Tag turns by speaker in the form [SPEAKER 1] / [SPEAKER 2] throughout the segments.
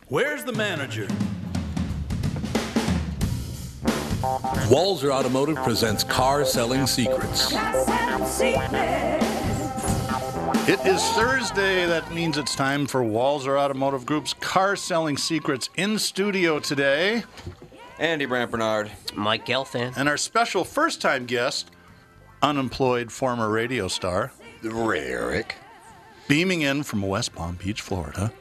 [SPEAKER 1] Where's the manager?
[SPEAKER 2] Walzer Automotive presents Car Selling Secrets.
[SPEAKER 1] It is Thursday. That means it's time for Walzer Automotive Group's Car Selling Secrets. In studio today,
[SPEAKER 3] Andy Brant Bernard.
[SPEAKER 4] Mike Gelfand.
[SPEAKER 1] and our special first-time guest, unemployed former radio star,
[SPEAKER 3] Ray Eric.
[SPEAKER 1] beaming in from West Palm Beach, Florida.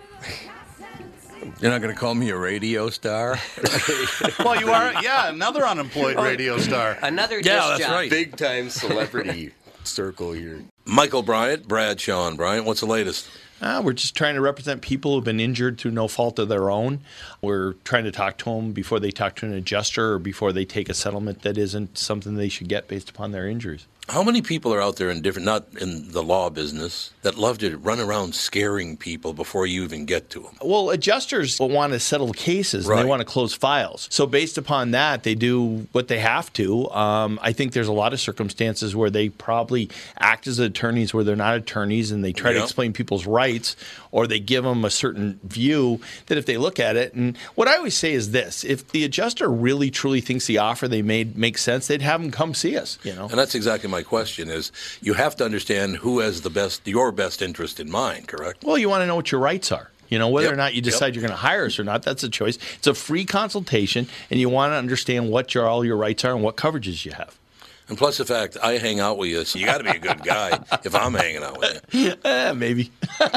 [SPEAKER 2] You're not going to call me a radio star?
[SPEAKER 1] Well, you are, yeah, another unemployed radio star.
[SPEAKER 4] Another
[SPEAKER 2] Yeah,
[SPEAKER 4] disc
[SPEAKER 2] that's
[SPEAKER 4] jockey.
[SPEAKER 2] right.
[SPEAKER 3] Big time celebrity circle here.
[SPEAKER 2] Michael Bryant, Bradshaw and Bryant, what's the latest?
[SPEAKER 5] We're just trying to represent people who've been injured through no fault of their own. We're trying to talk to them before they talk to an adjuster or before they take a settlement that isn't something they should get based upon their injuries.
[SPEAKER 2] How many people are out there in different, not in the law business, that love to run around scaring people before you even get to them?
[SPEAKER 5] Well, adjusters want to settle cases and
[SPEAKER 2] Right.
[SPEAKER 5] they want to close files. So based upon that, they do what they have to. I think there's a lot of circumstances where they probably act as attorneys where they're not attorneys and they try to
[SPEAKER 2] Yeah.
[SPEAKER 5] explain people's rights or they give them a certain view that if they look at it. And what I always say is this, if the adjuster really truly thinks the offer they made makes sense, they'd have them come see us, you know.
[SPEAKER 2] And that's exactly my question is, you have to understand who has your best interest in mind, correct?
[SPEAKER 5] Well, you want to know what your rights are. You know, whether
[SPEAKER 2] Yep.
[SPEAKER 5] or not you decide you're going to hire us or not, that's a choice. It's a free consultation, and you want to understand what all your rights are and what coverages you have.
[SPEAKER 2] And plus the fact I hang out with you, so you got to be a good guy if I'm hanging out with you.
[SPEAKER 5] Maybe.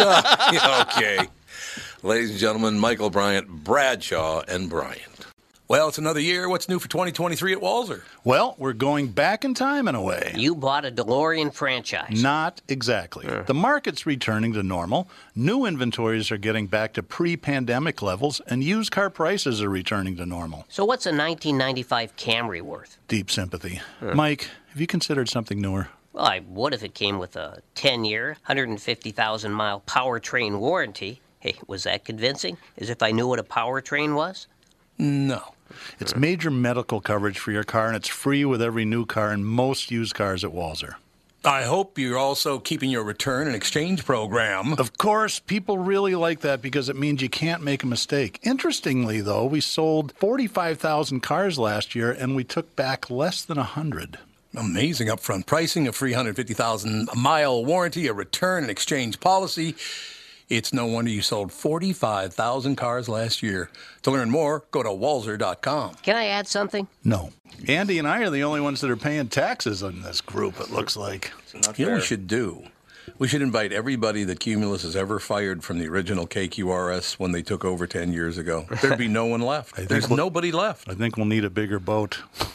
[SPEAKER 2] Okay. Ladies and gentlemen, Michael Bryant, Bradshaw and Bryant. Well, it's another year. What's new for 2023 at Walzer?
[SPEAKER 1] Well, we're going back in time in a way.
[SPEAKER 4] You bought a DeLorean franchise.
[SPEAKER 1] Not exactly. The market's returning to normal. New inventories are getting back to pre-pandemic levels, and used car prices are returning to normal.
[SPEAKER 4] So what's a 1995 Camry worth?
[SPEAKER 1] Deep sympathy. Mike, have you considered something newer?
[SPEAKER 4] Well, I would if it came with a 10-year, 150,000-mile powertrain warranty. Hey, was that convincing? As if I knew what a powertrain was?
[SPEAKER 2] No.
[SPEAKER 1] It's major medical coverage for your car, and it's free with every new car and most used cars at Walzer.
[SPEAKER 2] I hope you're also keeping your return and exchange program.
[SPEAKER 1] Of course, people really like that because it means you can't make a mistake. Interestingly, though, we sold 45,000 cars last year, and we took back less than 100.
[SPEAKER 2] Amazing upfront pricing, a free 150,000-mile warranty, a return and exchange policy. It's no wonder you sold 45,000 cars last year. To learn more, go to walzer.com.
[SPEAKER 4] Can I add something?
[SPEAKER 1] No. Andy and I are the only ones that are paying taxes in this group, it looks like.
[SPEAKER 2] You know what we should do? We should invite everybody that Cumulus has ever fired from the original KQRS when they took over 10 years ago. There'd be no one left. There's nobody left.
[SPEAKER 1] I think we'll need a bigger boat.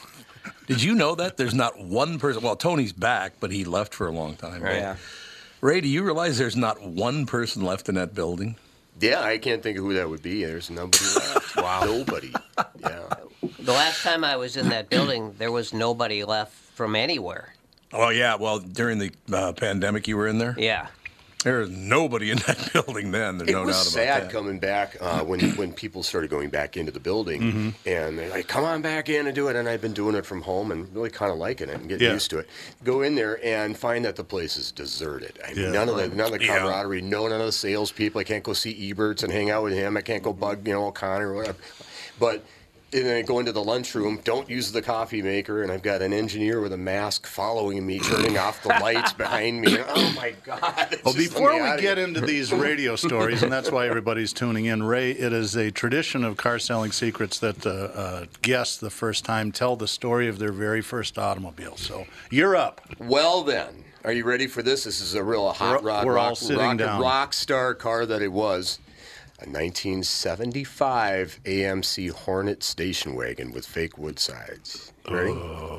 [SPEAKER 2] Did you know that? There's not one person. Well, Tony's back, but he left for a long time.
[SPEAKER 4] Right.
[SPEAKER 3] Yeah.
[SPEAKER 2] Ray, do you realize there's not one person left in that building?
[SPEAKER 6] Yeah, I can't think of who that would be. There's nobody left. Wow. Nobody. Yeah.
[SPEAKER 4] The last time I was in that building, there was nobody left from anywhere.
[SPEAKER 2] Oh, yeah. Well, during the pandemic, you were in there?
[SPEAKER 4] Yeah.
[SPEAKER 2] There was nobody in that building then. There's
[SPEAKER 6] It
[SPEAKER 2] no
[SPEAKER 6] was
[SPEAKER 2] doubt
[SPEAKER 6] sad
[SPEAKER 2] about that.
[SPEAKER 6] coming back when people started going back into the building, and they're like, "Come on back in and do it." And I've been doing it from home and really kind of liking it and getting
[SPEAKER 1] Yeah.
[SPEAKER 6] used to it. Go in there and find that the place is deserted. I mean,
[SPEAKER 1] Yeah.
[SPEAKER 6] none of the
[SPEAKER 2] Yeah.
[SPEAKER 6] camaraderie, none of the salespeople. I can't go see Eberts and hang out with him. I can't go bug O'Connor or whatever. But and then I go into the lunchroom, don't use the coffee maker, and I've got an engineer with a mask following me, turning off the lights behind me. And, oh, my God.
[SPEAKER 1] Well, before we get into these radio stories, and that's why everybody's tuning in, Ray, it is a tradition of Car Selling Secrets that the guests the first time tell the story of their very first automobile. So you're up.
[SPEAKER 6] Well, then, are you ready for this? This is a real hot rod
[SPEAKER 1] we're all sitting down.
[SPEAKER 6] rock star car that it was. A 1975 AMC Hornet station wagon with fake wood sides. Ready?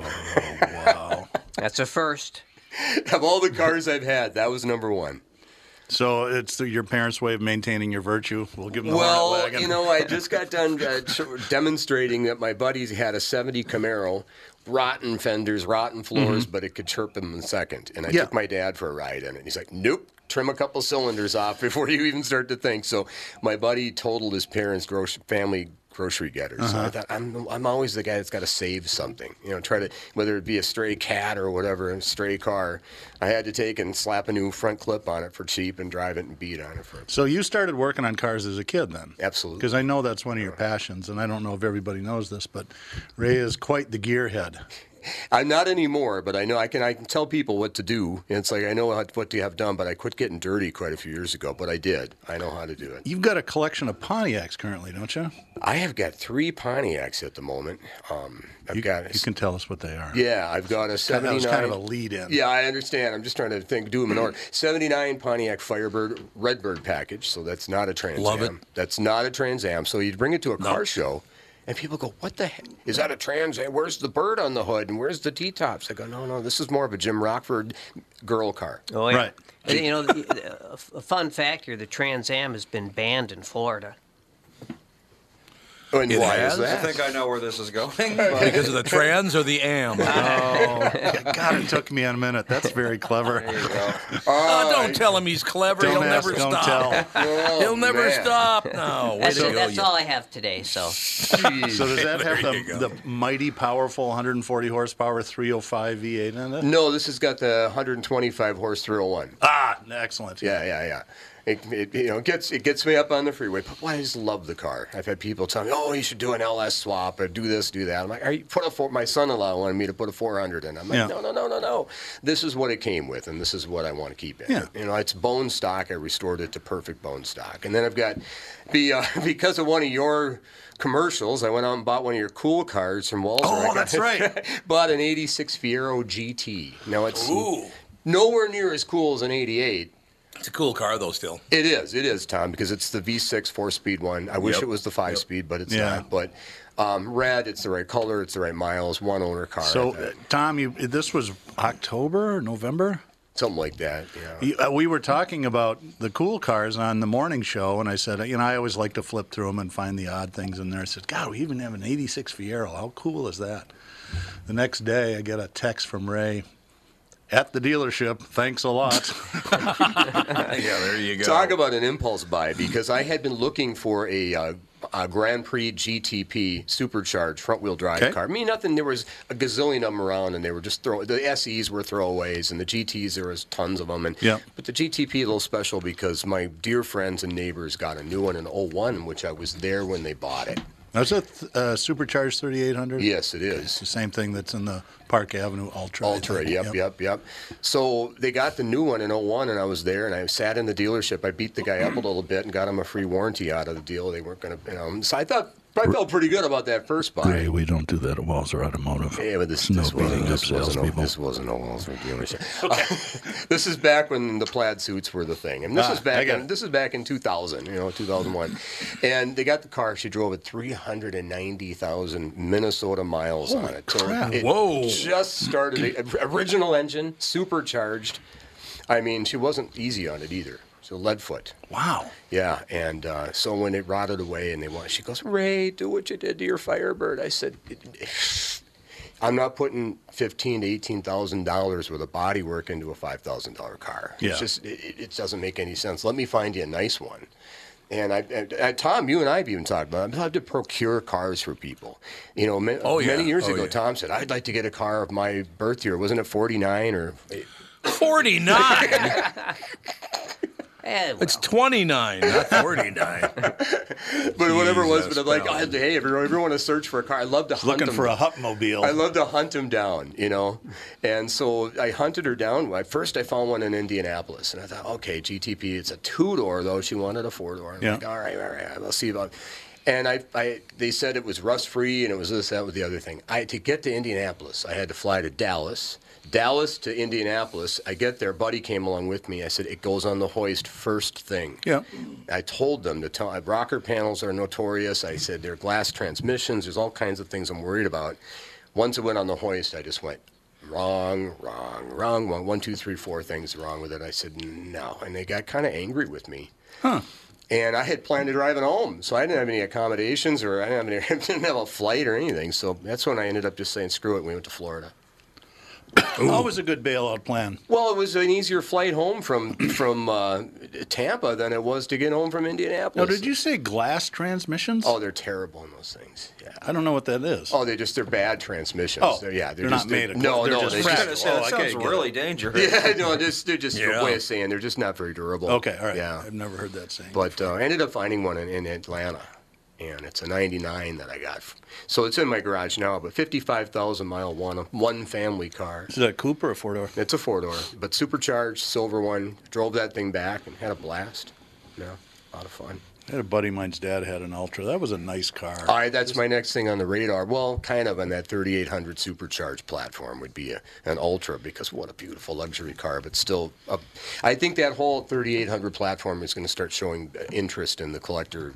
[SPEAKER 1] Wow.
[SPEAKER 4] That's a first.
[SPEAKER 6] Of all the cars I've had, that was number one.
[SPEAKER 1] So it's your parents' way of maintaining your virtue. We'll give them the
[SPEAKER 6] Well,
[SPEAKER 1] Hornet wagon.
[SPEAKER 6] you know, I just got done demonstrating that my buddies had a 70 Camaro, rotten fenders, rotten floors, but it could chirp them in a second. And I
[SPEAKER 1] Yeah.
[SPEAKER 6] took my dad for a ride in it. He's like, nope. Trim a couple cylinders off before you even start to think. So my buddy totaled his parents' family grocery getters. So I thought I'm always the guy that's got to save something. Try to, whether it be a stray cat or whatever, a stray car. I had to take and slap a new front clip on it for cheap and drive it and beat on it for.
[SPEAKER 1] So you started working on cars as a kid then?
[SPEAKER 6] Absolutely.
[SPEAKER 1] Because I know that's one of your passions, and I don't know if everybody knows this, but Ray is quite the gearhead.
[SPEAKER 6] I'm not anymore, but I know I can tell people what to do. And it's like I know what to have done, but I quit getting dirty quite a few years ago. But I did. I know how to do it.
[SPEAKER 1] You've got a collection of Pontiacs currently, don't you?
[SPEAKER 6] I have got 3 Pontiacs at the moment.
[SPEAKER 1] You can tell us what they are.
[SPEAKER 6] Yeah, I've got a 79.
[SPEAKER 1] That was kind of a lead-in.
[SPEAKER 6] Yeah, I understand. I'm just trying to do them in order. 79 Pontiac Firebird Redbird package, so that's not a Trans Am.
[SPEAKER 2] Love it.
[SPEAKER 6] That's not a Trans Am. So you'd bring it to a car show, and people go, what the heck? Is that a Trans Am? Where's the bird on the hood, and where's the T-tops? I go, no, this is more of a Jim Rockford girl car.
[SPEAKER 4] Oh, yeah.
[SPEAKER 1] Right.
[SPEAKER 4] A fun fact here, the Trans Am has been banned in Florida.
[SPEAKER 6] And
[SPEAKER 2] It
[SPEAKER 6] why
[SPEAKER 2] has?
[SPEAKER 6] is
[SPEAKER 3] I
[SPEAKER 6] that?
[SPEAKER 3] think I know where this is going.
[SPEAKER 2] Because of the trans or the am?
[SPEAKER 1] God, it took me a minute. That's very clever.
[SPEAKER 3] There you go.
[SPEAKER 2] Don't tell him he's clever.
[SPEAKER 1] Don't
[SPEAKER 2] He'll
[SPEAKER 1] ask,
[SPEAKER 2] never
[SPEAKER 1] don't
[SPEAKER 2] stop.
[SPEAKER 6] Oh,
[SPEAKER 2] He'll never
[SPEAKER 6] man.
[SPEAKER 2] stop. No, way
[SPEAKER 4] That's,
[SPEAKER 2] to go,
[SPEAKER 4] that's
[SPEAKER 2] you-
[SPEAKER 4] all I have today, so.
[SPEAKER 1] So does that have
[SPEAKER 2] There you go.
[SPEAKER 1] the mighty, powerful 140 horsepower 305 V8 in it?
[SPEAKER 6] No, this has got the 125 horse 301.
[SPEAKER 1] Ah, excellent.
[SPEAKER 6] Yeah. It gets me up on the freeway. But I just love the car. I've had people tell me, "Oh, you should do an LS swap or do this, do that." I'm like, my son-in-law wanted me to put a 400 in. I'm like,
[SPEAKER 1] Yeah.
[SPEAKER 6] No. This is what it came with, and this is what I want to keep in.
[SPEAKER 1] Yeah.
[SPEAKER 6] It's bone stock. I restored it to perfect bone stock, and then I've got because of one of your commercials, I went out and bought one of your cool cars from Walzer.
[SPEAKER 1] Oh, that's right.
[SPEAKER 6] Bought an '86 Fiero GT. Now it's nowhere near as cool as an '88.
[SPEAKER 2] It's a cool car, though, still.
[SPEAKER 6] It is, Tom, because it's the V6 4-speed one. I wish
[SPEAKER 2] Yep.
[SPEAKER 6] it was the 5-speed, but it's
[SPEAKER 1] Yeah.
[SPEAKER 6] not. But red, it's the right color, it's the right miles, one owner car.
[SPEAKER 1] So, Tom, this was October, November?
[SPEAKER 6] Something like that, yeah.
[SPEAKER 1] We were talking about the cool cars on the morning show, and I said, I always like to flip through them and find the odd things in there. I said, God, we even have an 86 Fiero. How cool is that? The next day, I get a text from Ray. At the dealership, thanks a lot.
[SPEAKER 2] Yeah, there you go.
[SPEAKER 6] Talk about an impulse buy, because I had been looking for a Grand Prix GTP supercharged front-wheel drive car. I mean, nothing. There was a gazillion of them around, and they were just the SEs were throwaways, and the GTs, there was tons of them. But the GTP a little special because my dear friends and neighbors got a new one in 01, which I was there when they bought it.
[SPEAKER 1] Was it supercharged 3800?
[SPEAKER 6] Yes, it is.
[SPEAKER 1] It's the same thing that's in the Park Avenue Ultra. I think.
[SPEAKER 6] Yep. So they got the new one in 01, and I was there, and I sat in the dealership. I beat the guy up a little bit and got him a free warranty out of the deal. They weren't going to, so I felt pretty good about that first buy.
[SPEAKER 1] Ray, we don't do that at Walzer Automotive.
[SPEAKER 6] Yeah, but this
[SPEAKER 1] beating up
[SPEAKER 6] wasn't
[SPEAKER 1] salespeople.
[SPEAKER 6] this wasn't a Walzer dealership. This is back when the plaid suits were the thing, and this is back in 2000, 2001, and they got the car. She drove it 390,000 Minnesota miles on it. So it just started. Original engine, supercharged. I mean, she wasn't easy on it either. So lead foot.
[SPEAKER 1] Wow.
[SPEAKER 6] Yeah, and so when it rotted away and she goes, Ray, do what you did to your Firebird. I said, I'm not putting $15,000 to $18,000 worth of body work into a $5,000 car.
[SPEAKER 1] Yeah.
[SPEAKER 6] It's just, it doesn't make any sense. Let me find you a nice one. And Tom, you and I have even talked about it. I'd have to procure cars for people. Many years ago, Tom said, I'd like to get a car of my birth year. Wasn't it 49 or
[SPEAKER 2] 49?
[SPEAKER 4] Well.
[SPEAKER 2] It's 29, not 49.
[SPEAKER 6] But whatever it was, but I'm like, hey, everyone to search for a car. I love to hunt
[SPEAKER 1] Looking
[SPEAKER 6] them.
[SPEAKER 1] for a Hupmobile.
[SPEAKER 6] I love to hunt them down, And so I hunted her down. First, I found one in Indianapolis, and I thought, okay, GTP. It's a 2-door, though. She wanted a 4-door. I'm like, all right, we'll see about. And they said it was rust-free, and it was this, that, with the other thing. To get to Indianapolis, I had to fly to Dallas to Indianapolis. I get there. Buddy came along with me. I said, it goes on the hoist first thing.
[SPEAKER 1] Yeah.
[SPEAKER 6] I told them rocker panels are notorious. I said, they're glass transmissions. There's all kinds of things I'm worried about. Once it went on the hoist, I just went, wrong. 1, 2, 3, 4 things wrong with it. I said, no. And they got kind of angry with me.
[SPEAKER 1] Huh.
[SPEAKER 6] And I had planned to drive it home, so I didn't have any accommodations, or I didn't have a flight or anything. So that's when I ended up just saying, screw it. We went to Florida.
[SPEAKER 1] Always a good bailout plan.
[SPEAKER 6] Well, it was an easier flight home from Tampa than it was to get home from
[SPEAKER 1] Now,
[SPEAKER 6] Indianapolis.
[SPEAKER 1] did you say glass transmissions?
[SPEAKER 6] Oh, they're terrible in those things. Yeah.
[SPEAKER 1] I don't know what that is.
[SPEAKER 6] Oh, they're bad transmissions.
[SPEAKER 1] Oh,
[SPEAKER 6] they're
[SPEAKER 1] they're
[SPEAKER 6] just,
[SPEAKER 1] not made of
[SPEAKER 6] no,
[SPEAKER 1] they're
[SPEAKER 6] no,
[SPEAKER 1] just
[SPEAKER 6] they
[SPEAKER 1] fragile.
[SPEAKER 6] just,
[SPEAKER 1] Oh, I get it.
[SPEAKER 3] dangerous.
[SPEAKER 6] yeah, no, they're just
[SPEAKER 2] Yeah.
[SPEAKER 6] a way of saying they're just not very durable.
[SPEAKER 1] Okay, all right.
[SPEAKER 6] Yeah,
[SPEAKER 1] I've never heard that saying.
[SPEAKER 6] but I ended up finding one in Atlanta, and it's a '99 that I got. So it's in my garage now, but 55,000 mile one family car.
[SPEAKER 1] Is that a coupe or a four-door?
[SPEAKER 6] It's a 4-door, but supercharged, silver one. Drove that thing back and had a blast. Yeah, a lot of fun.
[SPEAKER 1] I had a buddy of mine's dad had an Ultra. That was a nice car.
[SPEAKER 6] All right, that's my next thing on the radar. Well, kind of on that 3800 supercharged platform would be an Ultra, because what a beautiful luxury car. But still, I think that whole 3800 platform is going to start showing interest in the collector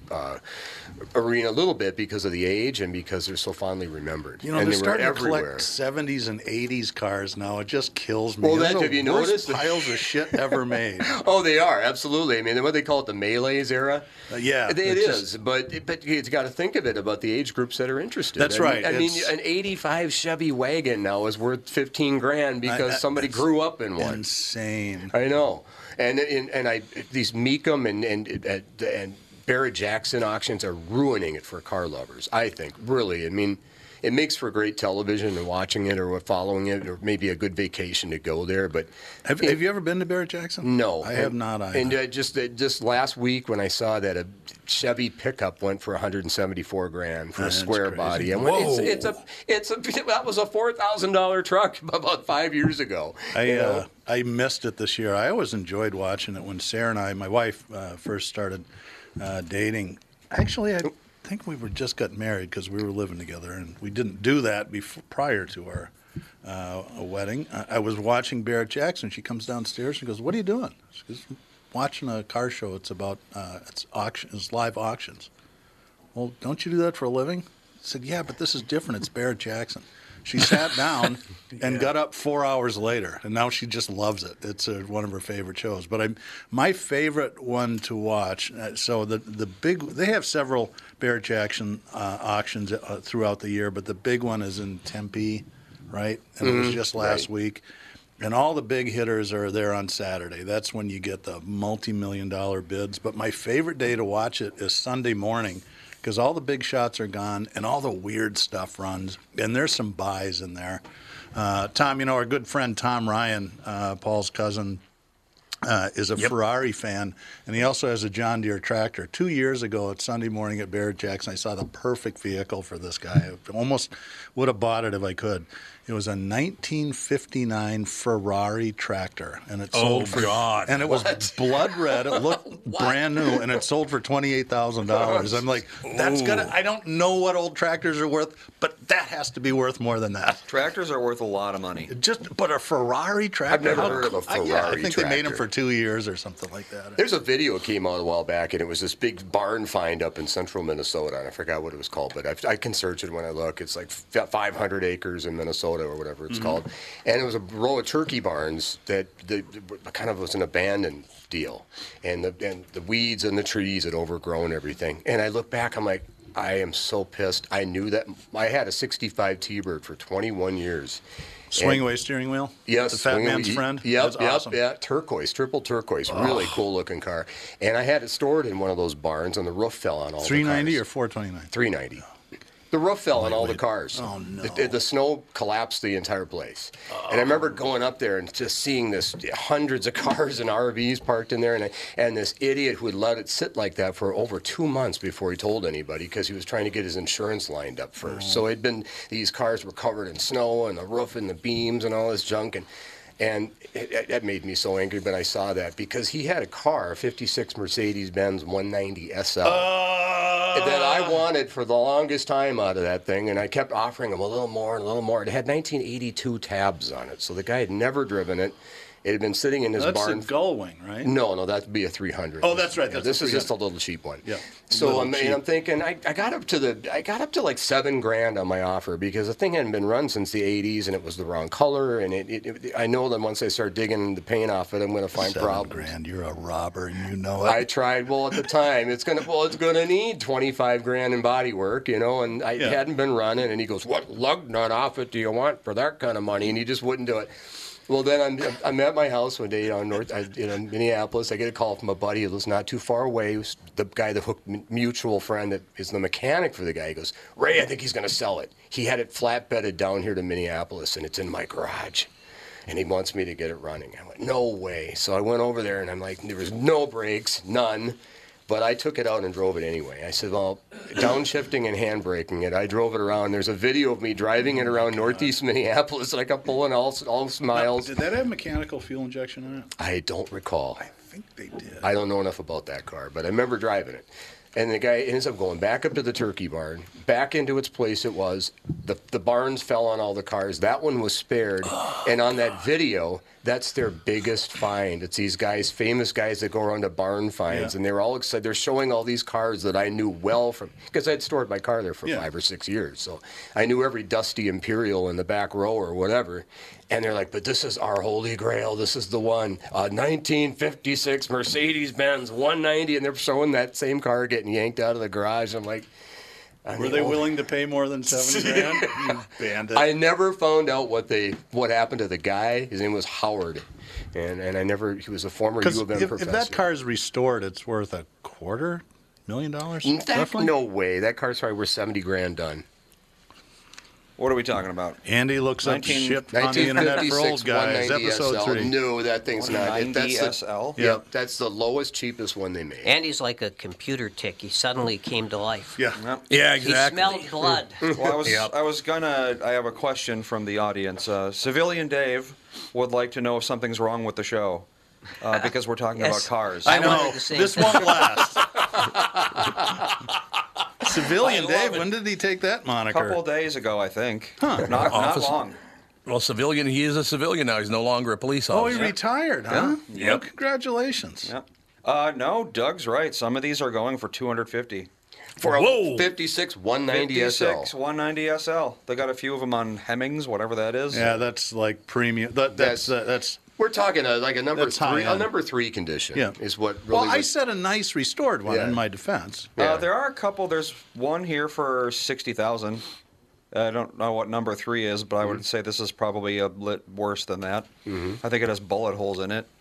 [SPEAKER 6] arena a little bit because of the age and because they're so fondly remembered.
[SPEAKER 1] You know,
[SPEAKER 6] and
[SPEAKER 1] they're
[SPEAKER 6] they were
[SPEAKER 1] starting to
[SPEAKER 6] everywhere.
[SPEAKER 1] collect 70s and 80s cars now. It just kills me.
[SPEAKER 6] Well,
[SPEAKER 1] They're
[SPEAKER 6] that-
[SPEAKER 1] the
[SPEAKER 6] have you
[SPEAKER 1] worst
[SPEAKER 6] noticed?
[SPEAKER 1] piles of shit ever made.
[SPEAKER 6] Oh, they are, absolutely. I mean, what they call it, the Melees era.
[SPEAKER 1] Yeah,
[SPEAKER 6] It
[SPEAKER 1] it's
[SPEAKER 6] is, but you've got to think of it about the age groups that are interested.
[SPEAKER 1] That's right.
[SPEAKER 6] I mean,
[SPEAKER 1] It's-
[SPEAKER 6] an '85 Chevy wagon now is worth 15 grand because somebody
[SPEAKER 1] it's
[SPEAKER 6] grew up in one.
[SPEAKER 1] Insane.
[SPEAKER 6] I know, and these Mecum and Barrett Jackson auctions are ruining it for car lovers. I think, really. I mean, it makes for great television and watching it or following it, or maybe a good vacation to go there. But
[SPEAKER 1] Have you ever been to Barrett Jackson?
[SPEAKER 6] no,
[SPEAKER 1] I have not either.
[SPEAKER 6] And just last week when I saw that a Chevy pickup went for 174 grand for a
[SPEAKER 1] That's
[SPEAKER 6] square
[SPEAKER 1] crazy.
[SPEAKER 6] body, and
[SPEAKER 2] Whoa.
[SPEAKER 6] that was a $4,000 truck about 5 years ago. you know?
[SPEAKER 1] I missed it this year. I always enjoyed watching it when Sarah and I, my wife, first started dating. Actually, I think we were just got married because we were living together, and we didn't do that prior to our wedding. I was watching Barrett Jackson. She comes downstairs and goes, "What are you doing?" She goes, "Watching a car show. It's about it's live auctions." Well, don't you do that for a living? I said, "Yeah, but this is different. It's Barrett Jackson." She sat down and got up 4 hours later, and now she just loves it. It's one of her favorite shows. But my favorite one to watch. So the big, they have several Barrett Jackson auctions throughout the year, but the big one is in Tempe, right? And it was just last week. And all the big hitters are there on Saturday. That's when you get the multi-million-dollar bids. But my favorite day to watch it is Sunday morning, because all the big shots are gone and all the weird stuff runs. And there's some buys in there. Tom, our good friend Tom Ryan, Paul's cousin, is a Ferrari fan, and he also has a John Deere tractor. 2 years ago at Sunday morning at Barrett Jackson, I saw the perfect vehicle for this guy. I almost would have bought it if I could. It was a 1959 Ferrari tractor, and it sold for
[SPEAKER 2] God.
[SPEAKER 1] and it was blood red. It looked brand new, and it sold for $28,000. I'm like, that's gonna. I don't know what old tractors are worth, but that has to be worth more than that.
[SPEAKER 7] Tractors are worth a lot of money.
[SPEAKER 1] But a Ferrari tractor.
[SPEAKER 6] I've never
[SPEAKER 1] How
[SPEAKER 6] heard of a
[SPEAKER 1] cool-
[SPEAKER 6] Ferrari
[SPEAKER 1] I think they made them
[SPEAKER 6] tractor.
[SPEAKER 1] for 2 years or something like that.
[SPEAKER 6] There's a video that came out a while back, and it was this big barn find up in central Minnesota, and I forgot what it was called, but I can search it when I look. It's like 500 acres in Minnesota or whatever it's called, and it was a row of turkey barns that kind of was an abandoned deal, and the weeds and the trees had overgrown everything. And I look back, I'm like, I am so pissed. I knew that I had a '65 T-Bird for 21 years.
[SPEAKER 1] Swing away steering wheel?
[SPEAKER 6] Yes,
[SPEAKER 1] The fat
[SPEAKER 6] swing
[SPEAKER 1] man's
[SPEAKER 6] away.
[SPEAKER 1] friend?
[SPEAKER 6] Yep,
[SPEAKER 1] That's awesome.
[SPEAKER 6] yeah, turquoise, triple turquoise, really cool looking car. And I had it stored in one of those barns, and the roof fell on all
[SPEAKER 1] 390
[SPEAKER 6] the
[SPEAKER 1] or
[SPEAKER 6] cars.
[SPEAKER 1] 429?
[SPEAKER 6] 390. The roof fell on all the cars.
[SPEAKER 1] Oh, no.
[SPEAKER 6] The snow collapsed the entire place. And I remember going up there and just seeing this hundreds of cars and RVs parked in there, and this idiot who had let it sit like that for over 2 months before he told anybody, because he was trying to get his insurance lined up first. So these cars were covered in snow and the roof and the beams and all this junk, and it made me so angry when I saw that, because he had a car, a 56 Mercedes-Benz 190 SL. That I wanted for the longest time out of that thing, and I kept offering him a little more and a little more. It had 1982 tabs on it, so the guy had never driven it, It had been sitting in his
[SPEAKER 1] That's
[SPEAKER 6] barn.
[SPEAKER 1] a gull wing, right?
[SPEAKER 6] No, that'd be a 300.
[SPEAKER 1] Oh, that's right,
[SPEAKER 6] Yeah,
[SPEAKER 1] that's
[SPEAKER 6] this
[SPEAKER 1] a
[SPEAKER 6] is just a
[SPEAKER 1] 300.
[SPEAKER 6] little cheap one.
[SPEAKER 1] Yeah.
[SPEAKER 6] So
[SPEAKER 1] Little
[SPEAKER 6] I'm
[SPEAKER 1] cheap.
[SPEAKER 6] thinking, I got up to like $7,000 on my offer because the thing hadn't been run since the 80s and it was the wrong color. And I know that once I start digging the paint off it, I'm going to find problems.
[SPEAKER 1] $7,000. You're a robber, and you know it.
[SPEAKER 6] I tried. Well, at the time, it's gonna need $25,000 in body work, and I hadn't been running. And he goes, "What lug nut off it do you want for that kind of money?" And he just wouldn't do it. Well, then I'm at my house one day in Minneapolis. I get a call from a buddy who lives not too far away. Who's the guy, the mutual friend that is the mechanic for the guy. He goes, "Ray, I think he's gonna sell it. He had it flatbedded down here to Minneapolis, and it's in my garage." And he wants me to get it running. I went, no way. So I went over there, and I'm like, there was no brakes, none. But I took it out and drove it anyway. I said, well, downshifting and handbraking it. I drove it around. There's a video of me driving it around northeast Minneapolis, like I'm pulling all smiles.
[SPEAKER 1] Did that have mechanical fuel injection in it?
[SPEAKER 6] I don't recall.
[SPEAKER 1] I think they did.
[SPEAKER 6] I don't know enough about that car, but I remember driving it. And the guy ends up going back up to the turkey barn, back into its place it was. The barns fell on all the cars. That one was spared. And on that video, that's their biggest find. It's these guys, famous guys that go around to barn finds.
[SPEAKER 1] Yeah.
[SPEAKER 6] And they were all excited. They're showing all these cars that I knew well from, because I'd stored my car there for 5 or 6 years. So I knew every dusty Imperial in the back row or whatever. And they're like, but this is our holy grail. This is the one. 1956 Mercedes-Benz 190. And they're showing that same car getting yanked out of the garage. I'm like,
[SPEAKER 1] Were they willing to pay more than $7,000? You bandit.
[SPEAKER 6] I never found out what happened to the guy. His name was Howard. And he was a former U
[SPEAKER 1] Because
[SPEAKER 6] of M
[SPEAKER 1] if
[SPEAKER 6] professor.
[SPEAKER 1] that car is restored, it's worth $250,000. roughly?
[SPEAKER 6] No way. That car's probably worth $70,000 done.
[SPEAKER 7] What are we talking about?
[SPEAKER 1] Andy looks up
[SPEAKER 7] 19
[SPEAKER 1] shit on the internet for old
[SPEAKER 6] 1956
[SPEAKER 1] guys.
[SPEAKER 6] 190
[SPEAKER 1] Episode
[SPEAKER 6] SL.
[SPEAKER 1] 3.
[SPEAKER 6] No, that thing's not.
[SPEAKER 7] 190
[SPEAKER 6] That's
[SPEAKER 7] SL?
[SPEAKER 1] Yeah.
[SPEAKER 6] Yep, that's the lowest, cheapest one they made.
[SPEAKER 4] Andy's like a computer tick. He suddenly came to life.
[SPEAKER 1] Yeah.
[SPEAKER 7] Yep.
[SPEAKER 2] Yeah,
[SPEAKER 4] He
[SPEAKER 2] exactly.
[SPEAKER 4] smelled blood.
[SPEAKER 7] Well, I have a question from the audience. Civilian Dave would like to know if something's wrong with the show because we're talking
[SPEAKER 4] Yes.
[SPEAKER 7] about cars.
[SPEAKER 4] I
[SPEAKER 1] I know.
[SPEAKER 4] wanted the same
[SPEAKER 1] This
[SPEAKER 4] thing.
[SPEAKER 1] won't last. Civilian
[SPEAKER 7] I love
[SPEAKER 1] Dave,
[SPEAKER 7] it.
[SPEAKER 1] when did he take that
[SPEAKER 7] A
[SPEAKER 1] moniker?
[SPEAKER 7] couple of days ago, I think.
[SPEAKER 1] Huh.
[SPEAKER 7] Not
[SPEAKER 2] Officer.
[SPEAKER 7] long.
[SPEAKER 2] Well, civilian, he is a civilian now. He's no longer a police
[SPEAKER 1] Oh, he
[SPEAKER 2] officer.
[SPEAKER 1] retired, huh?
[SPEAKER 7] Yeah.
[SPEAKER 1] Well, congratulations.
[SPEAKER 7] Yep. No, Doug's right. Some of these are going for $250.
[SPEAKER 6] For a
[SPEAKER 2] Whoa.
[SPEAKER 6] 56 190
[SPEAKER 7] 56
[SPEAKER 6] SL.
[SPEAKER 7] 190 SL. They got a few of them on Hemmings, whatever that is.
[SPEAKER 1] Yeah, that's like premium. That's
[SPEAKER 6] We're talking like a number
[SPEAKER 1] That's
[SPEAKER 6] three,
[SPEAKER 1] high
[SPEAKER 6] a
[SPEAKER 1] end.
[SPEAKER 6] number 3 condition.
[SPEAKER 1] Yeah.
[SPEAKER 6] is what really.
[SPEAKER 1] well, I
[SPEAKER 6] was-
[SPEAKER 1] said a nice restored one
[SPEAKER 6] Yeah.
[SPEAKER 1] in my defense.
[SPEAKER 6] Yeah.
[SPEAKER 7] There are a couple. There's one here for 60,000. I don't know what number 3 is, but I would say this is probably a bit worse than that. I think it has bullet holes in it.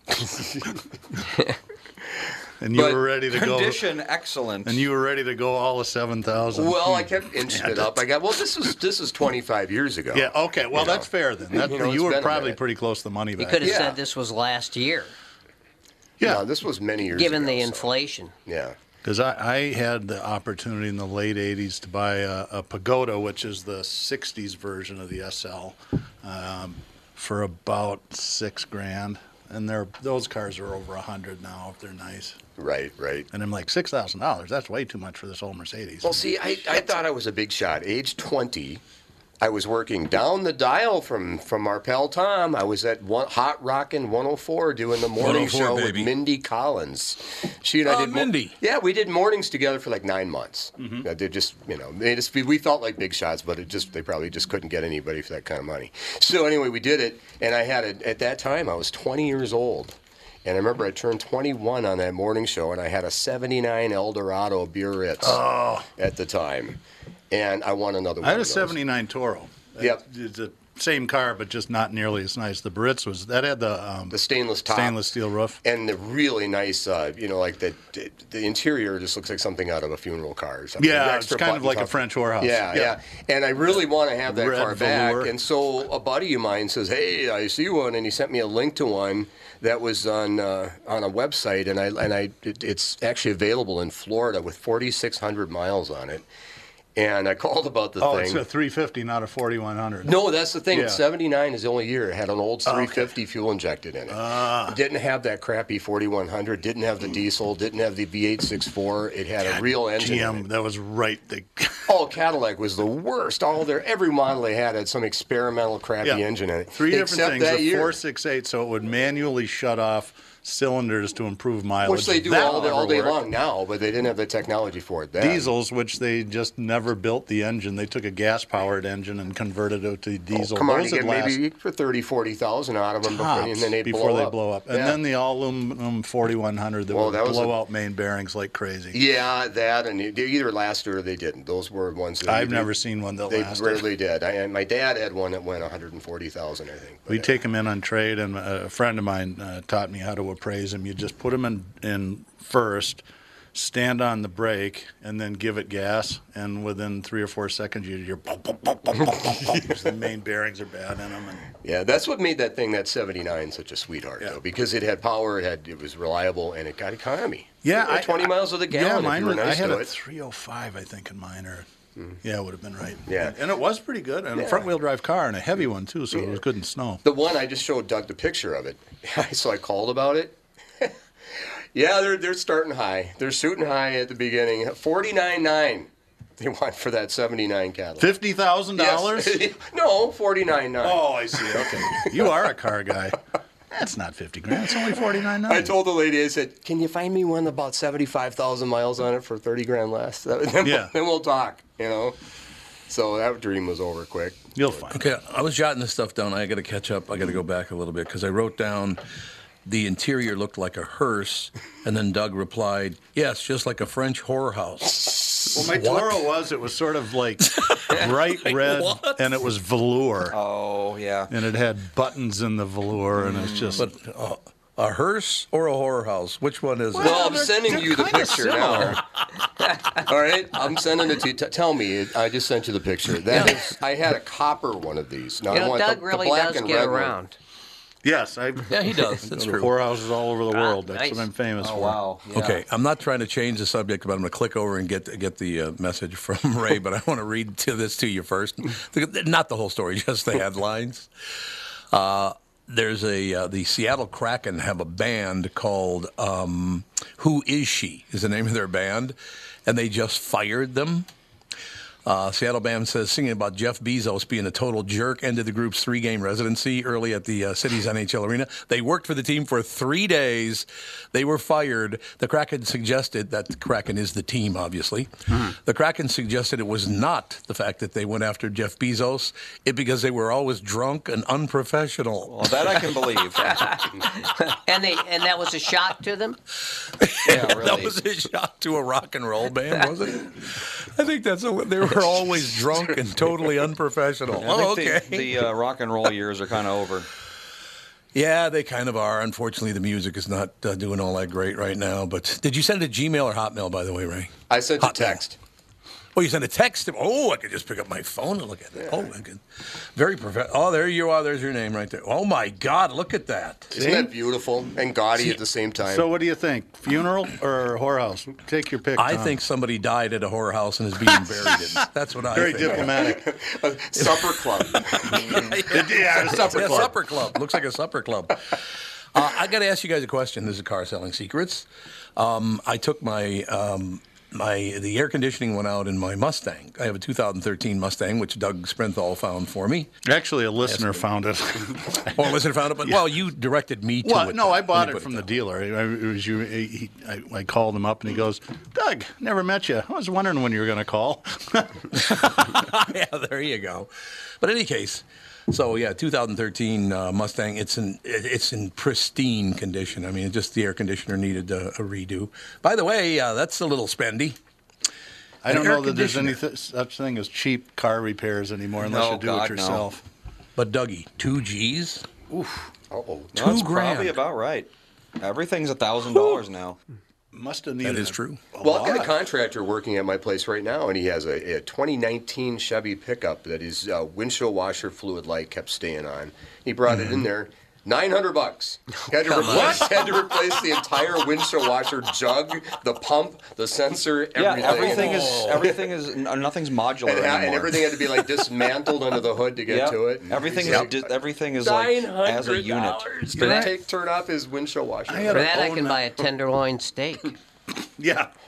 [SPEAKER 1] And you
[SPEAKER 6] But
[SPEAKER 1] were ready to go.
[SPEAKER 7] Condition excellent.
[SPEAKER 1] And you were ready to go all of 7,000.
[SPEAKER 6] Well, I kept inching it up. This is 25 years ago.
[SPEAKER 1] Yeah. Okay. Well,
[SPEAKER 6] You know.
[SPEAKER 1] that's fair then. That,
[SPEAKER 6] You know,
[SPEAKER 1] you
[SPEAKER 6] it's
[SPEAKER 1] were
[SPEAKER 6] been a
[SPEAKER 1] probably
[SPEAKER 6] minute.
[SPEAKER 1] pretty close to the money
[SPEAKER 4] You
[SPEAKER 1] back.
[SPEAKER 4] could have
[SPEAKER 6] Yeah.
[SPEAKER 4] said this was last year,
[SPEAKER 1] Yeah.
[SPEAKER 6] No, this was many years
[SPEAKER 4] given
[SPEAKER 6] ago.
[SPEAKER 4] the
[SPEAKER 6] so,
[SPEAKER 4] inflation.
[SPEAKER 6] Yeah.
[SPEAKER 1] Because I had the opportunity in the late 80s to buy a Pagoda, which is the 60s version of the SL, for about $6,000. And those cars are over 100 now if they're nice.
[SPEAKER 6] Right.
[SPEAKER 1] And I'm like, $6,000? That's way too much for this old Mercedes.
[SPEAKER 6] Well, see, I thought I was a big shot. Age 20, I was working down the dial from our pal Tom. I was at Hot Rockin' 104 doing the morning
[SPEAKER 2] 104,
[SPEAKER 6] show
[SPEAKER 2] baby.
[SPEAKER 6] with Mindy Collins. She and I did
[SPEAKER 2] Mindy.
[SPEAKER 6] Yeah, we did mornings together for like 9 months.
[SPEAKER 1] Mm-hmm.
[SPEAKER 6] They just, we felt like big shots, but they probably just couldn't get anybody for that kind of money. So anyway, we did it, and I had it at that time. I was 20 years old. And I remember I turned 21 on that morning show, and I had a 79 Eldorado Biarritz at the time. And I won another one.
[SPEAKER 1] I had a
[SPEAKER 6] of those.
[SPEAKER 1] 79 Toro.
[SPEAKER 6] Yep.
[SPEAKER 1] It's the same car, but just not nearly as nice. The Brits that had
[SPEAKER 6] The
[SPEAKER 1] the
[SPEAKER 6] stainless top.
[SPEAKER 1] stainless steel roof.
[SPEAKER 6] And the really nice, like the interior just looks like something out of a funeral car or something.
[SPEAKER 1] Yeah,
[SPEAKER 6] The
[SPEAKER 1] it's
[SPEAKER 6] extra
[SPEAKER 1] kind of
[SPEAKER 6] button
[SPEAKER 1] like a
[SPEAKER 6] top.
[SPEAKER 1] French whorehouse.
[SPEAKER 6] Yeah. And I really want to have that
[SPEAKER 1] Red
[SPEAKER 6] car back.
[SPEAKER 1] velour.
[SPEAKER 6] And so a buddy of mine says, "Hey, I see one," and he sent me a link to one that was on a website, and it's actually available in Florida with 4,600 miles on it. And I called about the
[SPEAKER 1] Oh,
[SPEAKER 6] thing.
[SPEAKER 1] it's a 350, not a 4100.
[SPEAKER 6] No, that's the thing.
[SPEAKER 1] Yeah.
[SPEAKER 6] 79 is the only year it had an old 350 fuel injected in it. Didn't have that crappy 4100. Didn't have the diesel. Didn't have the V8 6.4. It had a real engine. in
[SPEAKER 1] GM,
[SPEAKER 6] it.
[SPEAKER 1] that was right.
[SPEAKER 6] Oh, Cadillac was the worst. Every model they had some experimental crappy engine in it.
[SPEAKER 1] Three different
[SPEAKER 6] Except
[SPEAKER 1] things.
[SPEAKER 6] that
[SPEAKER 1] The
[SPEAKER 6] year.
[SPEAKER 1] 468, so it would manually shut off cylinders to improve mileage.
[SPEAKER 6] Which they do
[SPEAKER 1] That
[SPEAKER 6] all
[SPEAKER 1] never
[SPEAKER 6] day
[SPEAKER 1] worked.
[SPEAKER 6] long now, but they didn't have the technology for it then.
[SPEAKER 1] Diesels, which they just never built the engine. They took a gas-powered engine and converted it to diesel.
[SPEAKER 6] Come on,
[SPEAKER 1] Those
[SPEAKER 6] you
[SPEAKER 1] would
[SPEAKER 6] get
[SPEAKER 1] last
[SPEAKER 6] maybe for 30,000, 40,000 out of them
[SPEAKER 1] tops
[SPEAKER 6] and then they
[SPEAKER 1] before they
[SPEAKER 6] up.
[SPEAKER 1] blow up. And
[SPEAKER 6] Yeah.
[SPEAKER 1] then the all-aluminum 4100 that would
[SPEAKER 6] that was
[SPEAKER 1] blow out main bearings like crazy.
[SPEAKER 6] Yeah, that, and they either lasted or they didn't. Those were ones that
[SPEAKER 1] I've never seen one that
[SPEAKER 6] They
[SPEAKER 1] lasted.
[SPEAKER 6] rarely did. And my dad had one that went 140,000, I think.
[SPEAKER 1] We take them in on trade, and a friend of mine taught me how to appraise them. You just put them in first, stand on the brake, and then give it gas. And within 3 or 4 seconds, you're bump, bump, bump, bump, bump, bump, bump, because the main bearings are bad in them. And
[SPEAKER 6] Yeah, that's what made that 79, such a sweetheart, though, because it had power, it was reliable, and it got economy.
[SPEAKER 1] yeah,
[SPEAKER 6] You had 20 miles of the gallon.
[SPEAKER 1] Yeah,
[SPEAKER 6] if
[SPEAKER 1] mine
[SPEAKER 6] you were
[SPEAKER 1] was,
[SPEAKER 6] nice
[SPEAKER 1] I had
[SPEAKER 6] to
[SPEAKER 1] a
[SPEAKER 6] it.
[SPEAKER 1] 305, I think, in mine. Or yeah, it would have been right.
[SPEAKER 6] Yeah.
[SPEAKER 1] and it was pretty good, and a front-wheel drive car, and a heavy one too, so it was good in snow.
[SPEAKER 6] The one I just showed Doug the picture of it, so I called about it. Yeah, they're starting high. They're shooting high at the beginning. 49.9 they want for that 79 Cadillac.
[SPEAKER 1] $50,000?
[SPEAKER 6] Yes. No, 49.9.
[SPEAKER 1] Oh, I see. Okay, you are a car guy. That's not 50 grand. It's only 49.9.
[SPEAKER 6] I told the lady, I said, "Can you find me one about 75,000 miles on it for 30 grand less? Then,
[SPEAKER 1] Yeah.
[SPEAKER 6] then we'll talk." So that dream was over quick.
[SPEAKER 1] You'll find.
[SPEAKER 2] Okay, I was jotting this stuff down. I got to catch up. I got to go back a little bit because I wrote down the interior looked like a hearse, and then Doug replied, "Yes, just like a French whorehouse."
[SPEAKER 1] Well, my Toro was sort of like bright red,
[SPEAKER 2] what?
[SPEAKER 1] and it was velour,
[SPEAKER 7] Oh, yeah.
[SPEAKER 1] and it had buttons in the velour, and it's just.
[SPEAKER 2] But a hearse or a whorehouse? Which one is it?
[SPEAKER 6] Well, I'm
[SPEAKER 1] they're-
[SPEAKER 6] sending
[SPEAKER 1] they're
[SPEAKER 6] you the
[SPEAKER 1] kinda
[SPEAKER 6] picture
[SPEAKER 1] similar.
[SPEAKER 6] now. All right, I'm sending it to you. Tell me, I just sent you the picture. That is, I had a copper one of these. Now I want
[SPEAKER 4] Doug
[SPEAKER 6] the
[SPEAKER 4] really
[SPEAKER 6] black
[SPEAKER 4] does
[SPEAKER 6] and
[SPEAKER 4] get
[SPEAKER 6] red one.
[SPEAKER 4] around.
[SPEAKER 1] Yes,
[SPEAKER 2] Yeah, he does. That's
[SPEAKER 1] the
[SPEAKER 2] true.
[SPEAKER 1] whorehouses all over the world. That's
[SPEAKER 4] nice.
[SPEAKER 1] what I'm famous
[SPEAKER 7] Oh,
[SPEAKER 1] for.
[SPEAKER 7] wow. Yeah.
[SPEAKER 2] Okay, I'm not trying to change the subject, but I'm going to click over and get the message from Ray. But I want to read this to you first. Not the whole story, just the headlines. There's the Seattle Kraken have a band called Who Is She? Is the name of their band, and they just fired them. Seattle band says singing about Jeff Bezos being a total jerk ended the group's 3-game residency early at the city's NHL arena. They worked for the team for 3 days. They were fired. The Kraken suggested that the Kraken is the team, obviously. The Kraken suggested it was not the fact that they went after Jeff Bezos, because they were always drunk and unprofessional.
[SPEAKER 7] Well, that I can believe.
[SPEAKER 4] And that was a shock to them?
[SPEAKER 7] Yeah,
[SPEAKER 2] That
[SPEAKER 7] really.
[SPEAKER 2] was a shot to a rock and roll band, wasn't it? I think they were always drunk and totally unprofessional.
[SPEAKER 7] I think
[SPEAKER 2] okay.
[SPEAKER 7] the rock and roll years are kind of over.
[SPEAKER 2] Yeah, they kind of are. Unfortunately, the music is not doing all that great right now. But did you send a Gmail or Hotmail, by the way, Ray?
[SPEAKER 6] I sent a
[SPEAKER 2] Hotmail.
[SPEAKER 6] text.
[SPEAKER 2] Oh, you sent a text? Oh, I could just pick up my phone and look at it. Oh, I could. Very professional. Oh, there you are. There's your name right there. Oh, my God. Look at that.
[SPEAKER 6] Isn't that beautiful and gaudy at the same time?
[SPEAKER 1] So, what do you think? Funeral or whorehouse? Take your pick.
[SPEAKER 2] I
[SPEAKER 1] Tom.
[SPEAKER 2] think somebody died at a whorehouse and is being buried in it. That's what I
[SPEAKER 1] Very
[SPEAKER 2] think.
[SPEAKER 1] diplomatic.
[SPEAKER 6] Supper club.
[SPEAKER 1] Yeah, supper
[SPEAKER 2] Yeah,
[SPEAKER 1] club.
[SPEAKER 2] supper club. Looks like a supper club. I got to ask you guys a question. This is Car Selling Secrets. I took the air conditioning went out in my Mustang. I have a 2013 Mustang, which Doug Sprinthal found for me.
[SPEAKER 1] Actually, a listener found it.
[SPEAKER 2] Oh, listen, found it. But well, you directed me to
[SPEAKER 1] Well,
[SPEAKER 2] it.
[SPEAKER 1] no, I
[SPEAKER 2] Let
[SPEAKER 1] bought
[SPEAKER 2] me
[SPEAKER 1] it
[SPEAKER 2] put
[SPEAKER 1] from the
[SPEAKER 2] down.
[SPEAKER 1] dealer. It was you. I called him up and he goes, "Doug, never met you. I was wondering when you were going to call."
[SPEAKER 2] Yeah, there you go. But in any case, so yeah, 2013 Mustang. It's in pristine condition. I mean, just the air conditioner needed a redo. By the way, that's a little spendy.
[SPEAKER 1] I don't
[SPEAKER 2] An air
[SPEAKER 1] know that there's any
[SPEAKER 2] conditioner.
[SPEAKER 1] such thing as cheap car repairs anymore unless
[SPEAKER 7] No,
[SPEAKER 1] you do
[SPEAKER 7] God,
[SPEAKER 1] it
[SPEAKER 7] no.
[SPEAKER 1] yourself.
[SPEAKER 2] But Dougie, 2 G's.
[SPEAKER 6] Uh-oh.
[SPEAKER 7] No,
[SPEAKER 2] $2
[SPEAKER 7] that's
[SPEAKER 2] grand.
[SPEAKER 7] probably about right. Everything's $1,000 now.
[SPEAKER 1] Must have needed.
[SPEAKER 2] That is true.
[SPEAKER 6] Well, I've got a contractor working at my place right now, and he has a 2019 Chevy pickup that his windshield washer fluid light kept staying on. He brought it in there. $900. Had to replace the entire windshield washer jug, the pump, the sensor, everything.
[SPEAKER 7] Yeah, everything is nothing's modular
[SPEAKER 6] and
[SPEAKER 7] anymore.
[SPEAKER 6] everything had to be like dismantled under the hood to get
[SPEAKER 7] Yep.
[SPEAKER 6] to it.
[SPEAKER 7] Everything is like as a unit.
[SPEAKER 6] Did it turn off his windshield washer?
[SPEAKER 1] I had
[SPEAKER 4] For
[SPEAKER 1] a
[SPEAKER 4] that, I
[SPEAKER 1] own-
[SPEAKER 4] can buy a tenderloin steak.
[SPEAKER 1] Yeah.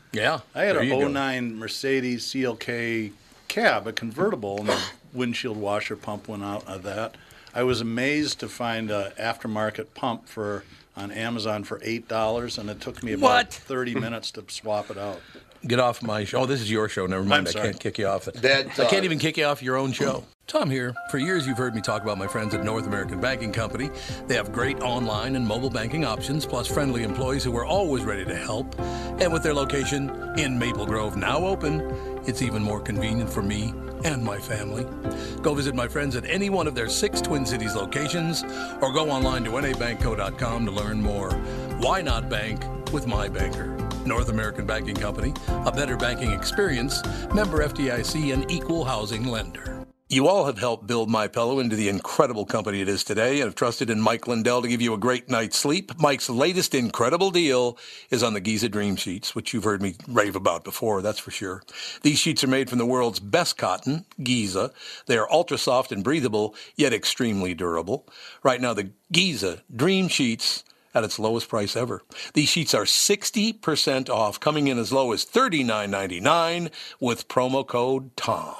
[SPEAKER 2] Yeah.
[SPEAKER 1] I had
[SPEAKER 2] there
[SPEAKER 1] a
[SPEAKER 2] you go.
[SPEAKER 1] 09 Mercedes CLK cab, a convertible, and the windshield washer pump went out of that. I was amazed to find an aftermarket pump on Amazon for $8, and it took me about
[SPEAKER 2] What?
[SPEAKER 1] 30 minutes to swap it out.
[SPEAKER 2] Get off my show. Oh, this is your show. Never mind. I
[SPEAKER 1] sorry.
[SPEAKER 2] can't kick you off.
[SPEAKER 6] That,
[SPEAKER 2] I can't even kick you off your own show. Tom here. For years, you've heard me talk about my friends at North American Banking Company. They have great online and mobile banking options, plus friendly employees who are always ready to help. And with their location in Maple Grove now open, it's even more convenient for me and my family. Go visit my friends at any one of their 6 Twin Cities locations or go online to nabankco.com to learn more. Why not bank with my banker? North American Banking Company, a better banking experience, member FDIC, and equal housing lender. You all have helped build MyPillow into the incredible company it is today and have trusted in Mike Lindell to give you a great night's sleep. Mike's latest incredible deal is on the Giza Dream Sheets, which you've heard me rave about before, that's for sure. These sheets are made from the world's best cotton, Giza. They are ultra soft and breathable, yet extremely durable. Right now, the Giza Dream Sheets at its lowest price ever. These sheets are 60% off, coming in as low as $39.99 with promo code TOM.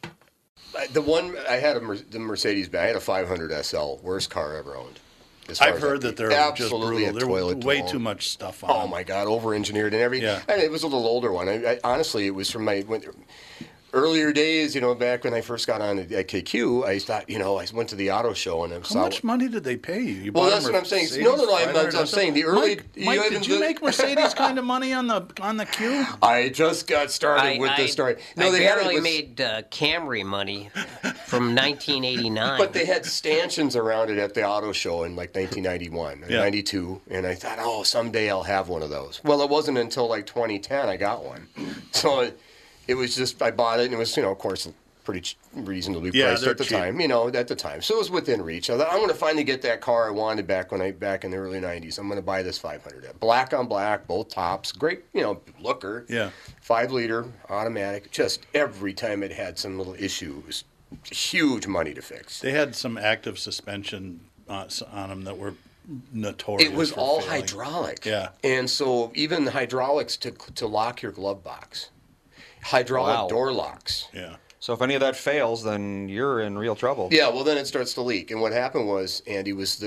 [SPEAKER 6] The one I had the Mercedes Benz. I had a 500 SL, worst car I ever owned. As far
[SPEAKER 1] I've
[SPEAKER 6] as
[SPEAKER 1] heard
[SPEAKER 6] that
[SPEAKER 1] that they're just
[SPEAKER 6] absolutely
[SPEAKER 1] brutal.
[SPEAKER 6] a
[SPEAKER 1] There
[SPEAKER 6] toilet
[SPEAKER 1] was way
[SPEAKER 6] to
[SPEAKER 1] too
[SPEAKER 6] own.
[SPEAKER 1] much stuff on
[SPEAKER 6] Oh
[SPEAKER 1] them.
[SPEAKER 6] my God, over-engineered and everything.
[SPEAKER 1] Yeah.
[SPEAKER 6] And it was a little older one. I honestly, it was from my earlier days. Back when I first got on at KQ, I thought, I went to the auto show and I
[SPEAKER 1] How
[SPEAKER 6] saw.
[SPEAKER 1] much money did they pay you?
[SPEAKER 6] Well, that's what I'm saying. No, I'm saying the early.
[SPEAKER 1] Mike, did you make Mercedes kind of money on the Q?
[SPEAKER 6] I just got started with this story.
[SPEAKER 4] I
[SPEAKER 6] they had
[SPEAKER 4] barely
[SPEAKER 6] it was-
[SPEAKER 4] made Camry money from 1989.
[SPEAKER 6] But they had stanchions around it at the auto show in like 1991 or
[SPEAKER 1] Yeah.
[SPEAKER 6] 92, and I thought, oh, someday I'll have one of those. Well, it wasn't until like 2010 I got one. So it was just, I bought it, and it was, of course, pretty reasonably
[SPEAKER 1] Yeah,
[SPEAKER 6] priced
[SPEAKER 1] they're
[SPEAKER 6] at the
[SPEAKER 1] cheap.
[SPEAKER 6] time, at the time. So it was within reach. I thought, I'm going to finally get that car I wanted back in the early 90s. I'm going to buy this 500. Black on black, both tops. Great, looker.
[SPEAKER 1] Yeah.
[SPEAKER 6] 5-liter, automatic. Just every time it had some little issue, it was huge money to fix.
[SPEAKER 1] They had some active suspension on them that were notorious.
[SPEAKER 6] It was
[SPEAKER 1] for
[SPEAKER 6] all
[SPEAKER 1] failing.
[SPEAKER 6] hydraulic.
[SPEAKER 1] Yeah.
[SPEAKER 6] And so even the hydraulics to lock your glove box, hydraulic
[SPEAKER 7] Wow.
[SPEAKER 6] door locks.
[SPEAKER 1] Yeah.
[SPEAKER 7] So if any of that fails, then you're in real trouble.
[SPEAKER 6] Yeah, well then it starts to leak. And what happened was, Andy, was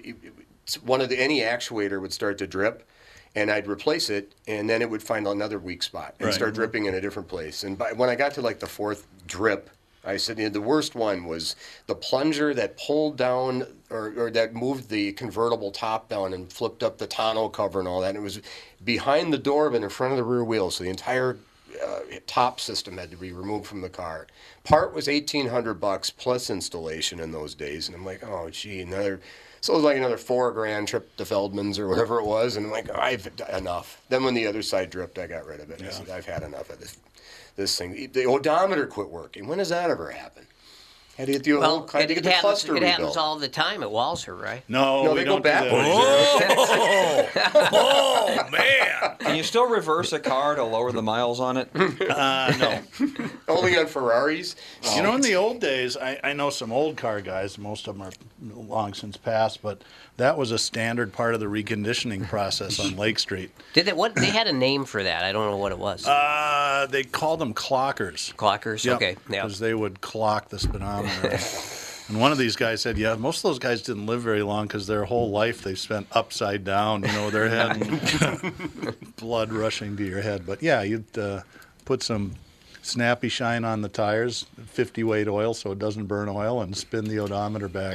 [SPEAKER 6] any actuator would start to drip, and I'd replace it, and then it would find another weak spot and
[SPEAKER 1] Right.
[SPEAKER 6] start dripping in a different place. And when I got to like the 4th drip, I said the worst one was the plunger that pulled down or that moved the convertible top down and flipped up the tonneau cover and all that. And it was behind the door but in front of the rear wheel, so the entire top system had to be removed from the car. Part was $1,800 plus installation in those days, and I'm like, oh gee, so it was like another $4,000 trip to Feldman's or whatever it was, and I'm like, I've enough. Then when the other side dripped, I got rid of it. I said, I've had enough of this thing. The odometer quit working. When does that ever happen? Had to get the whole
[SPEAKER 4] it
[SPEAKER 6] get the
[SPEAKER 4] happens,
[SPEAKER 6] cluster
[SPEAKER 4] it happens
[SPEAKER 6] rebuilt.
[SPEAKER 4] all the time at Walser, right?
[SPEAKER 1] No,
[SPEAKER 6] No,
[SPEAKER 1] we
[SPEAKER 6] they go
[SPEAKER 1] don't do that.
[SPEAKER 6] backwards.
[SPEAKER 2] Oh, man.
[SPEAKER 7] Can you still reverse a car to lower the miles on it?
[SPEAKER 1] No.
[SPEAKER 6] Only on Ferraris.
[SPEAKER 1] In the old days, I know some old car guys, most of them are long since passed, but that was a standard part of the reconditioning process on Lake Street.
[SPEAKER 4] Did they? What? They had a name for that. I don't know what it was.
[SPEAKER 1] They called them clockers.
[SPEAKER 4] Clockers. Okay. Yeah.
[SPEAKER 1] Because they would clock the speedometer. And one of these guys said, yeah, most of those guys didn't live very long because their whole life they spent upside down, their head and blood rushing to your head. But yeah, you'd put some Snappy Shine on the tires, 50 weight oil so it doesn't burn oil, and spin the odometer back.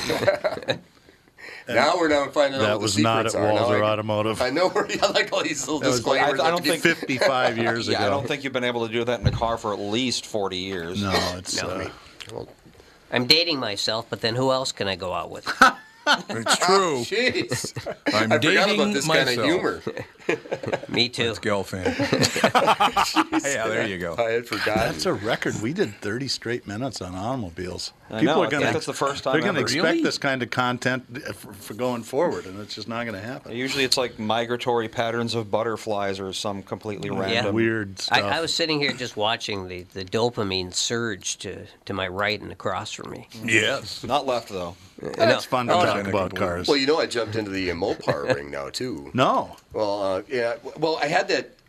[SPEAKER 6] Now we're now finding out
[SPEAKER 1] That
[SPEAKER 6] what
[SPEAKER 1] was
[SPEAKER 6] the
[SPEAKER 1] not
[SPEAKER 6] secrets
[SPEAKER 1] at
[SPEAKER 6] are. Now
[SPEAKER 1] Walser
[SPEAKER 6] I-
[SPEAKER 1] Automotive.
[SPEAKER 6] I know where I like all these little
[SPEAKER 1] That was-
[SPEAKER 6] disclaimers.
[SPEAKER 7] I don't think
[SPEAKER 1] 55 years
[SPEAKER 7] Yeah,
[SPEAKER 1] ago.
[SPEAKER 7] I don't think you've been able to do that in a car for at least 40 years.
[SPEAKER 1] No, it's
[SPEAKER 4] No. I'm dating myself, but then who else can I go out with?
[SPEAKER 2] It's true.
[SPEAKER 6] Jeez.
[SPEAKER 2] I'm
[SPEAKER 6] I forgot
[SPEAKER 2] dating
[SPEAKER 6] about this
[SPEAKER 2] myself.
[SPEAKER 6] kind of humor.
[SPEAKER 4] Me too.
[SPEAKER 2] Let's go, fan. Yeah, there you go.
[SPEAKER 6] I had forgotten.
[SPEAKER 1] That's a record. We did 30 straight minutes on automobiles.
[SPEAKER 7] I know, I think that's the first time
[SPEAKER 1] They're going to
[SPEAKER 7] ever.
[SPEAKER 1] expect
[SPEAKER 2] Really?
[SPEAKER 1] this kind of content for going forward, and it's just not going to happen.
[SPEAKER 7] Usually it's like migratory patterns of butterflies or some completely random.
[SPEAKER 1] Weird stuff.
[SPEAKER 4] I was sitting here just watching the dopamine surge to my right and across from me.
[SPEAKER 2] Yes.
[SPEAKER 7] Not left, though.
[SPEAKER 1] It's fun to
[SPEAKER 4] Oh,
[SPEAKER 1] talk about cars.
[SPEAKER 6] Well, I jumped into the Mopar ring now too.
[SPEAKER 1] No.
[SPEAKER 6] Well, yeah. Well, I had that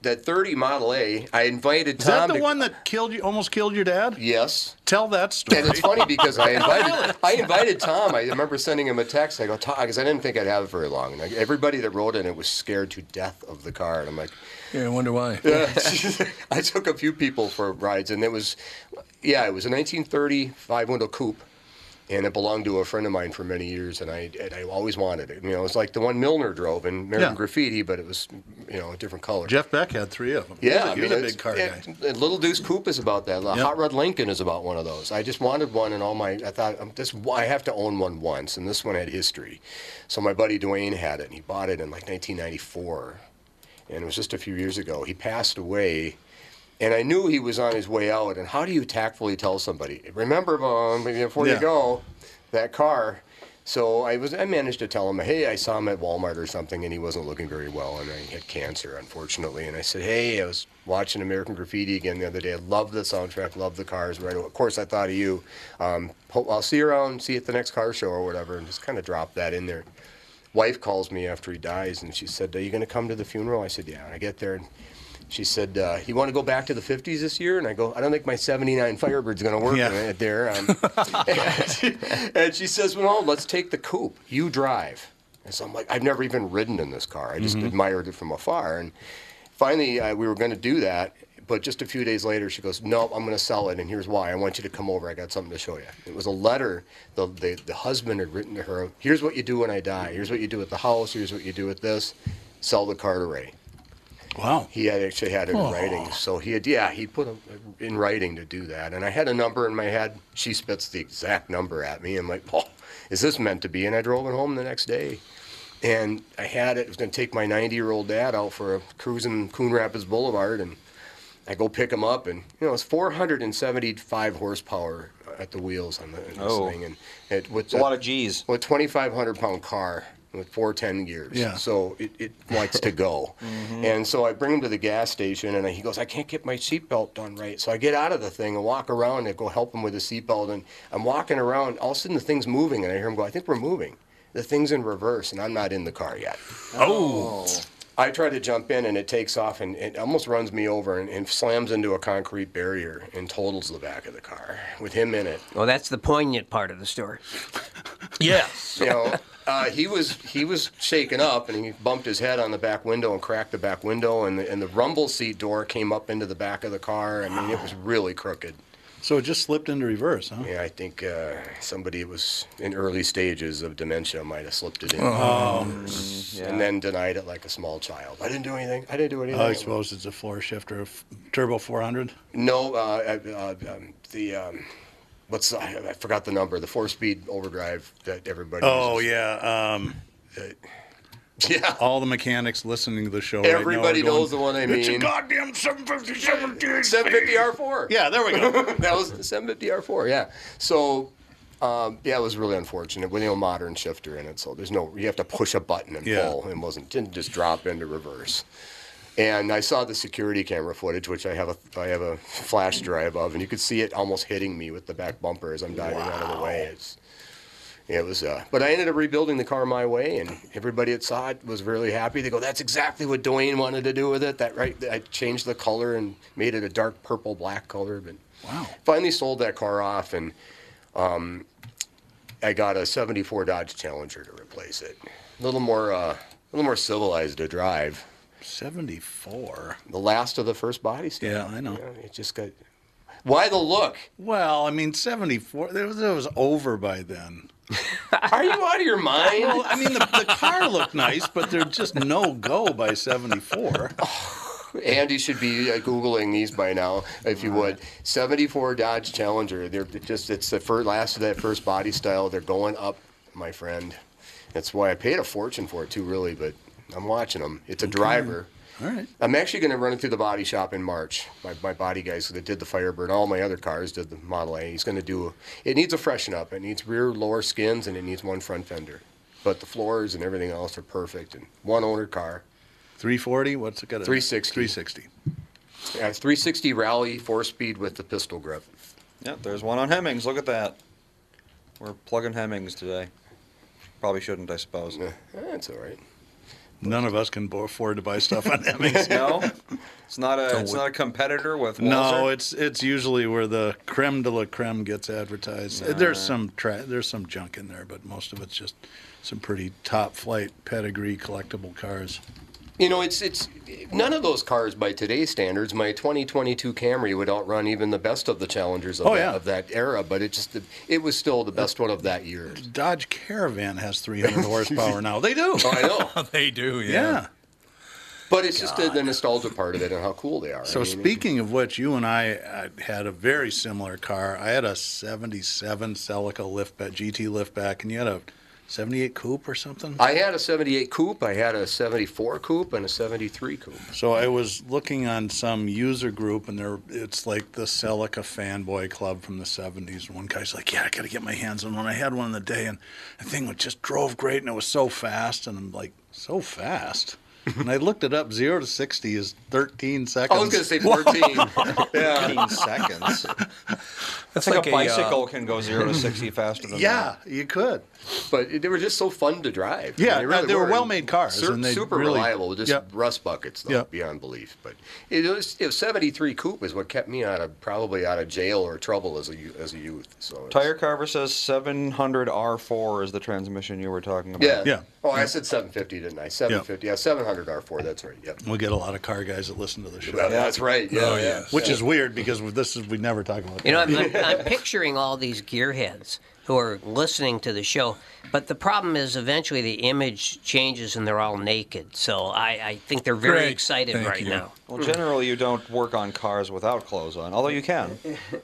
[SPEAKER 6] that 30 Model A, I invited
[SPEAKER 1] Is that
[SPEAKER 6] Tom
[SPEAKER 1] the
[SPEAKER 6] to,
[SPEAKER 1] one that almost killed your dad?
[SPEAKER 6] Yes.
[SPEAKER 1] Tell that story.
[SPEAKER 6] And it's funny because I invited Tom. I remember sending him a text. I go, Tom, because I didn't think I'd have it very long. And everybody that rode in it was scared to death of the car. And I'm like,
[SPEAKER 2] Yeah, I wonder why.
[SPEAKER 6] I took a few people for rides, and it was a 1930 5-window coupe. And it belonged to a friend of mine for many years, and I always wanted it. It was like the one Milner drove in American
[SPEAKER 1] Yeah.
[SPEAKER 6] Graffiti, but it was, a different color.
[SPEAKER 1] Jeff Beck had 3 of them.
[SPEAKER 6] Yeah,
[SPEAKER 1] he was a big car guy.
[SPEAKER 6] And Little Deuce Coupe is about that. Hot Rod Lincoln is about one of those. I just wanted one, and I thought, I have to own one once, and this one had history. So my buddy Dwayne had it, and he bought it in like 1994, and it was just a few years ago. He passed away. And I knew he was on his way out. And how do you tactfully tell somebody, remember, before you go, that car? So I managed to tell him, hey, I saw him at Walmart or something, and he wasn't looking very well, and he had cancer, unfortunately. And I said, hey, I was watching American Graffiti again the other day. I love the soundtrack, love the cars. Right away. Of course, I thought of you. I'll see you around, see you at the next car show or whatever, and just kind of drop that in there. Wife calls me after he dies, and she said, are you going to come to the funeral? I said, yeah. And I get there, and she said, you want to go back to the 50s this year? And I go, I don't think my 79 Firebird's going to work there. And she says, well, no, let's take the coupe. You drive. And so I'm like, I've never even ridden in this car. I just admired it from afar. And finally, we were going to do that. But just a few days later, she goes, no, I'm going to sell it, and here's why. I want you to come over. I got something to show you. It was a letter the husband had written to her. Here's what you do when I die. Here's what you do at the house. Here's what you do with this. Sell the car to Ray.
[SPEAKER 1] Wow.
[SPEAKER 6] He actually had it in writing. So he put it in writing to do that. And I had a number in my head. She spits the exact number at me. I'm like, Paul, is this meant to be? And I drove it home the next day. And I had it. I was going to take my 90-year-old dad out for a cruise in Coon Rapids Boulevard. And I go pick him up. And, it's 475 horsepower at the wheels on this thing. And
[SPEAKER 7] It's a lot of G's.
[SPEAKER 6] With a 2,500-pound car. With 410 gears.
[SPEAKER 1] Yeah.
[SPEAKER 6] So it likes to go. And so I bring him to the gas station, and he goes, I can't get my seatbelt done right. So I get out of the thing and walk around and go help him with the seatbelt. And I'm walking around. All of a sudden, the thing's moving, and I hear him go, I think we're moving. The thing's in reverse, and I'm not in the car yet.
[SPEAKER 1] Oh.
[SPEAKER 6] I try to jump in, and it takes off, and it almost runs me over and slams into a concrete barrier and totals the back of the car with him in it.
[SPEAKER 4] Well, that's the poignant part of the story.
[SPEAKER 2] Yes.
[SPEAKER 6] He was shaken up, and he bumped his head on the back window and cracked the back window, and the rumble seat door came up into the back of the car. I mean, it was really crooked.
[SPEAKER 1] So it just slipped into reverse, huh?
[SPEAKER 6] Yeah, I think somebody was in early stages of dementia might have slipped it in. And then denied it like a small child. I didn't do anything.
[SPEAKER 1] I suppose it's a floor shifter, a turbo 400.
[SPEAKER 6] No, I forgot the number. The 4-speed overdrive that everybody.
[SPEAKER 1] Oh
[SPEAKER 6] uses.
[SPEAKER 1] yeah.
[SPEAKER 6] Yeah.
[SPEAKER 1] All the mechanics listening to the show.
[SPEAKER 6] Everybody
[SPEAKER 1] right now are
[SPEAKER 6] knows the one I mean.
[SPEAKER 1] It's a goddamn 750,
[SPEAKER 6] 750 R4.
[SPEAKER 1] Yeah, there we go.
[SPEAKER 6] That was the 750 R4. Yeah. So, it was really unfortunate with a modern shifter in it. So you have to push a button and pull. It didn't just drop into reverse. And I saw the security camera footage, which I have a flash drive of, and you could see it almost hitting me with the back bumper as I'm diving out of the way. It was, but I ended up rebuilding the car my way, and everybody that saw it was really happy. They go, "That's exactly what Dwayne wanted to do with it." I changed the color and made it a dark purple black color. But finally sold that car off, and I got a '74 Dodge Challenger to replace it. A little more civilized to drive.
[SPEAKER 1] 74.
[SPEAKER 6] The last of the first body style.
[SPEAKER 1] Yeah, I know.
[SPEAKER 6] It just got. Why the look?
[SPEAKER 1] Well, I mean, 74. It was over by then.
[SPEAKER 6] Are you out of your mind?
[SPEAKER 1] Well, I mean, the car looked nice, but there's just no go by 74.
[SPEAKER 6] Andy should be Googling these by now, if you would. 74 Dodge Challenger. It's the last of that first body style. They're going up, my friend. That's why I paid a fortune for it too, really. But I'm watching them. It's a driver.
[SPEAKER 1] All right.
[SPEAKER 6] I'm actually going to run it through the body shop in March. My body guys that did the Firebird, all my other cars did the Model A. He's going to do. It needs a freshen up. It needs rear lower skins and it needs one front fender. But the floors and everything else are perfect. And one owner car.
[SPEAKER 1] 340. What's it got?
[SPEAKER 6] 360.
[SPEAKER 1] 360.
[SPEAKER 6] Yeah, it's 360 Rally 4-speed with the pistol grip.
[SPEAKER 7] Yeah, there's one on Hemmings. Look at that. We're plugging Hemmings today. Probably shouldn't, I suppose.
[SPEAKER 6] That's all right.
[SPEAKER 1] None of us can afford to buy stuff on Hemmings.
[SPEAKER 7] No, it's not a competitor with Walzer?
[SPEAKER 1] No, it's usually where the creme de la creme gets advertised. There's some junk in there, but most of it's just some pretty top flight pedigree collectible cars.
[SPEAKER 6] You know, it's none of those cars by today's standards. My 2022 Camry would outrun even the best of the Challengers of that era, but it was still the best one of that year.
[SPEAKER 1] Dodge Caravan has 300 horsepower now. They do.
[SPEAKER 6] Oh, I know.
[SPEAKER 2] They do,
[SPEAKER 1] Yeah.
[SPEAKER 6] But it's just the nostalgia part of it and how cool they are.
[SPEAKER 1] So speaking of which, you and I had a very similar car. I had a 77 Celica GT liftback, and you had a 78 coupe or something?
[SPEAKER 6] I had a 78 coupe, I had a 74 coupe, and a 73 coupe.
[SPEAKER 1] So I was looking on some user group, and it's like the Celica fanboy club from the 70s. And one guy's like, yeah, I got to get my hands on one. I had one the day, and the thing just drove great, and it was so fast. And I'm like, so fast? And I looked it up. 0 to 60 is 13 seconds.
[SPEAKER 6] I was going to say 14.
[SPEAKER 7] Yeah. 15 seconds.
[SPEAKER 2] That's
[SPEAKER 7] like a bicycle can go 0 to 60 faster than that.
[SPEAKER 1] Yeah, you could.
[SPEAKER 6] But they were just so fun to drive.
[SPEAKER 1] Yeah,
[SPEAKER 6] really
[SPEAKER 1] they were well-made cars. And they
[SPEAKER 6] super
[SPEAKER 1] really,
[SPEAKER 6] reliable, just rust buckets, though, beyond belief. But it was 73 coupe is what kept me probably out of jail or trouble as a youth. So
[SPEAKER 7] Tire Carver says 700 R4 is the transmission you were talking about.
[SPEAKER 1] Yeah.
[SPEAKER 6] Oh, I said 750, didn't I? 750. Yeah, 700 R4. That's right. Yep.
[SPEAKER 1] We get a lot of car guys that listen to the show.
[SPEAKER 6] Yeah, that's right. Yeah,
[SPEAKER 2] Oh, yes.
[SPEAKER 1] Which is weird because we never talk about.
[SPEAKER 4] You know, I'm picturing all these gearheads who are listening to the show, but the problem is eventually the image changes and they're all naked. So I think they're very
[SPEAKER 2] Great.
[SPEAKER 4] excited
[SPEAKER 2] Thank
[SPEAKER 4] right
[SPEAKER 2] you.
[SPEAKER 4] now.
[SPEAKER 7] Well, generally you don't work on cars without clothes on, although you can.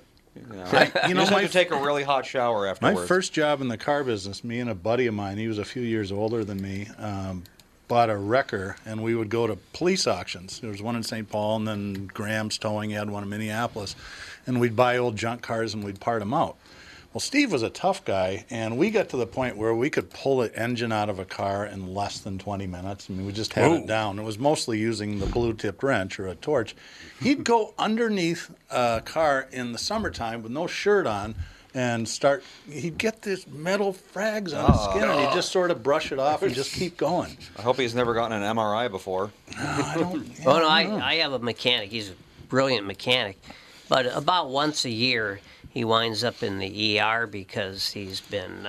[SPEAKER 7] You just have to take a really hot shower afterwards.
[SPEAKER 1] My first job in the car business, me and a buddy of mine, he was a few years older than me, bought a wrecker, and we would go to police auctions. There was one in St. Paul, and then Graham's Towing had one in Minneapolis. And we'd buy old junk cars and we'd part them out. Well, Steve was a tough guy, and we got to the point where we could pull an engine out of a car in less than 20 minutes. I mean, we just had it down. It was mostly using the blue-tipped wrench or a torch. He'd go underneath a car in the summertime with no shirt on and he'd get this metal frags on his skin, and he'd just sort of brush it off and just keep going.
[SPEAKER 7] I hope he's never gotten an MRI before.
[SPEAKER 1] I don't.
[SPEAKER 4] Well, no, I have a mechanic. He's a brilliant mechanic. But about once a year, he winds up in the ER because he's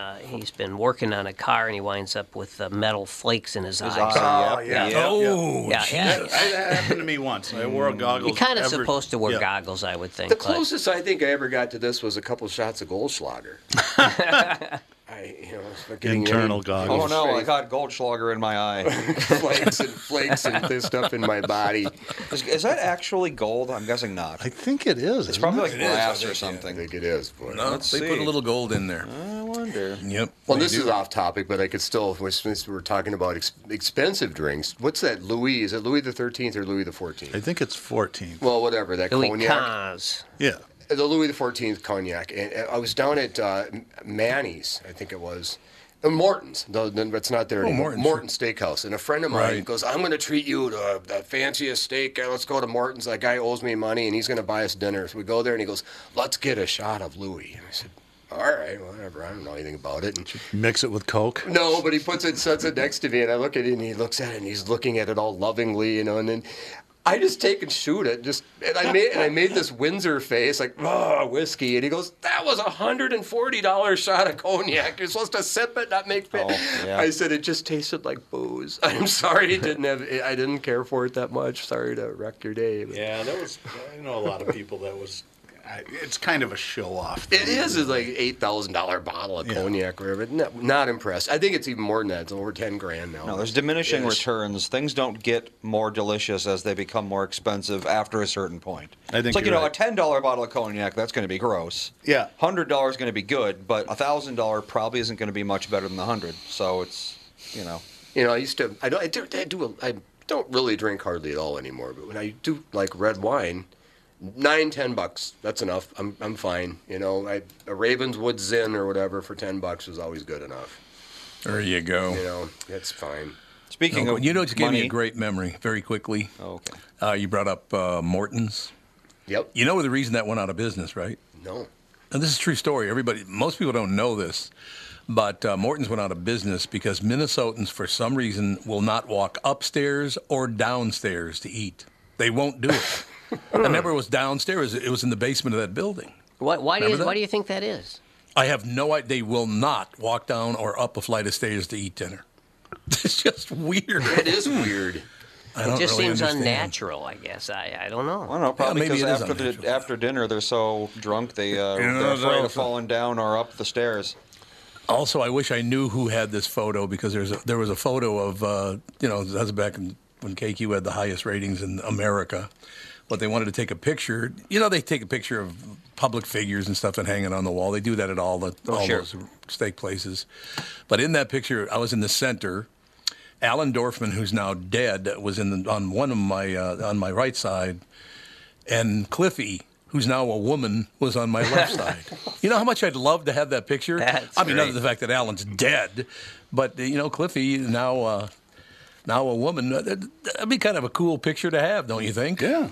[SPEAKER 4] been working on a car, and he winds up with metal flakes in his eyes.
[SPEAKER 1] Oh, yeah.
[SPEAKER 4] Yeah.
[SPEAKER 1] That happened to me once. I wore goggles.
[SPEAKER 4] You're kind of supposed to wear goggles, I would think.
[SPEAKER 6] The closest I think I ever got to this was a couple shots of Goldschlager. Getting
[SPEAKER 1] Internal goggles.
[SPEAKER 7] Oh no, I got Goldschlager in my eye.
[SPEAKER 6] flakes and this stuff in my body.
[SPEAKER 7] Is that actually gold? I'm guessing not.
[SPEAKER 1] I think it is.
[SPEAKER 7] It's probably like
[SPEAKER 2] It is,
[SPEAKER 7] brass
[SPEAKER 2] I
[SPEAKER 7] or
[SPEAKER 2] think,
[SPEAKER 7] something.
[SPEAKER 6] I think it is. Boy.
[SPEAKER 2] No,
[SPEAKER 7] Let's
[SPEAKER 2] they
[SPEAKER 7] see.
[SPEAKER 2] put a little gold in there.
[SPEAKER 7] I wonder.
[SPEAKER 2] Yep.
[SPEAKER 6] Well,
[SPEAKER 2] they
[SPEAKER 6] this
[SPEAKER 2] do.
[SPEAKER 6] is off topic, but I could still, since we're talking about expensive drinks, what's that Louis? Is it Louis the 13th or Louis the 14th?
[SPEAKER 1] I think it's 14.
[SPEAKER 6] Well, whatever, that
[SPEAKER 4] Louis
[SPEAKER 6] cognac.
[SPEAKER 4] Caz.
[SPEAKER 1] Yeah.
[SPEAKER 6] The Louis the 14th cognac. And I was down at Manny's, I think it was. Morton's. That's not there anymore.
[SPEAKER 2] Morton's.
[SPEAKER 6] Steakhouse. And a friend of mine goes, I'm going to treat you to the fanciest steak. Let's go to Morton's. That guy owes me money, and he's going to buy us dinner. So we go there, and he goes, let's get a shot of Louis. And I said, all right, whatever. I don't know anything about it. And
[SPEAKER 1] Mix it with Coke.
[SPEAKER 6] no, but he sets it next to me, and I look at it, and he looks at it, and he's looking at it all lovingly, and then I just take and shoot it, and I made this Windsor face, like, whiskey, and he goes, that was $140 shot of cognac. You're supposed to sip it, not make fit.
[SPEAKER 7] Oh, yeah.
[SPEAKER 6] I said, it just tasted like booze. I'm sorry, I didn't care for it that much. Sorry to wreck your day. But.
[SPEAKER 1] Yeah, I know a lot of people that was. It's kind of a show-off.
[SPEAKER 6] It is. It's like $8,000 bottle of cognac or whatever. Not impressed. I think it's even more than that. It's over $10,000 now.
[SPEAKER 7] No, there's diminishing returns. Things don't get more delicious as they become more expensive after a certain point.
[SPEAKER 1] I think
[SPEAKER 7] it's like,
[SPEAKER 1] you're
[SPEAKER 7] a
[SPEAKER 1] right.
[SPEAKER 7] $10 bottle of cognac, that's going to be gross.
[SPEAKER 1] Yeah.
[SPEAKER 7] $100 is going to be good, but $1,000 probably isn't going to be much better than the 100. So it's,
[SPEAKER 6] I used to. I don't really drink hardly at all anymore. But when I do like red wine, $9-10, that's enough. I'm fine. A Ravenswood Zin or whatever for $10 is always good enough.
[SPEAKER 2] There you go.
[SPEAKER 6] It's fine.
[SPEAKER 7] Speaking of
[SPEAKER 2] You know, it gave me
[SPEAKER 7] money,
[SPEAKER 2] a great memory very quickly.
[SPEAKER 7] Oh, okay.
[SPEAKER 2] You brought up Morton's.
[SPEAKER 6] Yep.
[SPEAKER 2] You know the reason that went out of business, right?
[SPEAKER 6] No.
[SPEAKER 2] and this is a true story. Most people don't know this, but Morton's went out of business because Minnesotans, for some reason, will not walk upstairs or downstairs to eat. They won't do it. I remember it was downstairs. It was in the basement of that building.
[SPEAKER 4] Why do you think that is?
[SPEAKER 2] I have no idea. They will not walk down or up a flight of stairs to eat dinner. It's just weird.
[SPEAKER 6] It is weird.
[SPEAKER 2] I don't
[SPEAKER 4] It just
[SPEAKER 2] really
[SPEAKER 4] seems
[SPEAKER 2] understand.
[SPEAKER 4] unnatural, I guess. I don't know.
[SPEAKER 7] I don't know, probably
[SPEAKER 2] maybe
[SPEAKER 7] because
[SPEAKER 2] it is unnatural.
[SPEAKER 7] after dinner they're so drunk they're afraid of falling down or up the stairs.
[SPEAKER 2] Also, I wish I knew who had this photo because there was a photo of that's back when KQ had the highest ratings in America. But they wanted to take a picture. They take a picture of public figures and stuff and hang it on the wall. They do that at all
[SPEAKER 4] sure.
[SPEAKER 2] those steak places. But in that picture, I was in the center. Alan Dorfman, who's now dead, was on one of on my right side, and Cliffy, who's now a woman, was on my left side. You know how much I'd love to have that picture?
[SPEAKER 4] That's
[SPEAKER 2] I mean, other
[SPEAKER 4] great.
[SPEAKER 2] than the fact that Alan's dead, but Cliffy now a woman. That'd be kind of a cool picture to have, don't you think?
[SPEAKER 1] Yeah.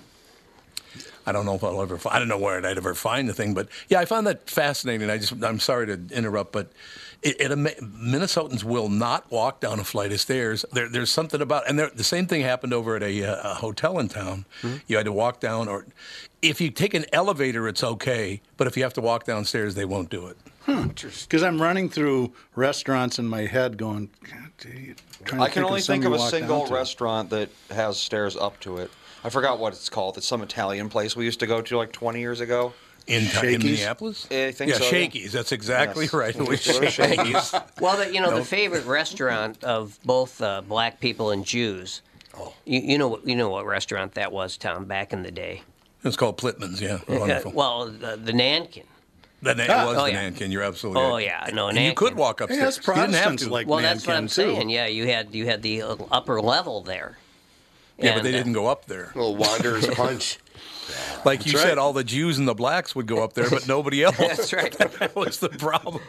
[SPEAKER 2] I don't know if I'll ever. I don't know where I'd ever find the thing, but yeah, I found that fascinating. I'm sorry to interrupt, but Minnesotans will not walk down a flight of stairs. There's something about, and the same thing happened over at a hotel in town. Mm-hmm. You had to walk down, or if you take an elevator, it's okay, but if you have to walk downstairs, they won't do it.
[SPEAKER 1] Because I'm running through restaurants in my head going, God, trying to
[SPEAKER 7] I can only think
[SPEAKER 1] some
[SPEAKER 7] of
[SPEAKER 1] you
[SPEAKER 7] a
[SPEAKER 1] walk
[SPEAKER 7] single
[SPEAKER 1] down to.
[SPEAKER 7] restaurant that has stairs up to it. I forgot what it's called. It's some Italian place we used to go to like 20 years ago.
[SPEAKER 2] In
[SPEAKER 1] Shakey's?
[SPEAKER 2] Minneapolis?
[SPEAKER 7] I think so, yeah.
[SPEAKER 2] Shakey's. That's exactly
[SPEAKER 7] Yes.
[SPEAKER 2] right. It was
[SPEAKER 7] Go to
[SPEAKER 2] Shakey's.
[SPEAKER 4] Well, the favorite restaurant of both black people and Jews.
[SPEAKER 2] Oh.
[SPEAKER 4] You know what restaurant that was, Tom, back in the day.
[SPEAKER 2] It's called Plitman's. Yeah, wonderful.
[SPEAKER 4] Well, the Nankin.
[SPEAKER 2] It was
[SPEAKER 4] Oh,
[SPEAKER 2] the
[SPEAKER 4] yeah.
[SPEAKER 2] Nankin. You're absolutely
[SPEAKER 4] Oh
[SPEAKER 2] right.
[SPEAKER 4] yeah, no,
[SPEAKER 2] And
[SPEAKER 4] Nankin.
[SPEAKER 2] you could walk upstairs.
[SPEAKER 1] Hey, that's
[SPEAKER 2] You didn't have
[SPEAKER 1] Protestants
[SPEAKER 2] to.
[SPEAKER 1] like
[SPEAKER 4] Well, that's what
[SPEAKER 1] Nankin,
[SPEAKER 4] I'm
[SPEAKER 1] too.
[SPEAKER 4] saying. Yeah, you had the upper level there.
[SPEAKER 2] Yeah, but
[SPEAKER 4] And,
[SPEAKER 2] they didn't go up there.
[SPEAKER 6] Little Wanderer's Punch.
[SPEAKER 2] Like you
[SPEAKER 1] That's
[SPEAKER 2] said,
[SPEAKER 1] right.
[SPEAKER 2] all the Jews and the blacks would go up there, but nobody else.
[SPEAKER 4] That's right.
[SPEAKER 2] That was the problem.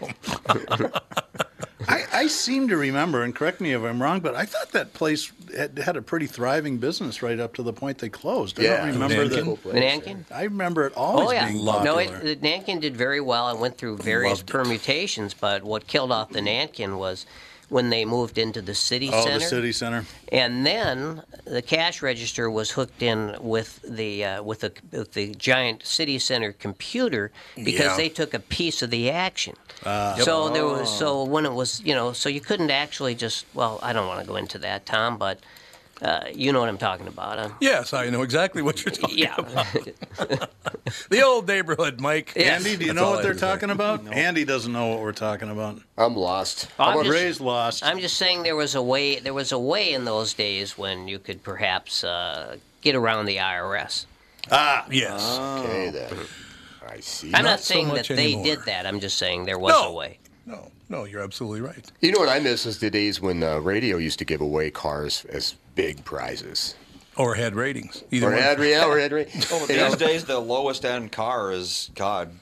[SPEAKER 1] I seem to remember, and correct me if I'm wrong, but I thought that place had a pretty thriving business right up to the point they closed. I don't remember
[SPEAKER 2] Nankin?
[SPEAKER 4] The Nankin?
[SPEAKER 1] I remember it always
[SPEAKER 4] Oh yeah,
[SPEAKER 1] being
[SPEAKER 4] no,
[SPEAKER 1] popular.
[SPEAKER 4] the Nankin did very well and went through various
[SPEAKER 2] Loved it.
[SPEAKER 4] permutations. But what killed off the Nankin was when they moved into the city
[SPEAKER 1] Oh,
[SPEAKER 4] center.
[SPEAKER 1] the city center.
[SPEAKER 4] And then the cash register was hooked in with the giant city center computer because
[SPEAKER 2] Yeah.
[SPEAKER 4] they took a piece of the action. So there was when it was so you couldn't actually just I don't want to go into that, Tom, but you know what I'm talking about. Huh?
[SPEAKER 2] Yes, I know exactly what you're talking
[SPEAKER 4] Yeah.
[SPEAKER 2] about. The old neighborhood, Mike.
[SPEAKER 4] Yeah.
[SPEAKER 1] Andy, do you
[SPEAKER 2] That's
[SPEAKER 1] know
[SPEAKER 2] all
[SPEAKER 1] what
[SPEAKER 2] I
[SPEAKER 1] they're
[SPEAKER 2] have to say.
[SPEAKER 1] talking about? Andy doesn't know what we're talking about.
[SPEAKER 6] I'm lost.
[SPEAKER 4] I'm
[SPEAKER 1] But
[SPEAKER 4] just-
[SPEAKER 1] Ray's lost.
[SPEAKER 4] I'm just saying there was a way in those days when you could perhaps get around the IRS.
[SPEAKER 2] Yes.
[SPEAKER 6] Okay, then. I see.
[SPEAKER 4] I'm
[SPEAKER 2] Not
[SPEAKER 4] not
[SPEAKER 2] so
[SPEAKER 4] saying that
[SPEAKER 2] much
[SPEAKER 4] they
[SPEAKER 2] anymore.
[SPEAKER 4] did that. I'm just saying there was a way.
[SPEAKER 2] No, you're absolutely right.
[SPEAKER 6] You know what I miss is the days when radio used to give away cars as big prizes.
[SPEAKER 2] Or had ratings. Either
[SPEAKER 6] Or
[SPEAKER 2] one.
[SPEAKER 6] had ratings.
[SPEAKER 7] Oh, but these days the lowest end car is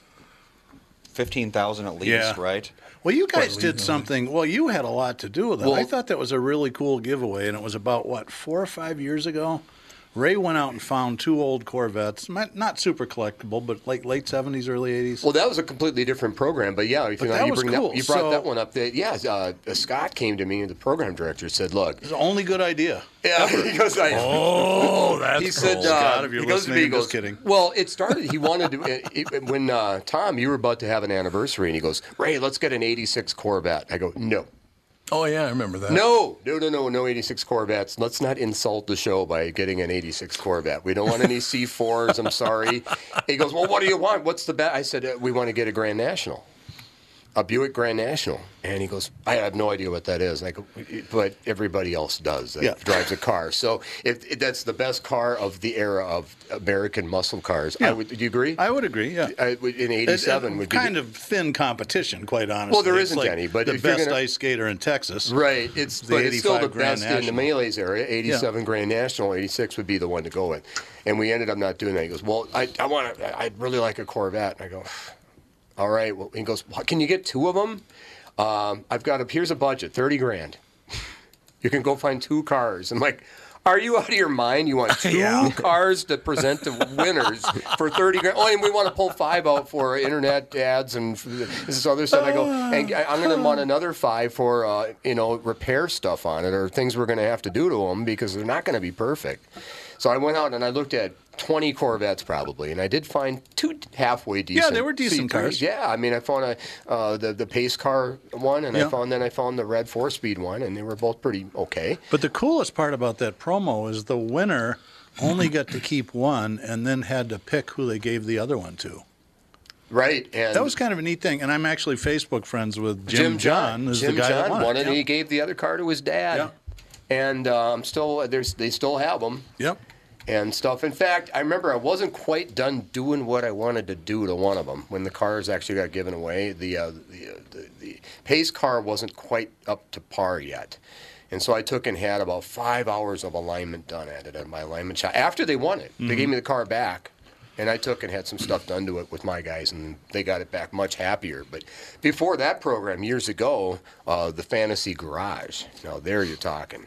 [SPEAKER 7] $15,000 at least,
[SPEAKER 1] Yeah.
[SPEAKER 7] right?
[SPEAKER 1] Well, you guys
[SPEAKER 2] What,
[SPEAKER 1] did
[SPEAKER 2] legal?
[SPEAKER 1] something. Well, you had a lot to do with it.
[SPEAKER 6] Well-
[SPEAKER 1] I thought that was a really cool giveaway, and it was about 4 or 5 years ago. Ray went out and found 2 old Corvettes, not super collectible, but like late 70s, early 80s.
[SPEAKER 6] Well, that was a completely different program, but yeah, if
[SPEAKER 1] But
[SPEAKER 6] you,
[SPEAKER 1] that
[SPEAKER 6] you
[SPEAKER 1] was
[SPEAKER 6] bring
[SPEAKER 1] cool.
[SPEAKER 6] that, you brought
[SPEAKER 1] So-
[SPEAKER 6] that one up. Scott came to me, and the program director said, "Look,
[SPEAKER 1] It's the only good idea.
[SPEAKER 6] yeah," he goes,
[SPEAKER 2] Oh, that's
[SPEAKER 6] he said,
[SPEAKER 2] cool.
[SPEAKER 1] Scott, if you're
[SPEAKER 6] he goes to
[SPEAKER 1] listening,
[SPEAKER 6] me, he
[SPEAKER 1] I'm
[SPEAKER 6] goes,
[SPEAKER 1] just kidding.
[SPEAKER 6] Well, it started. He wanted to when Tom, you were about to have an anniversary, and he goes, "Ray, let's get an '86 Corvette." I go, "No,
[SPEAKER 2] Oh, yeah, I remember that.
[SPEAKER 6] no '86 Corvettes. Let's not insult the show by getting an '86 Corvette. We don't want any C4s. I'm sorry." He goes, "Well, what do you want? What's the bet?" I said, "We want to get a Grand National." A Buick Grand National. And he goes, "I have no idea what that is." And I go, "But everybody else does that drives a car." So if that's the best car of the era of American muscle cars.
[SPEAKER 1] Yeah.
[SPEAKER 6] Do you agree?
[SPEAKER 1] I would agree, yeah.
[SPEAKER 6] In '87 would be
[SPEAKER 1] kind of thin competition, quite honestly.
[SPEAKER 6] Well, there
[SPEAKER 1] It's
[SPEAKER 6] isn't
[SPEAKER 1] like
[SPEAKER 6] any, but
[SPEAKER 1] the
[SPEAKER 6] if you're
[SPEAKER 1] best
[SPEAKER 6] gonna-
[SPEAKER 1] ice skater in Texas.
[SPEAKER 6] Right. It's still the
[SPEAKER 1] 85 Grand
[SPEAKER 6] best in the
[SPEAKER 1] National.
[SPEAKER 6] Melee's area. '87 Grand National. '86 would be the one to go with. And we ended up not doing that. He goes, "Well, I'd really like a Corvette." And I go, "All right." Well, he goes, "Can you get 2 of them?" Here's a budget, $30,000. You can go find 2 cars. I'm like, Are you out of your mind? You want two cars to present to winners for 30 grand? Oh, and we want to pull 5 out for internet ads and this other stuff. I go, and I'm going to want another 5 for, repair stuff on it or things we're going to have to do to them because they're not going to be perfect. So I went out and I looked at 20 Corvettes probably, and I did find 2 halfway decent.
[SPEAKER 1] Yeah, they were decent
[SPEAKER 6] C3s.
[SPEAKER 1] cars.
[SPEAKER 6] Yeah, I mean, I found the pace car one, and I found the red 4-speed one, and they were both pretty okay.
[SPEAKER 1] But the coolest part about that promo is the winner only got to keep one and then had to pick who they gave the other one to.
[SPEAKER 6] Right, and
[SPEAKER 1] that was kind of a neat thing. And I'm actually Facebook friends with Jim John, is the guy that won it.
[SPEAKER 6] And he gave the other car to his dad.
[SPEAKER 1] Yeah.
[SPEAKER 6] And they still have them.
[SPEAKER 1] Yep.
[SPEAKER 6] And stuff. In fact, I remember I wasn't quite done doing what I wanted to do to one of them when the cars actually got given away. The pace car wasn't quite up to par yet. And so I took and had about 5 hours of alignment done at my alignment shop. After they won it, they gave me the car back. And I took and had some stuff done to it with my guys, and they got it back much happier. But before that program, years ago, the Fantasy Garage. Now, there you're talking.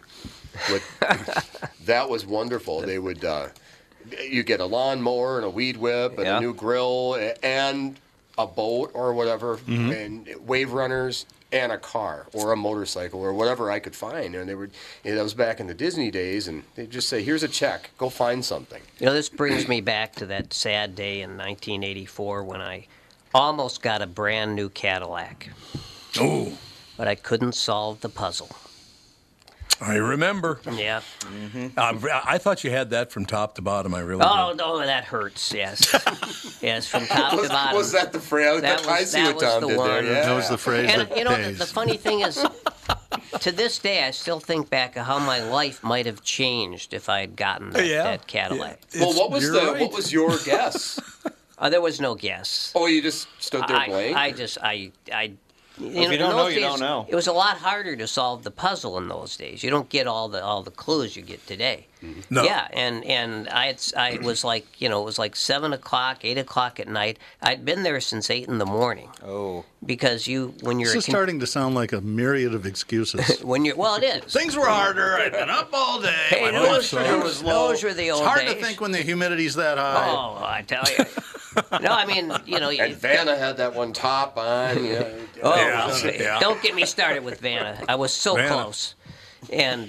[SPEAKER 6] That was wonderful. They would, you get a lawnmower and a weed whip and a new grill and a boat or whatever, and wave runners and a car or a motorcycle or whatever I could find. And that was back in the Disney days, and they'd just say, here's a check, go find something.
[SPEAKER 4] This brings me back to that sad day in 1984 when I almost got a brand new Cadillac.
[SPEAKER 2] Oh.
[SPEAKER 4] But I couldn't solve the puzzle.
[SPEAKER 2] I remember.
[SPEAKER 4] Yeah.
[SPEAKER 2] I thought you had that from top to bottom. I really did.
[SPEAKER 4] No, that hurts. Yes, yes, from top to bottom.
[SPEAKER 6] Was that the phrase? I see what Tom did there. Yeah.
[SPEAKER 1] That was the phrase
[SPEAKER 4] And
[SPEAKER 1] that pays.
[SPEAKER 4] the funny thing is, to this day, I still think back of how my life might have changed if I had gotten that Cadillac.
[SPEAKER 6] Yeah. Well, what was your guess?
[SPEAKER 4] There was no guess.
[SPEAKER 6] Oh, you just stood there blank?
[SPEAKER 7] If you don't know, you don't know.
[SPEAKER 4] It was a lot harder to solve the puzzle in those days. You don't get all the clues you get today.
[SPEAKER 2] No.
[SPEAKER 4] Yeah, and I was like, it was like 7 o'clock, 8 o'clock at night. I'd been there since 8 in the morning.
[SPEAKER 7] Oh.
[SPEAKER 4] Because when you're
[SPEAKER 1] This is starting to sound like a myriad of excuses.
[SPEAKER 4] well, it is.
[SPEAKER 1] Things were harder. I'd been up all day.
[SPEAKER 4] Hey,
[SPEAKER 1] My blood sugar was low.
[SPEAKER 4] those were the old
[SPEAKER 1] It's hard
[SPEAKER 4] days.
[SPEAKER 1] to think when the humidity's that high.
[SPEAKER 4] Oh, I tell you. No, I mean,
[SPEAKER 6] And Vanna had that one top on.
[SPEAKER 2] Yeah.
[SPEAKER 4] Don't get me started with Vanna. I was so close. And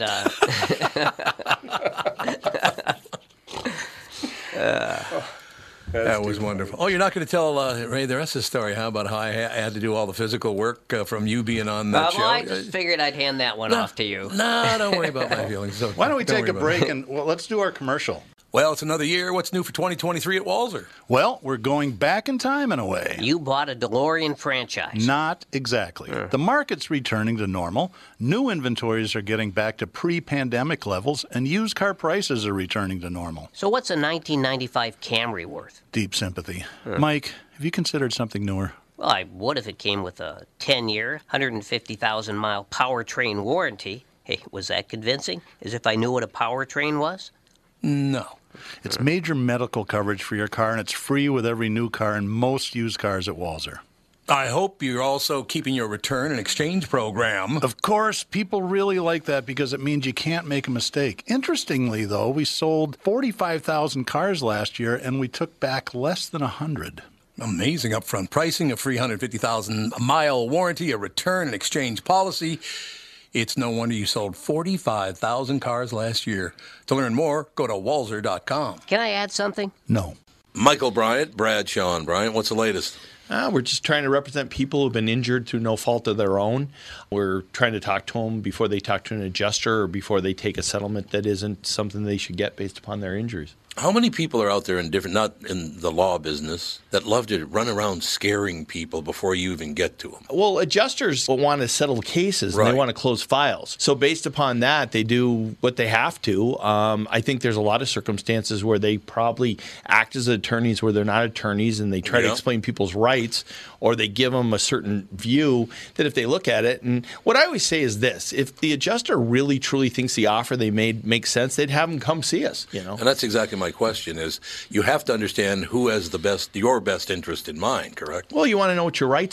[SPEAKER 2] that was wonderful. Oh, you're not going to tell Ray the rest of the story, huh? About how I had to do all the physical work from you being on that show?
[SPEAKER 4] well, I just figured I'd hand that one off to you.
[SPEAKER 2] No, don't worry about my feelings.
[SPEAKER 1] Why don't we take a
[SPEAKER 2] worry
[SPEAKER 1] break and let's do our commercial.
[SPEAKER 2] Well, it's another year. What's new for 2023 at Walser?
[SPEAKER 1] Well, we're going back in time in a way.
[SPEAKER 4] You bought a DeLorean franchise.
[SPEAKER 1] Not exactly. The market's returning to normal. New inventories are getting back to pre-pandemic levels, and used car prices are returning to normal.
[SPEAKER 4] So what's a 1995 Camry worth?
[SPEAKER 1] Deep sympathy. Mike, have you considered something newer?
[SPEAKER 4] Well, I would if it came with a 10-year, 150,000-mile powertrain warranty. Hey, was that convincing? As if I knew what a powertrain was?
[SPEAKER 2] No.
[SPEAKER 1] It's major medical coverage for your car, and it's free with every new car and most used cars at Walser.
[SPEAKER 2] I hope you're also keeping your return and exchange program.
[SPEAKER 1] Of course, people really like that because it means you can't make a mistake. Interestingly, though, we sold 45,000 cars last year, and we took back less than 100.
[SPEAKER 2] Amazing upfront pricing, a free 150,000-mile warranty, a return and exchange policy. It's no wonder you sold 45,000 cars last year. To learn more, go to walser.com.
[SPEAKER 4] Can I add something?
[SPEAKER 1] No.
[SPEAKER 8] Michael Bryant, Brad Sean Bryant, what's the latest?
[SPEAKER 5] We're just trying to represent people who've been injured through no fault of their own. We're trying to talk to them before they talk to an adjuster or before they take a settlement that isn't something they should get based upon their injuries.
[SPEAKER 8] How many people are out there in different, not in the law business, that love to run around scaring people before you even get to them?
[SPEAKER 5] Well, adjusters will want to settle cases and
[SPEAKER 8] Right.
[SPEAKER 5] they want to close files. So based upon that, they do what they have to. I think there's a lot of circumstances where they probably act as attorneys where they're not attorneys, and they try to
[SPEAKER 8] Yeah.
[SPEAKER 5] explain people's rights, or they give them a certain view that if they look at it, and what I always say is this: if the adjuster really truly thinks the offer they made makes sense, they'd have them come see us.
[SPEAKER 8] And that's exactly my question is, you have to understand who has your best interest in mind, correct?
[SPEAKER 5] Well, you want to know what your rights are.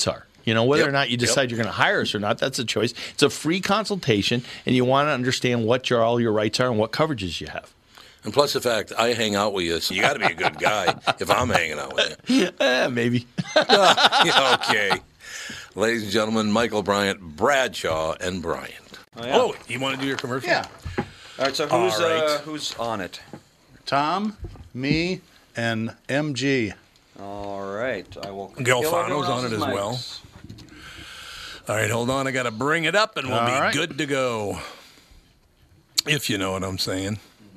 [SPEAKER 5] You know, whether or
[SPEAKER 2] Yep.
[SPEAKER 5] not you decide you're going to hire us or not, that's a choice. It's a free consultation, and you want to understand what all your rights are and what coverages you have.
[SPEAKER 8] And plus the fact I hang out with you, so you got to be a good guy if I'm hanging out with you.
[SPEAKER 5] Maybe.
[SPEAKER 8] Okay. Ladies and gentlemen, Michael Bryant, Bradshaw, and Bryant.
[SPEAKER 2] Oh, you want to do your commercial?
[SPEAKER 1] Yeah.
[SPEAKER 7] All right, so
[SPEAKER 2] All right.
[SPEAKER 7] who's on it?
[SPEAKER 1] Tom, me, and MG.
[SPEAKER 7] All right, I will.
[SPEAKER 2] Galfano's on it as well. All right, hold on. I got to bring it up, and we'll
[SPEAKER 1] All
[SPEAKER 2] be
[SPEAKER 1] right.
[SPEAKER 2] good to go. If you know what I'm saying.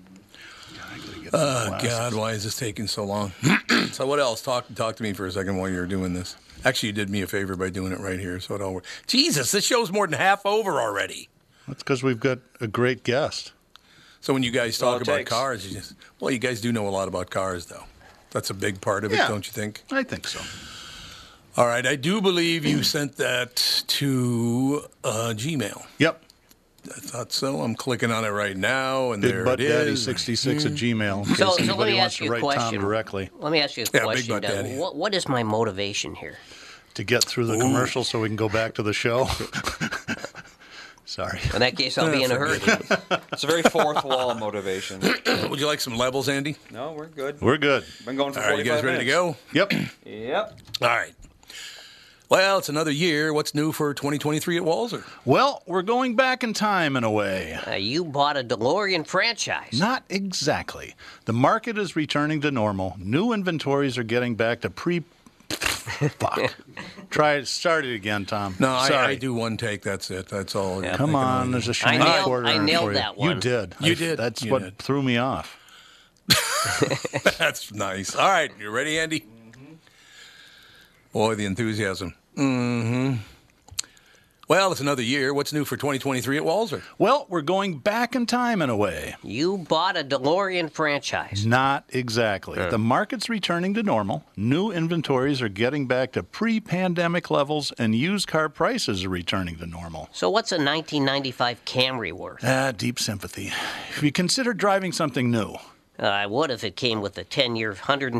[SPEAKER 2] Oh, God, why is this taking so long? So what else? Talk to me for a second while you're doing this. Actually, you did me a favor by doing it right here, so it all works. Jesus, this show's more than half over already.
[SPEAKER 1] That's because we've got a great guest.
[SPEAKER 2] So when you guys
[SPEAKER 7] all
[SPEAKER 2] talk
[SPEAKER 7] it
[SPEAKER 2] about
[SPEAKER 7] takes.
[SPEAKER 2] cars, you guys do know a lot about cars, though. That's a big part of it,
[SPEAKER 1] Yeah.
[SPEAKER 2] don't you think?
[SPEAKER 1] I think so.
[SPEAKER 2] All right, I do believe you sent that to Gmail.
[SPEAKER 1] Yep.
[SPEAKER 2] I thought so. I'm clicking on it right now, and
[SPEAKER 1] Big
[SPEAKER 2] there
[SPEAKER 1] Butt
[SPEAKER 2] it
[SPEAKER 1] Daddy
[SPEAKER 2] is.
[SPEAKER 1] 66 at Gmail. In case
[SPEAKER 4] So let
[SPEAKER 1] anybody
[SPEAKER 4] me
[SPEAKER 1] wants
[SPEAKER 4] ask
[SPEAKER 1] to
[SPEAKER 4] you a
[SPEAKER 1] write Tom
[SPEAKER 4] question.
[SPEAKER 1] directly
[SPEAKER 4] Let me ask you a
[SPEAKER 2] Yeah, Big
[SPEAKER 4] question.
[SPEAKER 2] Butt Daddy.
[SPEAKER 4] What is my motivation here?
[SPEAKER 1] to get through the commercial so we can go back to the show. Sorry.
[SPEAKER 4] In that case, I'll be in a hurry.
[SPEAKER 7] It's a very fourth wall motivation.
[SPEAKER 2] Would you like some levels, Andy?
[SPEAKER 7] No, we're good.
[SPEAKER 1] We're good.
[SPEAKER 7] Been going for
[SPEAKER 2] All right, you
[SPEAKER 7] 45
[SPEAKER 2] guys ready to
[SPEAKER 7] minutes.
[SPEAKER 2] go?
[SPEAKER 1] Yep.
[SPEAKER 7] Yep.
[SPEAKER 2] All right. Well, it's another year. What's new for 2023 at Walser?
[SPEAKER 1] Well, we're going back in time in a way.
[SPEAKER 4] You bought a DeLorean franchise.
[SPEAKER 1] Not exactly. The market is returning to normal. New inventories are getting back to Fuck. Start it again, Tom.
[SPEAKER 2] No,
[SPEAKER 1] Sorry.
[SPEAKER 2] I do one take. That's it. That's all. you're
[SPEAKER 1] Come
[SPEAKER 2] thinking
[SPEAKER 1] on,
[SPEAKER 2] of.
[SPEAKER 1] there's a shiny
[SPEAKER 4] nailed-
[SPEAKER 1] quarter
[SPEAKER 4] I
[SPEAKER 1] in it
[SPEAKER 4] nailed
[SPEAKER 1] for you.
[SPEAKER 4] that
[SPEAKER 1] You
[SPEAKER 4] one.
[SPEAKER 1] did.
[SPEAKER 2] You did.
[SPEAKER 1] That's
[SPEAKER 2] You
[SPEAKER 1] what
[SPEAKER 2] did.
[SPEAKER 1] threw me off.
[SPEAKER 2] That's nice. All right, you ready, Andy? Mm-hmm. Boy, the enthusiasm. Mm-hmm. Well, it's another year. What's new for 2023 at Walser?
[SPEAKER 1] Well, we're going back in time in a way.
[SPEAKER 4] You bought a DeLorean franchise.
[SPEAKER 1] Not exactly. The market's returning to normal. New inventories are getting back to pre-pandemic levels, and used car prices are returning to normal.
[SPEAKER 4] So what's a 1995 Camry worth?
[SPEAKER 1] Deep sympathy. If you consider driving something new,
[SPEAKER 4] I would if it came with a 10-year,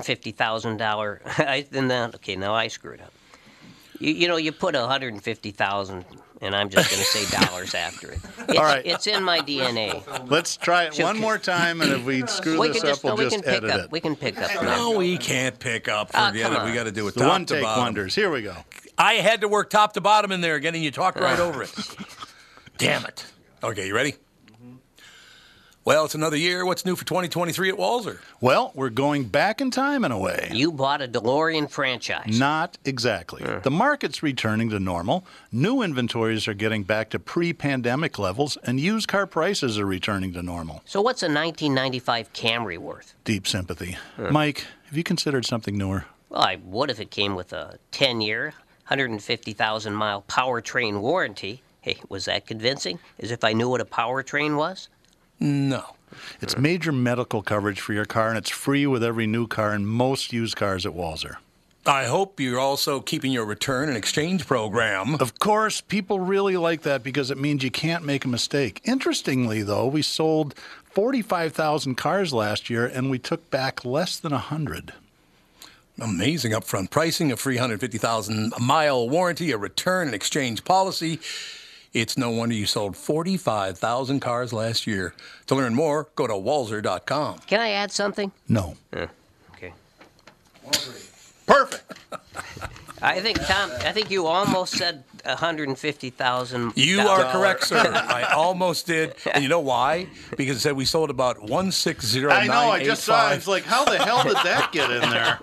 [SPEAKER 4] $150,000. Okay, now I screwed up. You put $150,000, and I'm just going to say dollars after it. All
[SPEAKER 1] right.
[SPEAKER 4] It's in my DNA.
[SPEAKER 1] let's try it one more time, and if we screw
[SPEAKER 4] We
[SPEAKER 1] this
[SPEAKER 4] can
[SPEAKER 1] up,
[SPEAKER 4] just,
[SPEAKER 1] we'll
[SPEAKER 4] we
[SPEAKER 1] just
[SPEAKER 4] can pick
[SPEAKER 1] edit
[SPEAKER 4] up.
[SPEAKER 1] it.
[SPEAKER 4] We can pick up.
[SPEAKER 2] No, we can't pick up. Forget
[SPEAKER 4] come
[SPEAKER 2] it. We
[SPEAKER 4] on.
[SPEAKER 2] got to do it
[SPEAKER 1] The
[SPEAKER 2] top to
[SPEAKER 1] one-take
[SPEAKER 2] bottom.
[SPEAKER 1] wonders. Here we go.
[SPEAKER 2] I had to work top to bottom in there again, and you talked right over it. Damn it. Okay, you ready? Well, it's another year. What's new for 2023 at Walser?
[SPEAKER 1] Well, we're going back in time in a way.
[SPEAKER 4] You bought a DeLorean franchise.
[SPEAKER 1] Not exactly. The market's returning to normal. New inventories are getting back to pre-pandemic levels, and used car prices are returning to normal.
[SPEAKER 4] So what's a 1995 Camry worth?
[SPEAKER 1] Deep sympathy. Mike, have you considered something newer?
[SPEAKER 4] Well, I would if it came with a 10-year, 150,000-mile powertrain warranty. Hey, was that convincing? As if I knew what a powertrain was?
[SPEAKER 2] No.
[SPEAKER 1] It's major medical coverage for your car, and it's free with every new car and most used cars at Walser.
[SPEAKER 2] I hope you're also keeping your return and exchange program.
[SPEAKER 1] Of course, people really like that because it means you can't make a mistake. Interestingly, though, we sold 45,000 cars last year, and we took back less than 100.
[SPEAKER 2] Amazing upfront pricing, a free 150,000-mile warranty, a return and exchange policy. It's no wonder you sold 45,000 cars last year. To learn more, go to walser.com.
[SPEAKER 4] Can I add something?
[SPEAKER 1] No.
[SPEAKER 4] Okay.
[SPEAKER 1] Perfect.
[SPEAKER 4] I think you almost said 150,000.
[SPEAKER 2] You are correct, sir. I almost did. And you know why? Because it said we sold about 160,985.
[SPEAKER 1] I know. I just saw it. It's like, how the hell did that get in there?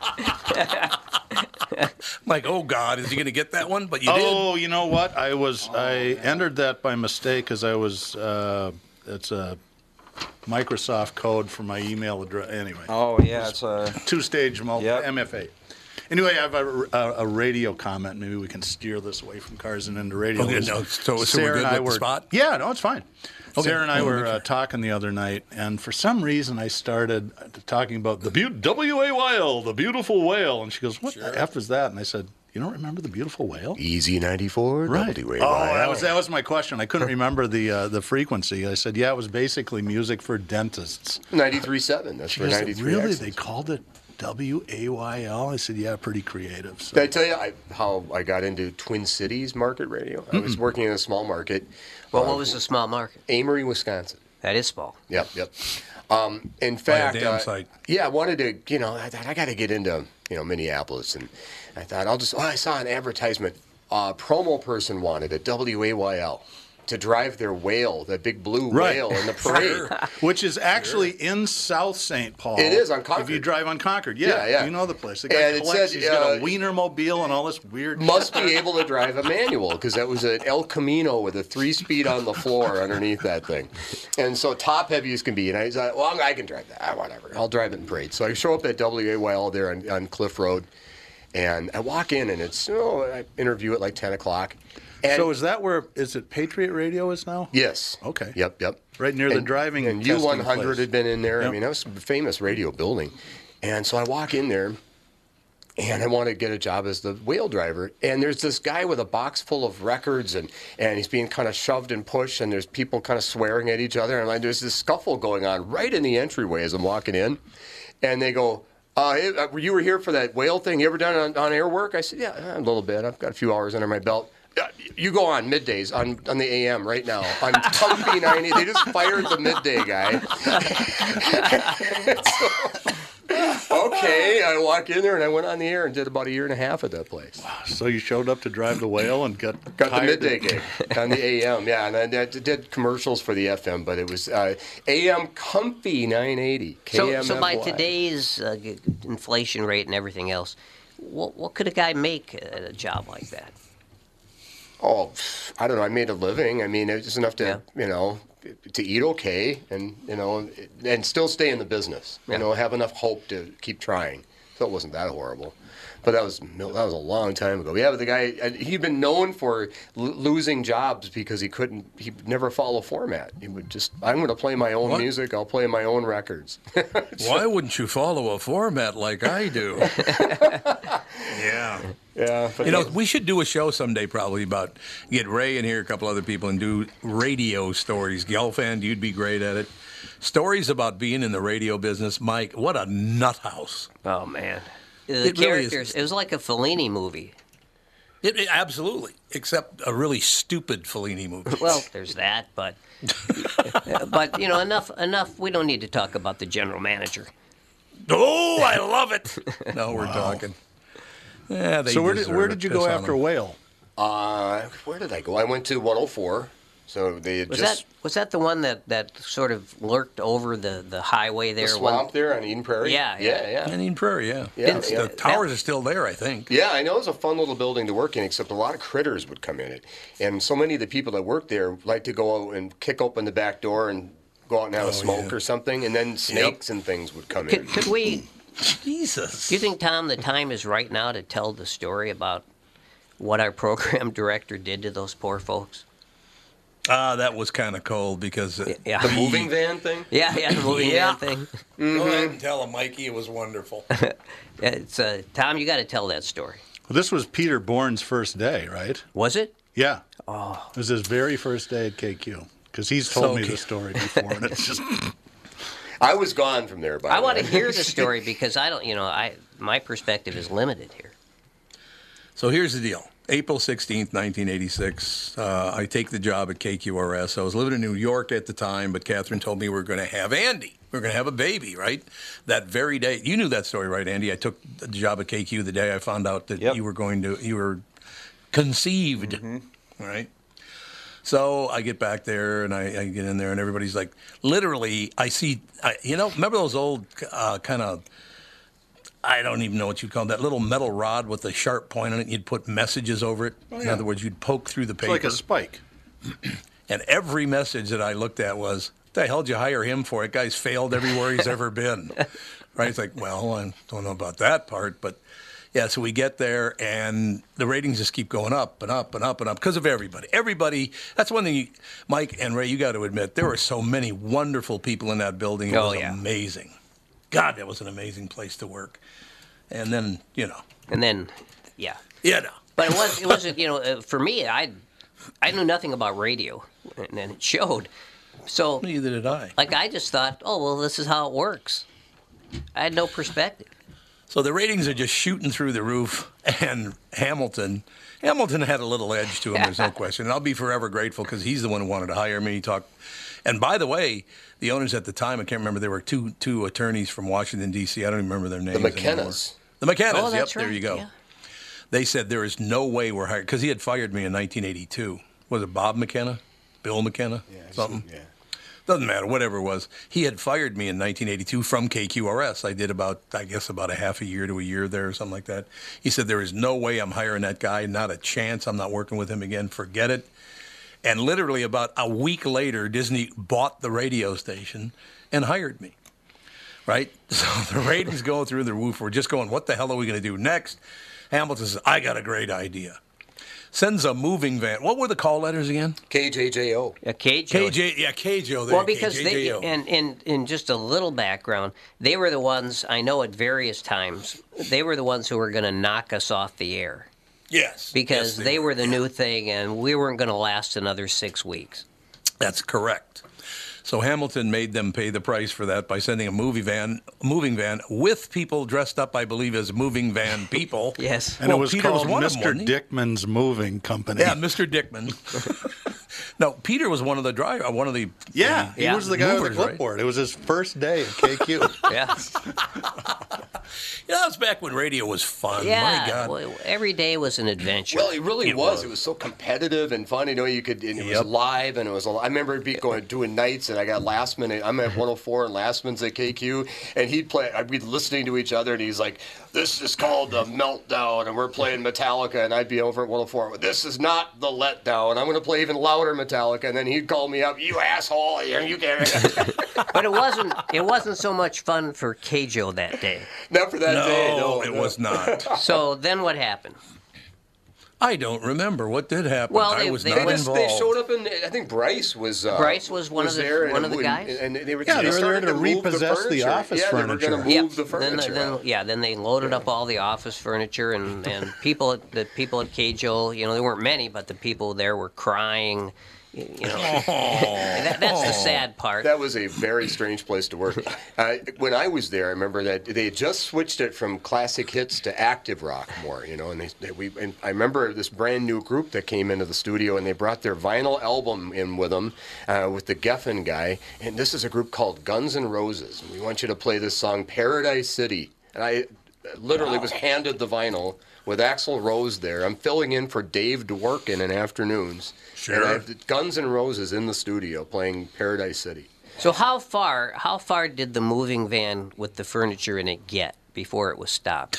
[SPEAKER 2] Like, oh, God, is he going to get that one? But you did.
[SPEAKER 1] Oh, you know what? I entered that by mistake because I was. It's a Microsoft code for my email address. Anyway,
[SPEAKER 7] Oh, yeah, it's a.
[SPEAKER 1] two-stage
[SPEAKER 7] Yep.
[SPEAKER 1] MFA. Anyway, I have a radio comment. Maybe we can steer this away from cars and into radio.
[SPEAKER 2] Okay, no, so we're
[SPEAKER 1] Sarah
[SPEAKER 2] good
[SPEAKER 1] and I
[SPEAKER 2] with the spot?
[SPEAKER 1] Yeah, no, it's fine.
[SPEAKER 2] Okay.
[SPEAKER 1] Sarah and I
[SPEAKER 2] Well,
[SPEAKER 1] were talking the other night, and for some reason I started talking about the W.A. whale, the beautiful whale. And she goes, what the F is that? And I said, you don't remember the beautiful whale?
[SPEAKER 6] Easy 94,
[SPEAKER 1] Right.
[SPEAKER 6] WAYL.
[SPEAKER 1] Oh, that was my question. I couldn't remember the frequency. I said, yeah, it was basically music for dentists.
[SPEAKER 6] 93.7. That's
[SPEAKER 1] She
[SPEAKER 6] for
[SPEAKER 1] goes,
[SPEAKER 6] 93.
[SPEAKER 1] really?
[SPEAKER 6] accents.
[SPEAKER 1] They called it WAYL? I said, yeah, pretty creative. So.
[SPEAKER 6] Did I tell you how I got into Twin Cities market radio? I was working in a small market.
[SPEAKER 4] Well, what was the small market?
[SPEAKER 6] Amory, Wisconsin.
[SPEAKER 4] That is small.
[SPEAKER 6] Yep. In fact,
[SPEAKER 2] damn sight.
[SPEAKER 6] yeah, I wanted to, I thought I got to get into, Minneapolis. And I thought I saw an advertisement. Promo person wanted at WAYL to drive their whale, that big blue whale in the parade.
[SPEAKER 1] Which is actually in South St. Paul.
[SPEAKER 6] It is on Concord.
[SPEAKER 1] If you drive on Concord.
[SPEAKER 6] Yeah.
[SPEAKER 1] You know the place. The guy
[SPEAKER 6] And it
[SPEAKER 1] collects,
[SPEAKER 6] said,
[SPEAKER 1] he's got a Wienermobile and all this weird
[SPEAKER 6] Must be able to drive a manual because that was an El Camino with a 3-speed on the floor underneath that thing. And so top heavy as can be. And I thought, well, I can drive that. Whatever. I'll drive it in parade. So I show up at WAYL there on Cliff Road. And I walk in and I interview at like 10 o'clock. And
[SPEAKER 1] So is it Patriot Radio is now?
[SPEAKER 6] yes.
[SPEAKER 1] Okay.
[SPEAKER 6] Yep.
[SPEAKER 1] Right near the driving
[SPEAKER 6] And
[SPEAKER 1] testing
[SPEAKER 6] U100
[SPEAKER 1] place.
[SPEAKER 6] had been in there. I
[SPEAKER 1] Yep.
[SPEAKER 6] mean, that was a famous radio building. And so I walk in there, and I want to get a job as the whale driver. And there's this guy with a box full of records, and he's being kind of shoved and pushed, and there's people kind of swearing at each other. And there's this scuffle going on right in the entryway as I'm walking in. And they go, hey, you were here for that whale thing. You ever done on air work? I said, yeah, a little bit. I've got a few hours under my belt. You go on middays on the AM right now on Comfy 90. They just fired the midday guy. Okay, I walk in there and I went on the air and did about a year and a half at that place.
[SPEAKER 1] So you showed up to drive the whale and got
[SPEAKER 6] the
[SPEAKER 1] hired
[SPEAKER 6] midday
[SPEAKER 1] to-
[SPEAKER 6] gig on the AM, yeah, and I did commercials for the FM, but it was AM Comfy 980.
[SPEAKER 4] So by
[SPEAKER 6] KMFY.
[SPEAKER 4] today's inflation rate and everything else, what could a guy make at a job like that?
[SPEAKER 6] Oh, I don't know. I made a living. I mean, it was just enough to,
[SPEAKER 4] Yeah.
[SPEAKER 6] To eat okay and, and still stay in the business. Have enough hope to keep trying. So it wasn't that horrible. But that was a long time ago. Yeah, but the guy, he'd been known for losing jobs because he'd never follow format. He would just, I'm going to play my own music. I'll play my own records.
[SPEAKER 2] Why wouldn't you follow a format like I do? Yeah.
[SPEAKER 6] Yeah. But
[SPEAKER 2] We should do a show someday probably about, get Ray in here, a couple other people, and do radio stories. Gelfand, you'd be great at it. Stories about being in the radio business. Mike, what a nut house.
[SPEAKER 4] Oh man, the
[SPEAKER 2] It really is.
[SPEAKER 4] characters. It was like a Fellini movie.
[SPEAKER 2] It absolutely, except a really stupid Fellini movie.
[SPEAKER 4] Well, there's that, but enough. We don't need to talk about the general manager.
[SPEAKER 2] Oh, I love it. No, we're talking. Yeah, they
[SPEAKER 1] So where
[SPEAKER 2] deserve
[SPEAKER 1] did
[SPEAKER 2] it.
[SPEAKER 1] you go
[SPEAKER 2] Piss on
[SPEAKER 1] after
[SPEAKER 2] them.
[SPEAKER 1] whale?
[SPEAKER 6] where did I go? I went to 104. So they had
[SPEAKER 4] Was that the one that sort of lurked over the highway there?
[SPEAKER 6] the swamp there on Eden Prairie.
[SPEAKER 4] Yeah.
[SPEAKER 2] And Eden Prairie, yeah.
[SPEAKER 6] Yeah,
[SPEAKER 2] The
[SPEAKER 6] yeah.
[SPEAKER 2] towers are still there, I think.
[SPEAKER 6] Yeah, I know it was a fun little building to work in, except a lot of critters would come in it. And so many of the people that work there like to go out and kick open the back door and go out and have a smoke or something, and then snakes and things would come in.
[SPEAKER 4] Could we?
[SPEAKER 2] Jesus.
[SPEAKER 4] Do you think, Tom, the time is right now to tell the story about what our program director did to those poor folks?
[SPEAKER 2] That was kind of cold because
[SPEAKER 4] Yeah.
[SPEAKER 6] The moving van thing?
[SPEAKER 4] Yeah, the moving
[SPEAKER 2] Yeah.
[SPEAKER 4] van thing.
[SPEAKER 2] Go ahead and tell him, Mikey. It was wonderful.
[SPEAKER 4] It's Tom, you got to tell that story.
[SPEAKER 1] Well, this was Peter Bourne's first day, right?
[SPEAKER 4] Was it?
[SPEAKER 1] Yeah. Oh. It was his very first day at KQ. Because he's told me the story before, and it's just...
[SPEAKER 6] I was gone from there, by
[SPEAKER 4] I
[SPEAKER 6] the
[SPEAKER 4] want
[SPEAKER 6] way.
[SPEAKER 4] to hear the story because I don't, my perspective is limited here.
[SPEAKER 2] So here's the deal. April 16th, 1986, I take the job at KQRS. I was living in New York at the time, but Catherine told me we were going to have Andy. We were going to have a baby, right? That very day. You knew that story, right, Andy? I took the job at KQ the day I found out that
[SPEAKER 7] Yep.
[SPEAKER 2] you were conceived, right? So I get back there and I get in there and everybody's like, literally, remember those old kind of, I don't even know what you'd call them, that little metal rod with a sharp point on it, and you'd put messages over it. In other words, you'd poke through the
[SPEAKER 1] It's
[SPEAKER 2] paper.
[SPEAKER 1] like a spike.
[SPEAKER 2] And every message that I looked at was, what the hell did you hire him for? That guy's failed everywhere he's ever been. Right? It's like, well, I don't know about that part, but yeah, so we get there, and the ratings just keep going up and up and up and up because of everybody. Everybody, that's one thing, Mike and Ray, you got to admit, there were so many wonderful people in that building. It was amazing. God, that was an amazing place to work. And then,
[SPEAKER 4] And then, yeah.
[SPEAKER 2] Yeah, no.
[SPEAKER 4] But it wasn't, for me, I knew nothing about radio, and then it showed. So,
[SPEAKER 2] Neither did I.
[SPEAKER 4] I just thought, oh, well, this is how it works. I had no perspective.
[SPEAKER 2] So the ratings are just shooting through the roof, and Hamilton had a little edge to him, there's no question. And I'll be forever grateful because he's the one who wanted to hire me. And by the way, the owners at the time, I can't remember, there were two attorneys from Washington, D.C. I don't even remember their names.
[SPEAKER 6] The McKennas.
[SPEAKER 2] The McKennas,
[SPEAKER 4] Oh, that's
[SPEAKER 2] yep, there
[SPEAKER 4] right,
[SPEAKER 2] you go.
[SPEAKER 4] yeah.
[SPEAKER 2] They said there is no way we're hired, because he had fired me in 1982. Was it Bob McKenna? Bill McKenna? Something?
[SPEAKER 6] Yeah.
[SPEAKER 2] Doesn't matter, whatever it was. He had fired me in 1982 from KQRS. I did about a half a year to a year there or something like that. He said, there is no way I'm hiring that guy. Not a chance. I'm not working with him again. Forget it. And literally about a week later, Disney bought the radio station and hired me. Right? So the ratings going through the roof. We're just going, what the hell are we going to do next? Hamilton says, I got a great idea. Sends a moving van. What were the call letters again?
[SPEAKER 6] KJJO.
[SPEAKER 4] A KJO.
[SPEAKER 2] KJO. There,
[SPEAKER 4] Well, because they,
[SPEAKER 2] KJJO.
[SPEAKER 4] and in just a little background, they were the ones, I know at various times, they were the ones who were going to knock us off the air.
[SPEAKER 2] Yes.
[SPEAKER 4] Because
[SPEAKER 2] yes,
[SPEAKER 4] they were the new thing, and we weren't going to last another 6 weeks.
[SPEAKER 2] That's correct. So Hamilton made them pay the price for that by sending a moving van with people dressed up, I believe, as moving van people.
[SPEAKER 4] Yes.
[SPEAKER 1] And it was
[SPEAKER 2] Peter
[SPEAKER 1] called
[SPEAKER 2] one of them,
[SPEAKER 1] Mr.
[SPEAKER 2] wasn't he?
[SPEAKER 1] Dickman's Moving Company.
[SPEAKER 2] Yeah, Mr. Dickman. No, Peter was one of the drivers.
[SPEAKER 1] Yeah, he
[SPEAKER 4] Yeah.
[SPEAKER 1] was the guy with
[SPEAKER 2] Movers,
[SPEAKER 1] the
[SPEAKER 2] right?
[SPEAKER 1] clipboard. It was his first day at KQ.
[SPEAKER 4] Yeah.
[SPEAKER 2] Yeah, that was back when radio was fun.
[SPEAKER 4] Yeah.
[SPEAKER 2] My God.
[SPEAKER 4] Well, every day was an adventure.
[SPEAKER 6] Well, it really
[SPEAKER 2] It
[SPEAKER 6] was.
[SPEAKER 2] was.
[SPEAKER 6] It was so competitive and fun. You know, you could. And it was
[SPEAKER 2] Yep.
[SPEAKER 6] live, and it was. I remember doing nights, and I got Lastman. I'm at 104, and Lastman's at KQ, and he'd play. I'd be listening to each other, and he's like, "This is called the Meltdown," and we're playing Metallica, and I'd be over at 104. This is not the Letdown. I'm going to play even louder Metallica, and then he'd call me up, "You asshole! You can't."
[SPEAKER 4] But it wasn't so much fun for KJO that day.
[SPEAKER 6] Not for that day. No,
[SPEAKER 2] it was not.
[SPEAKER 4] So then what happened?
[SPEAKER 2] I don't remember what did happen.
[SPEAKER 4] Well,
[SPEAKER 2] I
[SPEAKER 4] they-
[SPEAKER 2] was
[SPEAKER 4] they
[SPEAKER 2] not
[SPEAKER 4] just-
[SPEAKER 2] involved.
[SPEAKER 6] They showed up, and I think Bryce was.
[SPEAKER 4] Bryce was one of the-
[SPEAKER 6] there, and
[SPEAKER 4] one of the
[SPEAKER 6] and-
[SPEAKER 4] guys?
[SPEAKER 6] And they were.
[SPEAKER 1] Yeah, they were
[SPEAKER 6] started
[SPEAKER 1] there to
[SPEAKER 6] move
[SPEAKER 1] repossess the
[SPEAKER 6] furniture.
[SPEAKER 1] office
[SPEAKER 6] yeah, They were
[SPEAKER 1] furniture.
[SPEAKER 6] going to move the furniture.
[SPEAKER 4] Then they loaded up all the office furniture, and people at KJO, there weren't many, but the people there were crying. That's the sad part.
[SPEAKER 6] That was a very strange place to work. When I was there, I remember that they had just switched it from classic hits to active rock more, and and I remember this brand new group that came into the studio, and they brought their vinyl album in with them, with the Geffen guy, and this is a group called Guns N' Roses, and we want you to play this song, Paradise City, and I literally was handed the vinyl with Axl Rose there. I'm filling in for Dave Dworkin in afternoons.
[SPEAKER 2] Sure.
[SPEAKER 6] And I have Guns N' Roses in the studio playing Paradise City.
[SPEAKER 4] So how far did the moving van with the furniture in it get before it was stopped?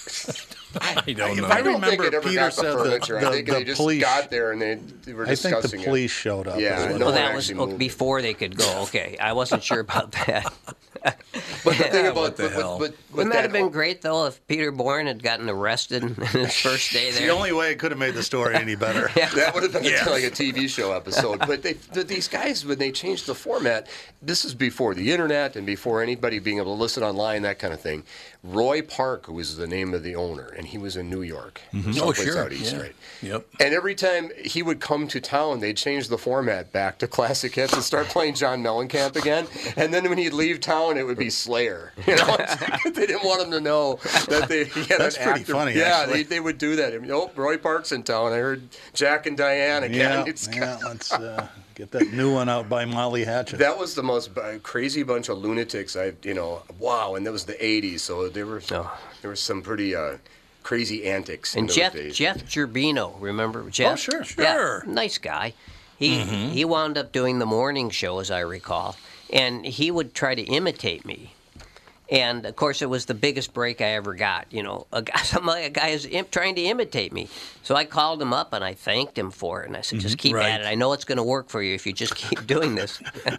[SPEAKER 2] I don't know.
[SPEAKER 6] I don't think
[SPEAKER 1] remember
[SPEAKER 6] it ever
[SPEAKER 1] Peter
[SPEAKER 6] got the
[SPEAKER 1] said that
[SPEAKER 6] furniture. I think
[SPEAKER 1] the
[SPEAKER 6] they just
[SPEAKER 1] police-
[SPEAKER 6] got there and they were
[SPEAKER 1] I think
[SPEAKER 6] discussing
[SPEAKER 1] the police showed up.
[SPEAKER 6] Yeah,
[SPEAKER 1] is what
[SPEAKER 6] no
[SPEAKER 1] it
[SPEAKER 4] Oh,
[SPEAKER 6] one
[SPEAKER 4] that was
[SPEAKER 6] actually moved.
[SPEAKER 4] before they could go. Okay, I wasn't sure about that.
[SPEAKER 6] But the thing about
[SPEAKER 2] What the hell?
[SPEAKER 4] Wouldn't that have been great though if Peter Bourne had gotten arrested in his first day
[SPEAKER 1] It's
[SPEAKER 4] there?
[SPEAKER 1] the only way it could have made the story any better.
[SPEAKER 6] That would have been
[SPEAKER 2] Yeah.
[SPEAKER 6] like a TV show episode. But these guys, when they changed the format, this is before the internet and before anybody being able to listen online, that kind of thing. Roy Park was the name of the owner, and he was in New York, someplace
[SPEAKER 2] sure.
[SPEAKER 6] out east,
[SPEAKER 2] Yeah.
[SPEAKER 6] right?
[SPEAKER 2] Yep.
[SPEAKER 6] And every time he would come to town, they'd change the format back to classic hits and start playing John Mellencamp again. And then when he'd leave town, it would be Slayer. They didn't want him to know that he had
[SPEAKER 1] That's
[SPEAKER 6] an
[SPEAKER 1] pretty
[SPEAKER 6] actor.
[SPEAKER 1] funny,
[SPEAKER 6] Yeah,
[SPEAKER 1] actually.
[SPEAKER 6] they would do that. Roy Park's in town. I heard Jack and Diane again.
[SPEAKER 1] Let's get that new one out by Molly Hatchet.
[SPEAKER 6] That was the most crazy bunch of lunatics. Wow, and that was the '80s, so there were some pretty crazy antics.
[SPEAKER 4] And
[SPEAKER 6] in those
[SPEAKER 4] Jeff
[SPEAKER 6] days.
[SPEAKER 4] Gerbino, remember Jeff?
[SPEAKER 1] Oh, sure.
[SPEAKER 4] Yeah,
[SPEAKER 2] Sure.
[SPEAKER 4] nice guy. He wound up doing the morning show, as I recall, and he would try to imitate me. And of course, it was the biggest break I ever got. A guy is trying to imitate me. So I called him up and I thanked him for it. And I said, "Just keep
[SPEAKER 2] Right.
[SPEAKER 4] at it. I know it's going to work for you if you just keep doing this."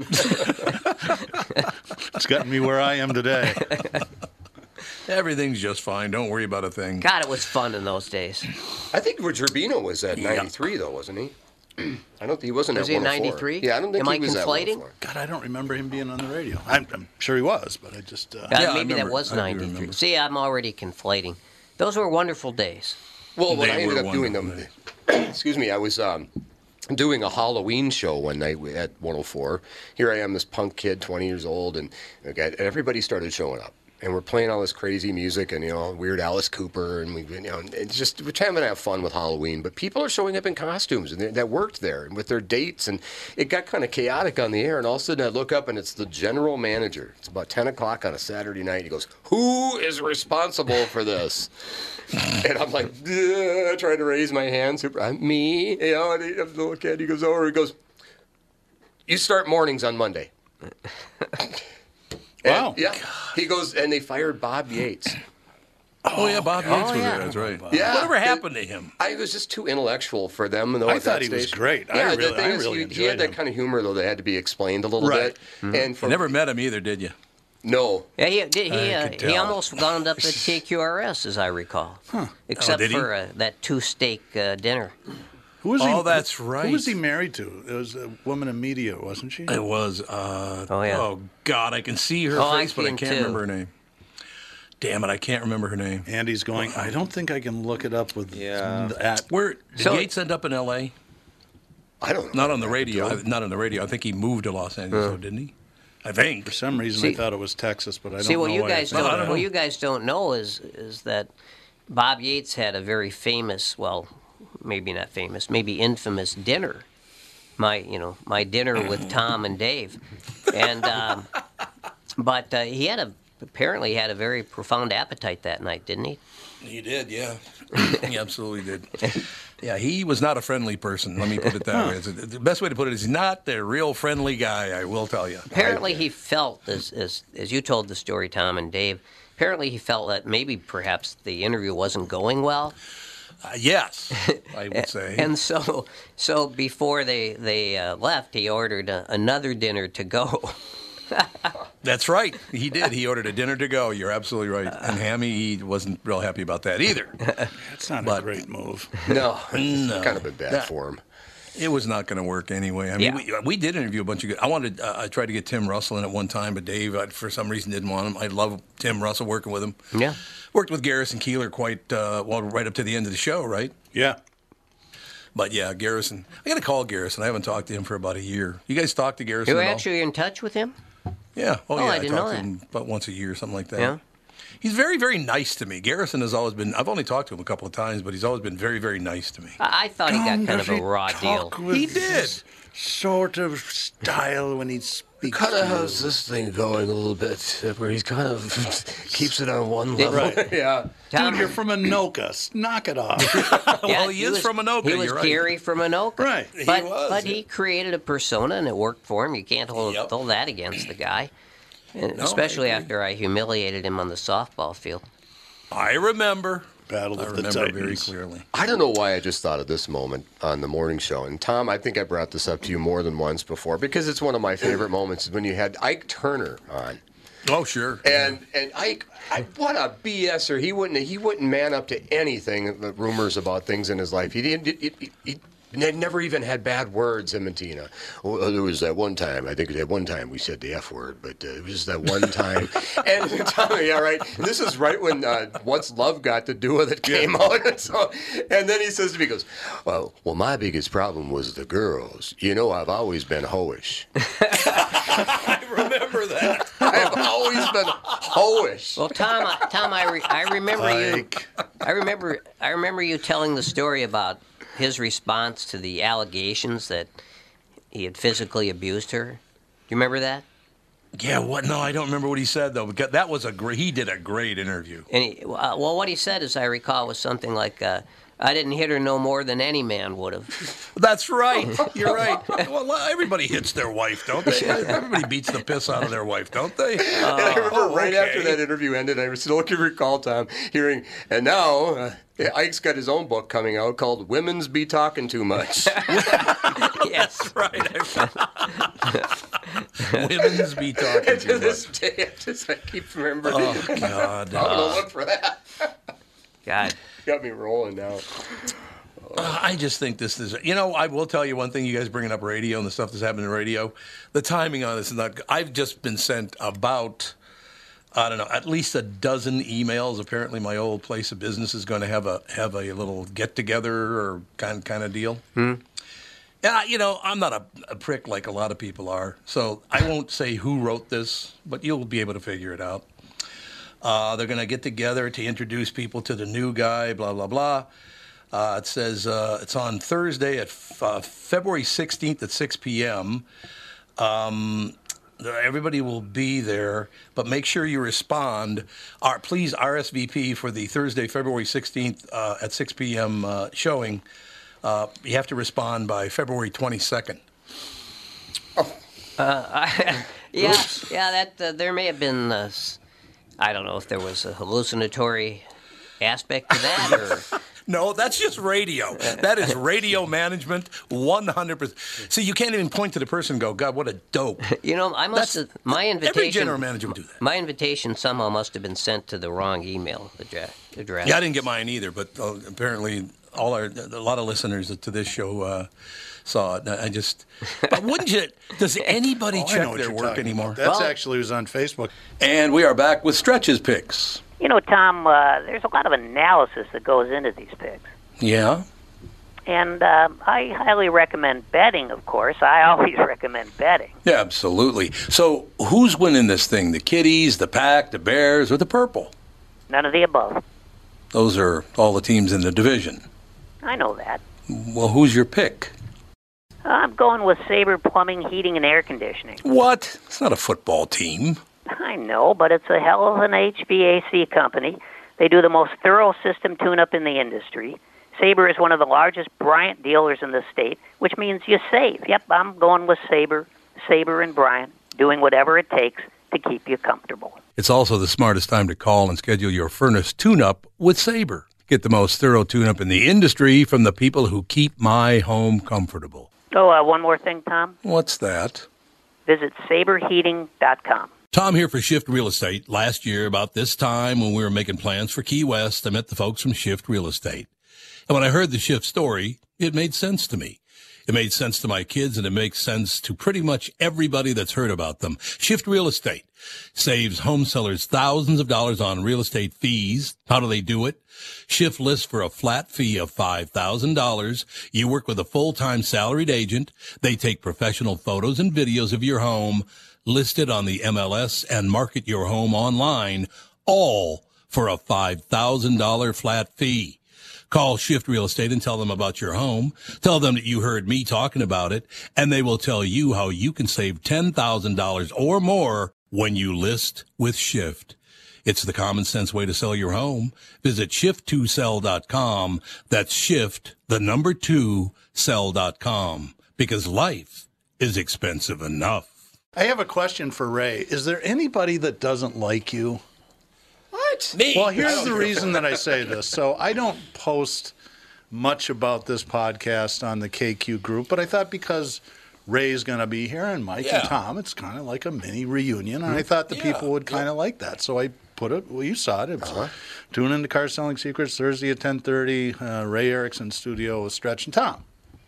[SPEAKER 1] It's gotten me where I am today.
[SPEAKER 2] Everything's just fine. Don't worry about a thing.
[SPEAKER 4] God, it was fun in those days.
[SPEAKER 6] I think Gerbino was at 93 though, wasn't he? I don't think he wasn't
[SPEAKER 4] Was
[SPEAKER 6] at
[SPEAKER 4] he in
[SPEAKER 6] 104.
[SPEAKER 4] 93?
[SPEAKER 6] Yeah, I don't think
[SPEAKER 4] Am
[SPEAKER 6] he
[SPEAKER 4] I
[SPEAKER 6] was at
[SPEAKER 4] conflating?
[SPEAKER 6] 104.
[SPEAKER 1] God, I don't remember him being on the radio. I'm sure he was, but I just...
[SPEAKER 2] Yeah, I
[SPEAKER 4] Maybe that
[SPEAKER 2] remember.
[SPEAKER 4] was
[SPEAKER 2] I do
[SPEAKER 4] 93.
[SPEAKER 2] remember.
[SPEAKER 4] See, I'm already conflating. Those were wonderful days.
[SPEAKER 6] Well, when
[SPEAKER 2] They
[SPEAKER 6] I ended
[SPEAKER 2] were
[SPEAKER 6] up doing them,
[SPEAKER 2] wonderful.
[SPEAKER 6] excuse me, I was doing a Halloween show one night at 104. Here I am, this punk kid, 20 years old, and everybody started showing up. and we're playing all this crazy music and weird Alice Cooper, and it's just we're trying to have fun with Halloween. But people are showing up in costumes and that worked there and with their dates, and it got kind of chaotic on the air. And all of a sudden I look up and it's the general manager. It's about 10 o'clock on a Saturday night. He goes, "Who is responsible for this?" And I'm like, trying to raise my hand. Me, and the little kid. He goes over. He goes, "You start mornings on Monday."
[SPEAKER 1] Wow.
[SPEAKER 6] Yeah. He goes, and they fired Bob Yates.
[SPEAKER 2] Oh, yeah, Bob Yates was
[SPEAKER 4] yeah.
[SPEAKER 2] there. That's right.
[SPEAKER 6] Yeah.
[SPEAKER 2] Whatever happened to him?
[SPEAKER 6] I was just too intellectual for them. Though,
[SPEAKER 1] I
[SPEAKER 6] at
[SPEAKER 1] thought
[SPEAKER 6] that
[SPEAKER 1] he was
[SPEAKER 6] station.
[SPEAKER 1] great.
[SPEAKER 6] Yeah,
[SPEAKER 1] I
[SPEAKER 6] the thing is,
[SPEAKER 1] really
[SPEAKER 6] he
[SPEAKER 1] enjoyed
[SPEAKER 6] had that
[SPEAKER 1] him.
[SPEAKER 6] kind of humor, though, that had to be explained a little
[SPEAKER 1] Right.
[SPEAKER 6] bit. And for
[SPEAKER 2] You never met him either, did you?
[SPEAKER 6] no.
[SPEAKER 4] Yeah, he
[SPEAKER 2] could
[SPEAKER 4] he
[SPEAKER 2] tell.
[SPEAKER 4] almost wound up at TQRS, as I recall, except
[SPEAKER 2] did he?
[SPEAKER 4] for that 2-steak dinner.
[SPEAKER 1] Who was
[SPEAKER 2] Oh, that's right.
[SPEAKER 1] Who was he married to? It was a woman in media, wasn't she?
[SPEAKER 2] It was.
[SPEAKER 4] yeah.
[SPEAKER 2] Oh God, I can see her
[SPEAKER 4] Oh, I
[SPEAKER 2] face, but I
[SPEAKER 4] can
[SPEAKER 2] can't
[SPEAKER 4] too.
[SPEAKER 2] remember her name. Damn it, I can't remember her name.
[SPEAKER 1] Andy's going, I don't think I can look it up with
[SPEAKER 7] Yeah.
[SPEAKER 1] that.
[SPEAKER 2] Where did
[SPEAKER 4] So-
[SPEAKER 2] Yates end up in L.A.?
[SPEAKER 6] I don't know.
[SPEAKER 2] Not on the radio. Not on the radio. I think he moved to Los Angeles, though, didn't he? I think.
[SPEAKER 1] For some reason,
[SPEAKER 4] See-
[SPEAKER 1] I thought it was Texas, but I don't
[SPEAKER 4] See,
[SPEAKER 1] know
[SPEAKER 4] what you
[SPEAKER 1] why I
[SPEAKER 4] guys
[SPEAKER 1] thought
[SPEAKER 4] don't,
[SPEAKER 1] that.
[SPEAKER 4] what you guys don't know is that Bob Yates had a very famous, well, maybe not famous, maybe infamous dinner. My dinner with Tom and Dave, and but he apparently had a very profound appetite that night, didn't he?
[SPEAKER 2] He did, yeah. He absolutely did. Yeah, he was not a friendly person. Let me put it that way. The best way to put it is he's not the real friendly guy, I will tell you.
[SPEAKER 4] Apparently, he felt, as you told the story, Tom and Dave. Apparently, he felt that maybe perhaps the interview wasn't going well.
[SPEAKER 2] Yes, I would say.
[SPEAKER 4] And so before they left, he ordered another dinner to go.
[SPEAKER 2] That's right. He did. He ordered a dinner to go. You're absolutely right. And Hammy, he wasn't real happy about that either.
[SPEAKER 1] That's not a great move.
[SPEAKER 6] No.
[SPEAKER 2] No.
[SPEAKER 6] It's kind of been bad for him.
[SPEAKER 2] It was not going to work anyway. I mean,
[SPEAKER 4] Yeah.
[SPEAKER 2] we did interview a bunch of good. I tried to get Tim Russell in at one time, but Dave, for some reason, didn't want him. I love Tim Russell, working with him.
[SPEAKER 4] Yeah.
[SPEAKER 2] Worked with Garrison Keeler quite right up to the end of the show, right?
[SPEAKER 1] Yeah.
[SPEAKER 2] But yeah, Garrison. I got to call Garrison. I haven't talked to him for about a year. You guys talk to Garrison
[SPEAKER 4] You were
[SPEAKER 2] at all?
[SPEAKER 4] actually in touch with him?
[SPEAKER 2] Yeah. Oh,
[SPEAKER 4] Oh,
[SPEAKER 2] yeah.
[SPEAKER 4] I didn't
[SPEAKER 2] talk
[SPEAKER 4] know
[SPEAKER 2] to
[SPEAKER 4] that.
[SPEAKER 2] him about once a year, something like that.
[SPEAKER 4] Yeah.
[SPEAKER 2] He's very, very nice to me. Garrison has always been. I've only talked to him a couple of times, but he's always been very, very nice to me.
[SPEAKER 4] I thought he got kind of a raw deal.
[SPEAKER 2] He did.
[SPEAKER 1] Sort of style when he speaks.
[SPEAKER 6] Kind of has this thing going a little bit where he's kind of keeps it on one level.
[SPEAKER 1] Right.
[SPEAKER 6] Yeah.
[SPEAKER 4] Tom,
[SPEAKER 1] Dude, you're from Anoka. Knock it off.
[SPEAKER 2] Well, he is from Anoka,
[SPEAKER 4] He was
[SPEAKER 2] you're right.
[SPEAKER 4] Gary from Anoka.
[SPEAKER 1] Right.
[SPEAKER 4] But,
[SPEAKER 2] He was,
[SPEAKER 4] but
[SPEAKER 2] yeah.
[SPEAKER 4] he created a persona, and it worked for him. You can't hold
[SPEAKER 2] Yep.
[SPEAKER 4] that against the guy. And
[SPEAKER 2] No, I
[SPEAKER 4] especially
[SPEAKER 2] agree.
[SPEAKER 4] after I humiliated him on the softball field.
[SPEAKER 2] I remember.
[SPEAKER 1] Battle
[SPEAKER 2] I
[SPEAKER 1] of the
[SPEAKER 2] remember very
[SPEAKER 1] Titans.
[SPEAKER 2] clearly.
[SPEAKER 6] I don't know why I just thought of this moment on the morning show. And Tom, I think I brought this up to you more than once before because it's one of my favorite moments is when you had Ike Turner on.
[SPEAKER 2] Oh, sure.
[SPEAKER 6] And Ike, what a BSer. He wouldn't man up to anything. The rumors about things in his life. He never even had bad words, him and Tina. Oh, there was that one time. I think that one time we said the F word, but it was just that one time. And Tommy, yeah, right. And this is right when What's Love Got to Do With It came out. And then he says to me, he goes, well, my biggest problem was the girls. You know, I've always been hoish.
[SPEAKER 2] I remember that.
[SPEAKER 6] I've always been hoish.
[SPEAKER 4] Well, Tom, I remember you.
[SPEAKER 1] Ike.
[SPEAKER 4] I remember you telling the story about his response to the allegations that he had physically abused her. Do you remember that?
[SPEAKER 2] Yeah, what? No, I don't remember what he said, though. Because that was he did a great interview.
[SPEAKER 4] And well, what he said, as I recall, was something like, "I didn't hit her no more than any man would have."
[SPEAKER 2] That's right. You're right. Well, everybody hits their wife, don't they? Everybody beats the piss out of their wife, don't they?
[SPEAKER 6] And I remember right
[SPEAKER 2] okay.
[SPEAKER 6] after that interview ended, I still can recall Tom hearing, and now Ike's got his own book coming out called Women's Be Talking Too Much.
[SPEAKER 4] Yes.
[SPEAKER 2] Right. Women's be talking
[SPEAKER 6] And
[SPEAKER 2] too
[SPEAKER 6] to this
[SPEAKER 2] much.
[SPEAKER 6] day, I keep remembering.
[SPEAKER 2] Oh, God.
[SPEAKER 6] I'm going to look for that.
[SPEAKER 4] God.
[SPEAKER 6] Got me rolling now.
[SPEAKER 2] I just think this is, I will tell you one thing, you guys bringing up radio and the stuff that's happening in radio. The timing on this is not good. I've just been sent about, I don't know, at least a dozen emails. Apparently my old place of business is going to have a little get-together or kind of deal. Yeah, I'm not a prick like a lot of people are, so I won't say who wrote this, but you'll be able to figure it out. They're going to get together to introduce people to the new guy, blah, blah, blah. It says it's on Thursday at February 16th at 6 p.m. Everybody will be there, but make sure you respond. Please RSVP for the Thursday, February 16th at 6 p.m. Showing. You have to respond by February 22nd.
[SPEAKER 4] There may have been, I don't know if there was a hallucinatory aspect to that or...
[SPEAKER 2] No, that's just radio. That is radio management, 100%. See, you can't even point to the person and go, God, what a dope.
[SPEAKER 4] You know, my invitation...
[SPEAKER 2] Every general manager would do that.
[SPEAKER 4] My invitation somehow must have been sent to the wrong email address.
[SPEAKER 2] Yeah, I didn't get mine either, but apparently a lot of listeners to this show saw it. But wouldn't you, does anybody check their work anymore?
[SPEAKER 1] That's actually was on Facebook.
[SPEAKER 2] And we are back with Stretch's picks.
[SPEAKER 9] You know, Tom, there's a lot of analysis that goes into these picks.
[SPEAKER 2] Yeah?
[SPEAKER 9] And I highly recommend betting, of course. I always recommend betting.
[SPEAKER 2] Yeah, absolutely. So who's winning this thing? The Kitties, the Pack, the Bears, or the Purple?
[SPEAKER 9] None of the above.
[SPEAKER 2] Those are all the teams in the division.
[SPEAKER 9] I know that.
[SPEAKER 2] Well, who's your pick?
[SPEAKER 9] I'm going with Sabre Plumbing, Heating, and Air Conditioning.
[SPEAKER 2] What? It's not a football team.
[SPEAKER 9] I know, but it's a hell of an HVAC company. They do the most thorough system tune-up in the industry. Sabre is one of the largest Bryant dealers in the state, which means you save. Yep, I'm going with Sabre and Bryant, doing whatever it takes to keep you comfortable.
[SPEAKER 2] It's also the smartest time to call and schedule your furnace tune-up with Sabre. Get the most thorough tune-up in the industry from the people who keep my home comfortable.
[SPEAKER 9] Oh, one more thing, Tom.
[SPEAKER 2] What's that?
[SPEAKER 9] Visit saberheating.com.
[SPEAKER 2] Tom here for Shift Real Estate. Last year, about this time when we were making plans for Key West, I met the folks from Shift Real Estate. And when I heard the Shift story, it made sense to me. It made sense to my kids, and it makes sense to pretty much everybody that's heard about them. Shift Real Estate saves home sellers thousands of dollars on real estate fees. How do they do it? Shift lists for a flat fee of $5,000. You work with a full-time salaried agent. They take professional photos and videos of your home, list it on the MLS, and market your home online, all for a $5,000 flat fee. Call Shift Real Estate and tell them about your home. Tell them that you heard me talking about it, and they will tell you how you can save $10,000 or more when you list with Shift. It's the common sense way to sell your home. Visit shift2sell.com. That's shift, 2, sell.com. Because life is expensive enough.
[SPEAKER 1] I have a question for Ray. Is there anybody that doesn't like you?
[SPEAKER 6] What?
[SPEAKER 2] Me?
[SPEAKER 1] Well, here's the reason that I say this. So I don't post much about this podcast on the KQ group, but I thought because Ray's going to be here and Mike and Tom, it's kind of like a mini reunion, and I thought the people would kind of like that. So I put it, well, you saw it. It was Tune into Car Selling Secrets Thursday at 10:30, Ray Erickson studio with Stretch and Tom.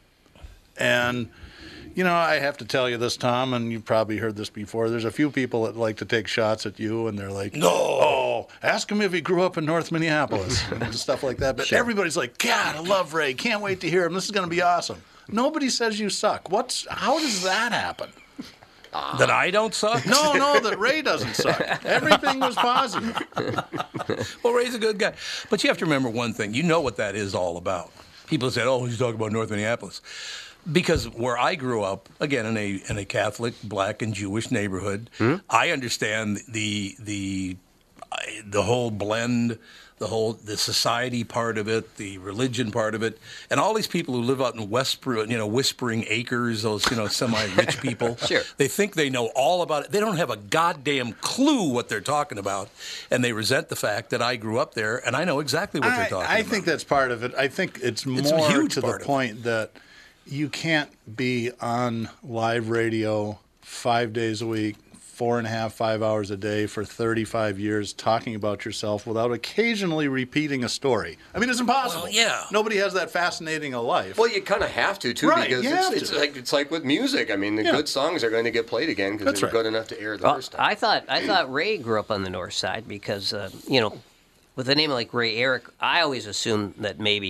[SPEAKER 1] And you know, I have to tell you this, Tom, and you've probably heard this before. There's a few people that like to take shots at you, and they're like, "No, ask him if he grew up in North Minneapolis," and stuff like that. But everybody's like, "God, I love Ray. Can't wait to hear him. This is going to be awesome." Nobody says you suck. How does that happen?
[SPEAKER 2] That I don't suck?
[SPEAKER 1] No, that Ray doesn't suck. Everything was positive.
[SPEAKER 2] Well, Ray's a good guy. But you have to remember one thing. You know what that is all about. People said, "Oh, he's talking about North Minneapolis." Because where I grew up, again, in a Catholic, black, and Jewish neighborhood, I understand the whole blend, the society part of it, the religion part of it, and all these people who live out in Whispering Acres, those semi-rich people.
[SPEAKER 4] Sure.
[SPEAKER 2] They think they know all about it. They don't have a goddamn clue what they're talking about, and they resent the fact that I grew up there and I know exactly what they're talking about.
[SPEAKER 1] I think that's part of it. I think it's more
[SPEAKER 2] huge
[SPEAKER 1] to the
[SPEAKER 2] part of
[SPEAKER 1] point that you can't be on live radio 5 days a week, 4.5, 5 hours a day for 35 years talking about yourself without occasionally repeating a story. I mean, it's impossible.
[SPEAKER 2] Well, yeah.
[SPEAKER 1] Nobody has that fascinating a life.
[SPEAKER 6] Well, you kind of have to, too,
[SPEAKER 1] Right,
[SPEAKER 6] because
[SPEAKER 1] you have
[SPEAKER 6] it's
[SPEAKER 1] to.
[SPEAKER 6] it's like with music. I mean, the good songs are going to get played again because they're good enough to air the first time.
[SPEAKER 4] I thought Ray grew up on the north side because, with a name like Ray Eric, I always assumed that maybe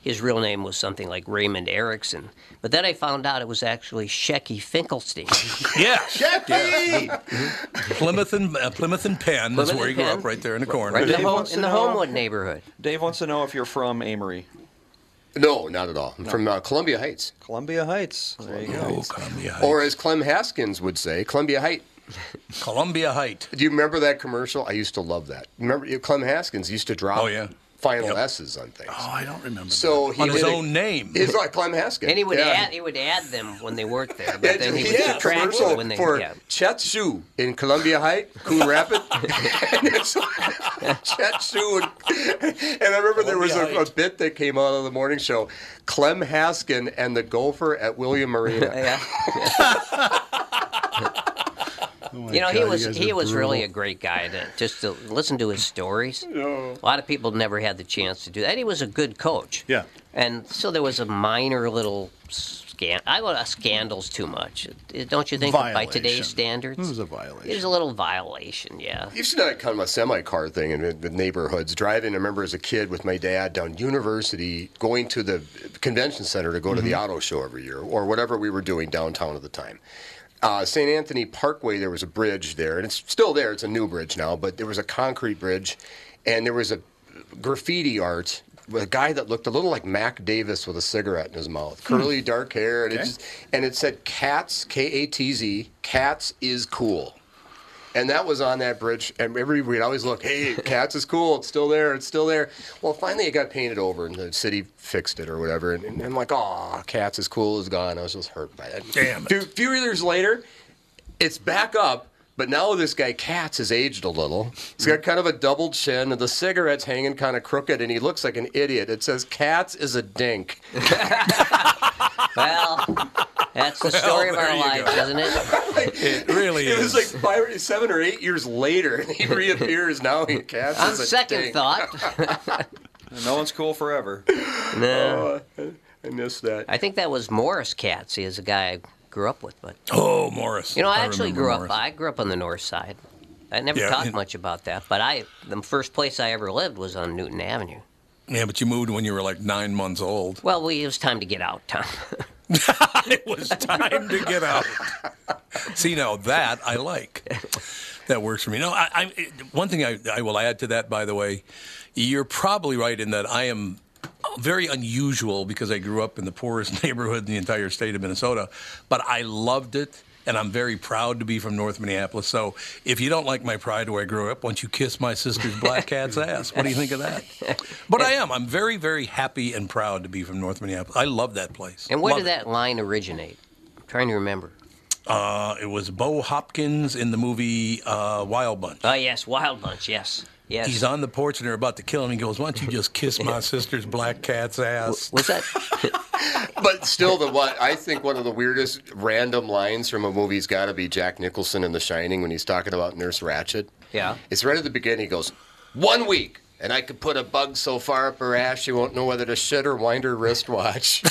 [SPEAKER 4] his real name was something like Raymond Erickson. But then I found out it was actually Shecky Finkelstein.
[SPEAKER 2] Yeah.
[SPEAKER 6] Shecky!
[SPEAKER 2] Plymouth and Penn is where you grew up, right there in the corner.
[SPEAKER 4] Right
[SPEAKER 7] Dave wants to
[SPEAKER 4] in the
[SPEAKER 7] know-
[SPEAKER 4] Homewood neighborhood.
[SPEAKER 7] Dave wants to know if you're from Amory.
[SPEAKER 6] No, not at all. I'm from Columbia Heights.
[SPEAKER 7] Columbia Heights. There you go.
[SPEAKER 2] Oh, Columbia Height.
[SPEAKER 6] Or as Clem Haskins would say, Columbia Height.
[SPEAKER 2] Columbia Height.
[SPEAKER 6] Do you remember that commercial? I used to love that. Remember, Clem Haskins used to drop
[SPEAKER 2] Oh, yeah.
[SPEAKER 6] final
[SPEAKER 2] Yep.
[SPEAKER 6] S's on things.
[SPEAKER 1] Oh, I don't remember.
[SPEAKER 6] So he
[SPEAKER 2] On his
[SPEAKER 6] did
[SPEAKER 2] own name.
[SPEAKER 6] He's like Clem Haskins.
[SPEAKER 4] And he would
[SPEAKER 6] Yeah.
[SPEAKER 4] add them when they weren't there. But then he would
[SPEAKER 6] Yeah,
[SPEAKER 4] subtract
[SPEAKER 6] commercial
[SPEAKER 4] them when they
[SPEAKER 6] for
[SPEAKER 4] yeah.
[SPEAKER 6] Chet Shoe in Columbia Height, Coon Rapid. And it's Chet Shoe. And I remember there was
[SPEAKER 2] Columbia
[SPEAKER 6] a
[SPEAKER 2] Height.
[SPEAKER 6] bit that came out on the morning show, Clem Haskin and the Gopher at William Marina.
[SPEAKER 4] Yeah.
[SPEAKER 1] Oh my
[SPEAKER 4] You know,
[SPEAKER 1] God,
[SPEAKER 4] he
[SPEAKER 1] guys are
[SPEAKER 4] was really
[SPEAKER 1] brutal.
[SPEAKER 4] a great guy to listen to his stories. A lot of people never had the chance to do that. And he was a good coach.
[SPEAKER 1] Yeah.
[SPEAKER 4] And so there was a minor little scandals too much. Don't you think by
[SPEAKER 1] Violation.
[SPEAKER 4] today's standards?
[SPEAKER 1] It was a violation.
[SPEAKER 4] It was a little violation, yeah.
[SPEAKER 6] You've seen that kind of a semi-car thing in the neighborhoods. Driving, I remember as a kid with my dad down University, going to the convention center to go to the auto show every year, or whatever we were doing downtown at the time. St. Anthony Parkway, there was a bridge there, and it's still there. It's a new bridge now, but there was a concrete bridge, and there was a graffiti art with a guy that looked a little like Mac Davis with a cigarette in his mouth, curly, dark hair, and it said "Cats," K-A-T-Z, "Cats is cool." And that was on that bridge, and we'd always look, hey, Cats is cool, it's still there, it's still there. Well, finally it got painted over, and the city fixed it or whatever, and I'm like, oh, Cats is cool is gone. I was just hurt by that.
[SPEAKER 2] Damn it.
[SPEAKER 6] A few years later, it's back up, but now this guy Katz has aged a little. He's got kind of a double chin, and the cigarette's hanging kind of crooked, and he looks like an idiot. It says, Katz is a dink.
[SPEAKER 4] Well, that's the story of
[SPEAKER 2] there
[SPEAKER 4] our
[SPEAKER 2] you
[SPEAKER 4] lives,
[SPEAKER 2] go.
[SPEAKER 4] isn't it?
[SPEAKER 2] It really
[SPEAKER 6] It
[SPEAKER 2] is.
[SPEAKER 6] was like 7 or 8 years later, and he reappears now, and Katz
[SPEAKER 4] On
[SPEAKER 6] is a
[SPEAKER 4] second
[SPEAKER 6] dink.
[SPEAKER 4] thought,
[SPEAKER 7] No one's cool forever.
[SPEAKER 4] no.
[SPEAKER 6] I missed that.
[SPEAKER 4] I think that was Morris Katz. He is a guy I grew up with. But
[SPEAKER 2] Oh, Morris.
[SPEAKER 4] you know, I actually
[SPEAKER 2] remember Morris.
[SPEAKER 4] I grew up on the north side. I never
[SPEAKER 2] Yeah,
[SPEAKER 4] talked
[SPEAKER 2] and-
[SPEAKER 4] much about that, but the first place I ever lived was on Newton Avenue.
[SPEAKER 2] Yeah, but you moved when you were like 9 months old.
[SPEAKER 4] Well, it was time to get out, Tom.
[SPEAKER 2] It was time to get out. See, now that I like. That works for me. No, one thing I will add to that, by the way, you're probably right in that I am very unusual because I grew up in the poorest neighborhood in the entire state of Minnesota, but I loved it. And I'm very proud to be from North Minneapolis. So if you don't like my pride where I grew up, why don't you kiss my sister's black cat's ass? What do you think of that? But I am. I'm very, very happy and proud to be from North Minneapolis. I love that place.
[SPEAKER 4] And where
[SPEAKER 2] Love
[SPEAKER 4] did that line originate? I'm trying to remember.
[SPEAKER 2] It was Bo Hopkins in the movie Wild Bunch.
[SPEAKER 4] Oh, yes, Wild Bunch, yes. Yes.
[SPEAKER 2] He's on the porch and they're about to kill him. He goes, why don't you just kiss my sister's black cat's ass?
[SPEAKER 4] Was that?
[SPEAKER 6] But still, I think one of the weirdest random lines from a movie's got to be Jack Nicholson in The Shining when he's talking about Nurse Ratched.
[SPEAKER 4] Yeah.
[SPEAKER 6] It's right at the beginning. He goes, 1 week, and I could put a bug so far up her ass she won't know whether to shit or wind her wristwatch.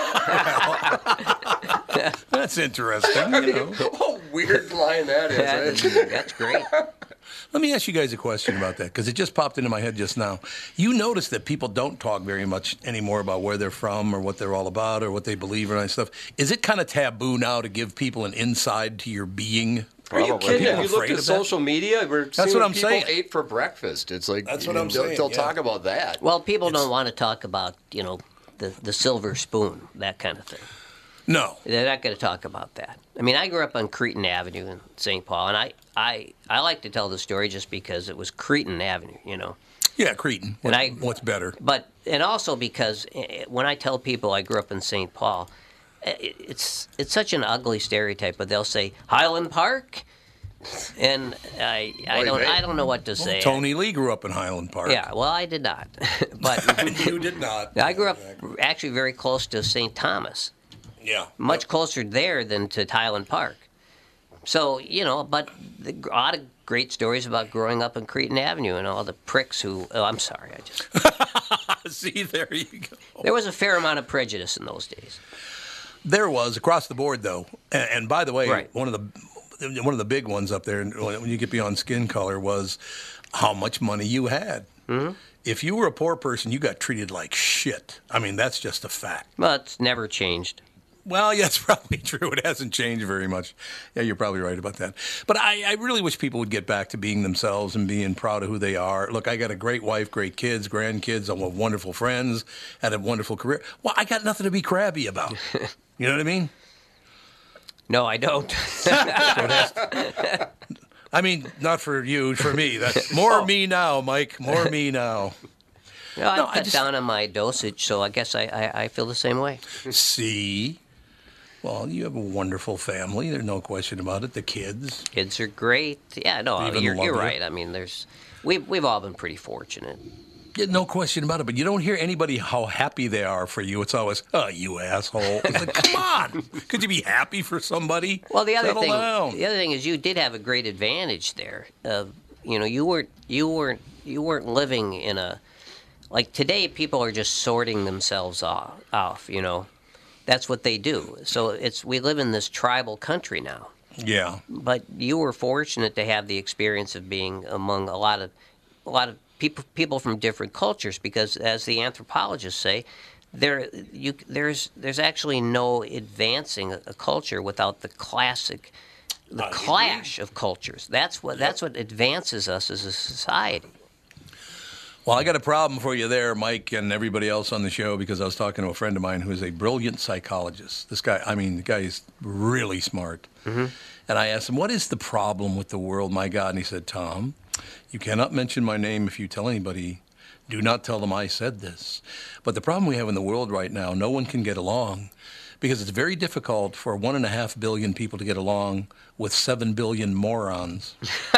[SPEAKER 2] That's interesting. You know.
[SPEAKER 6] What a weird line that is.
[SPEAKER 4] That's great.
[SPEAKER 2] Let me ask you guys a question about that, because it just popped into my head just now. You notice that people don't talk very much anymore about where they're from or what they're all about or what they believe or that stuff. Is it kind of taboo now to give people an inside to your being?
[SPEAKER 6] Are you kidding?
[SPEAKER 2] People
[SPEAKER 6] If you look
[SPEAKER 2] afraid
[SPEAKER 6] at
[SPEAKER 2] of that?
[SPEAKER 6] social media, we're seeing
[SPEAKER 2] what I'm
[SPEAKER 6] people
[SPEAKER 2] saying.
[SPEAKER 6] ate for breakfast. It's like
[SPEAKER 2] That's what I'm saying,
[SPEAKER 6] They'll
[SPEAKER 2] yeah.
[SPEAKER 6] talk about that.
[SPEAKER 4] Well, people don't want to talk about, the silver spoon, that kind of thing.
[SPEAKER 2] No.
[SPEAKER 4] They're not going to talk about that. I mean, I grew up on Cretin Avenue in St. Paul, and I like to tell the story just because it was Cretin Avenue,
[SPEAKER 2] Yeah, Cretin. What's better?
[SPEAKER 4] And also because when I tell people I grew up in St. Paul, it's such an ugly stereotype, but they'll say Highland Park, and I don't know what to say.
[SPEAKER 2] Tony Lee grew up in Highland Park.
[SPEAKER 4] Yeah, well, I did not, but
[SPEAKER 2] You did not.
[SPEAKER 4] I grew up actually very close to St. Thomas.
[SPEAKER 2] Yeah.
[SPEAKER 4] Much closer there than to Highland Park. So, but a lot of great stories about growing up on Cretin Avenue and all the pricks who, I'm sorry,
[SPEAKER 2] See, there you go.
[SPEAKER 4] there was a fair amount of prejudice in those days.
[SPEAKER 2] There was across the board, though. And by the way,
[SPEAKER 4] Right.
[SPEAKER 2] one of the big ones up there when you get beyond skin color was how much money you had. Mm-hmm. if you were a poor person, you got treated like shit. I mean, that's just a fact.
[SPEAKER 4] Well, it's never changed.
[SPEAKER 2] Well, yeah, that's probably true. It hasn't changed very much. Yeah, you're probably right about that. But I really wish people would get back to being themselves and being proud of who they are. Look, I got a great wife, great kids, grandkids. I have wonderful friends, had a wonderful career. Well, I got nothing to be crabby about. You know what I mean?
[SPEAKER 4] No, I don't.
[SPEAKER 2] I mean, not for you, for me. That's more me now, Mike. More me now.
[SPEAKER 4] No, I cut down on my dosage, so I guess I feel the same way.
[SPEAKER 2] See? Well, you have a wonderful family. There's no question about it. The kids.
[SPEAKER 4] Kids are great. Yeah, no,
[SPEAKER 2] Even
[SPEAKER 4] you're
[SPEAKER 2] love you.
[SPEAKER 4] right. I mean, we've all been pretty fortunate.
[SPEAKER 2] Yeah, no question about it. But you don't hear anybody how happy they are for you. It's always, oh, you asshole. It's like, come on. Could you be happy for somebody?
[SPEAKER 4] Well, the other
[SPEAKER 2] Settle
[SPEAKER 4] thing
[SPEAKER 2] down.
[SPEAKER 4] is you did have a great advantage there. You weren't living in a, like today people are just sorting themselves off. You know, that's what they do. So we live in this tribal country now.
[SPEAKER 2] Yeah.
[SPEAKER 4] But you were fortunate to have the experience of being among a lot of people from different cultures, because as the anthropologists say, there's actually no advancing a culture without the clash of cultures. That's what advances us as a society.
[SPEAKER 2] Well, I got a problem for you there, Mike, and everybody else on the show, because I was talking to a friend of mine who is a brilliant psychologist. This guy, the guy is really smart. Mm-hmm. And I asked him, what is the problem with the world, my God? And he said, Tom, you cannot mention my name if you tell anybody. Do not tell them I said this. But the problem we have in the world right now, no one can get along, because it's very difficult for 1.5 billion people to get along with 7 billion morons.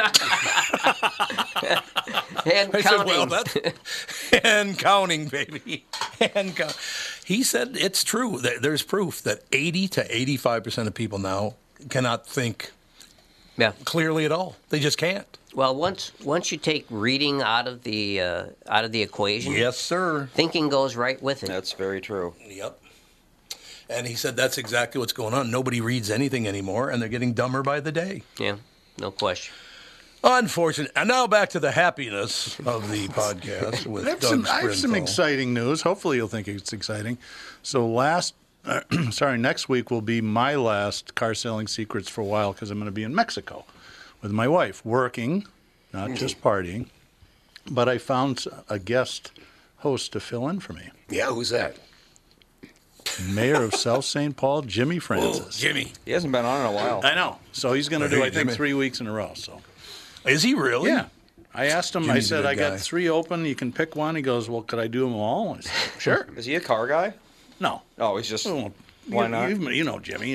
[SPEAKER 4] And
[SPEAKER 2] I
[SPEAKER 4] counting.
[SPEAKER 2] said, well, and counting, baby. He said it's true. There's proof that 80 to 85% of people now cannot think clearly at all. They just can't.
[SPEAKER 4] Well, once you take reading out of the equation,
[SPEAKER 2] Yes, sir.
[SPEAKER 4] thinking goes right with it.
[SPEAKER 7] That's very true.
[SPEAKER 2] Yep. And he said that's exactly what's going on. Nobody reads anything anymore, and they're getting dumber by the day.
[SPEAKER 4] Yeah, no question.
[SPEAKER 2] Unfortunate. And now back to the happiness of the podcast with Doug
[SPEAKER 1] I have some
[SPEAKER 2] Sprinthal.
[SPEAKER 1] exciting news. Hopefully you'll think it's exciting. So next week will be my last Car Selling Secrets for a while, because I'm going to be in Mexico with my wife, working, not just partying. But I found a guest host to fill in for me.
[SPEAKER 6] Yeah, who's that?
[SPEAKER 1] Mayor of South St. Paul, Jimmy Francis.
[SPEAKER 2] Jimmy.
[SPEAKER 7] He hasn't been on in a while.
[SPEAKER 1] I know. So he's going to
[SPEAKER 2] Hey,
[SPEAKER 1] do, I think,
[SPEAKER 2] Jimmy.
[SPEAKER 1] 3 weeks in a row. So
[SPEAKER 2] Is he really?
[SPEAKER 1] yeah. I asked him,
[SPEAKER 2] Jimmy's a
[SPEAKER 1] I said,
[SPEAKER 2] good
[SPEAKER 1] I got
[SPEAKER 2] guy.
[SPEAKER 1] 3 open. You can pick one. He goes, well, could I do them all? I said, sure.
[SPEAKER 7] Is he a car guy?
[SPEAKER 1] No.
[SPEAKER 7] Oh, he's just.
[SPEAKER 1] Well,
[SPEAKER 7] Why not?
[SPEAKER 1] You know Jimmy.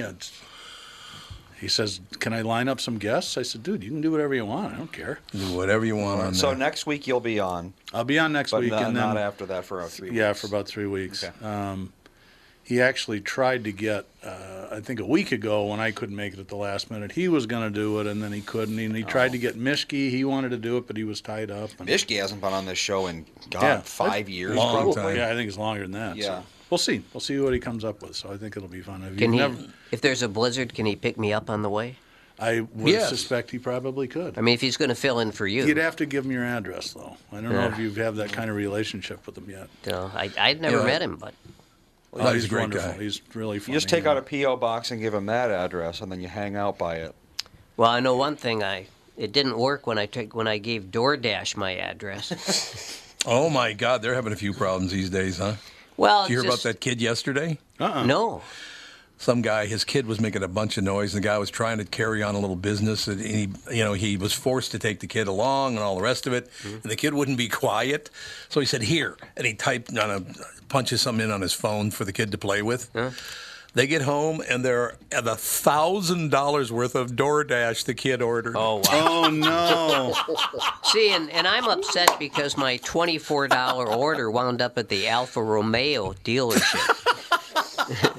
[SPEAKER 1] He says, can I line up some guests? I said, dude, you can do whatever you want. I don't care.
[SPEAKER 2] Do whatever you want on
[SPEAKER 7] So
[SPEAKER 2] there.
[SPEAKER 7] next week you'll be on,
[SPEAKER 1] I'll be on next
[SPEAKER 7] but
[SPEAKER 1] week.
[SPEAKER 7] not,
[SPEAKER 1] and then,
[SPEAKER 7] not after that for 3 weeks.
[SPEAKER 1] Yeah, for about 3 weeks.
[SPEAKER 7] Okay.
[SPEAKER 1] He actually tried to get, I think a week ago when I couldn't make it at the last minute, he was going to do it, and then he couldn't. And he tried to get Mishke. He wanted to do it, but he was tied up. And,
[SPEAKER 7] Mishke hasn't been on this show in, God,
[SPEAKER 1] Yeah.
[SPEAKER 7] 5 years.
[SPEAKER 2] Long
[SPEAKER 7] probably.
[SPEAKER 2] time.
[SPEAKER 1] Yeah, I think it's longer than that.
[SPEAKER 7] Yeah.
[SPEAKER 1] So we'll see. We'll see what he comes up with. So I think it'll be fun. Have you
[SPEAKER 4] Can he?
[SPEAKER 1] never-
[SPEAKER 4] If there's a blizzard, can he pick me up on the way?
[SPEAKER 1] I would
[SPEAKER 2] Yes.
[SPEAKER 1] suspect he probably could.
[SPEAKER 4] I mean, if he's going to fill in for you,
[SPEAKER 1] You'd have to give him your address, though. I don't know
[SPEAKER 4] Yeah.
[SPEAKER 1] if you have that kind of relationship with him yet.
[SPEAKER 4] I'd never
[SPEAKER 2] Yeah.
[SPEAKER 4] met him, but
[SPEAKER 2] No, he's a great
[SPEAKER 1] wonderful.
[SPEAKER 2] guy.
[SPEAKER 1] He's really funny.
[SPEAKER 7] You just take out a P.O. box and give him that address, and then you hang out by it.
[SPEAKER 4] well, I know one thing. It didn't work when I gave DoorDash my address.
[SPEAKER 2] Oh, my God. They're having a few problems these days, huh?
[SPEAKER 4] Well,
[SPEAKER 2] Did you hear
[SPEAKER 4] just-
[SPEAKER 2] about that kid yesterday?
[SPEAKER 4] No.
[SPEAKER 2] Some guy, his kid was making a bunch of noise, and the guy was trying to carry on a little business, and he was forced to take the kid along and all the rest of it, and the kid wouldn't be quiet. So he said, here, and he punches something in on his phone for the kid to play with.
[SPEAKER 4] Huh?
[SPEAKER 2] They get home, and they're at $1,000 worth of DoorDash the kid ordered.
[SPEAKER 4] Oh wow.
[SPEAKER 1] Oh, no.
[SPEAKER 4] See, and I'm upset because my $24 order wound up at the Alfa Romeo dealership.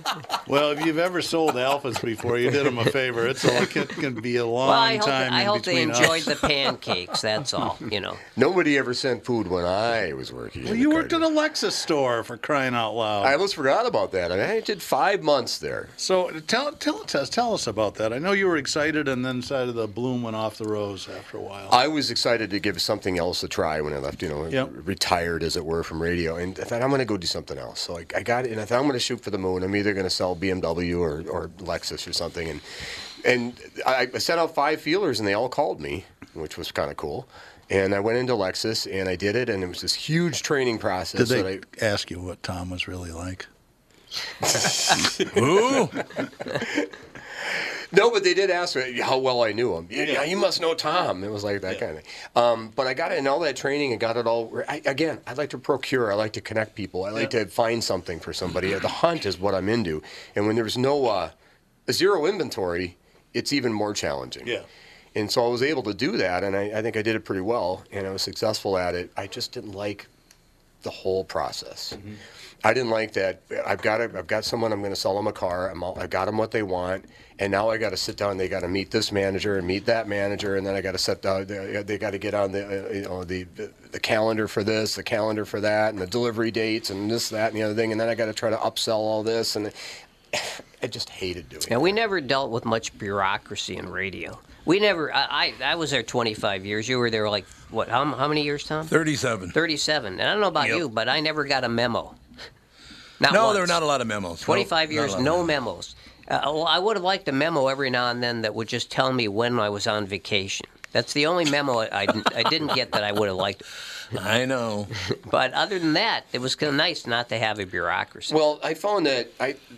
[SPEAKER 1] Well, if you've ever sold Alphas before, you did them a favor. It can be a long
[SPEAKER 4] Well, I
[SPEAKER 1] time
[SPEAKER 4] hope
[SPEAKER 1] in
[SPEAKER 4] they
[SPEAKER 1] between
[SPEAKER 4] enjoyed
[SPEAKER 1] us.
[SPEAKER 4] the pancakes. That's all.
[SPEAKER 6] Nobody ever sent food when I was working.
[SPEAKER 1] Well,
[SPEAKER 6] in
[SPEAKER 1] you
[SPEAKER 6] the
[SPEAKER 1] worked at a Lexus store, for crying out loud.
[SPEAKER 6] I almost forgot about that. I did 5 months there.
[SPEAKER 1] So tell us about that. I know you were excited, and then decided the bloom went off the rose after a while.
[SPEAKER 6] I was excited to give something else a try when I left,
[SPEAKER 1] Yep.
[SPEAKER 6] retired, as it were, from radio. And I thought, I'm going to go do something else. So I got it, and I thought, I'm going to shoot for the moon. I'm either going to sell BMW or Lexus or something. And I sent out 5 feelers, and they all called me, which was kind of cool. And I went into Lexus, and I did it, and it was this huge training process.
[SPEAKER 1] Did they ask you what Tom was really like?
[SPEAKER 2] Ooh.
[SPEAKER 6] No, but they did ask me how well I knew him. Yeah, you must know Tom. It was like that kind of thing. But I got it in all that training and got it all. I like to procure. I like to connect people. I like to find something for somebody. The hunt is what I'm into. And when there's no zero inventory, it's even more challenging.
[SPEAKER 1] Yeah.
[SPEAKER 6] And so I was able to do that, and I think I did it pretty well, and I was successful at it. I just didn't like the whole process. Mm-hmm. I didn't like that. I've got someone. I'm going to sell them a car. I've got them what they want, and now I got to sit down. They got to meet this manager and meet that manager, and then I got to set down. They got to get on the calendar for this, the calendar for that, and the delivery dates, and this, that, and the other thing. And then I got to try to upsell all this, and I just hated doing it.
[SPEAKER 4] Yeah, we never dealt with much bureaucracy in radio. We never. I was there 25 years. You were there like what? How many years, Tom?
[SPEAKER 2] 37.
[SPEAKER 4] 37. And I don't know about you, but I never got a memo. Not
[SPEAKER 2] No,
[SPEAKER 4] once.
[SPEAKER 2] there were not a lot of memos.
[SPEAKER 4] 25
[SPEAKER 2] No,
[SPEAKER 4] years,
[SPEAKER 2] not a lot
[SPEAKER 4] no
[SPEAKER 2] of
[SPEAKER 4] memos. Well, I would have liked a memo every now and then that would just tell me when I was on vacation. That's the only memo I didn't get that I would have liked.
[SPEAKER 2] I know.
[SPEAKER 4] But other than that, it was kind of nice not to have a bureaucracy.
[SPEAKER 6] Well, I found that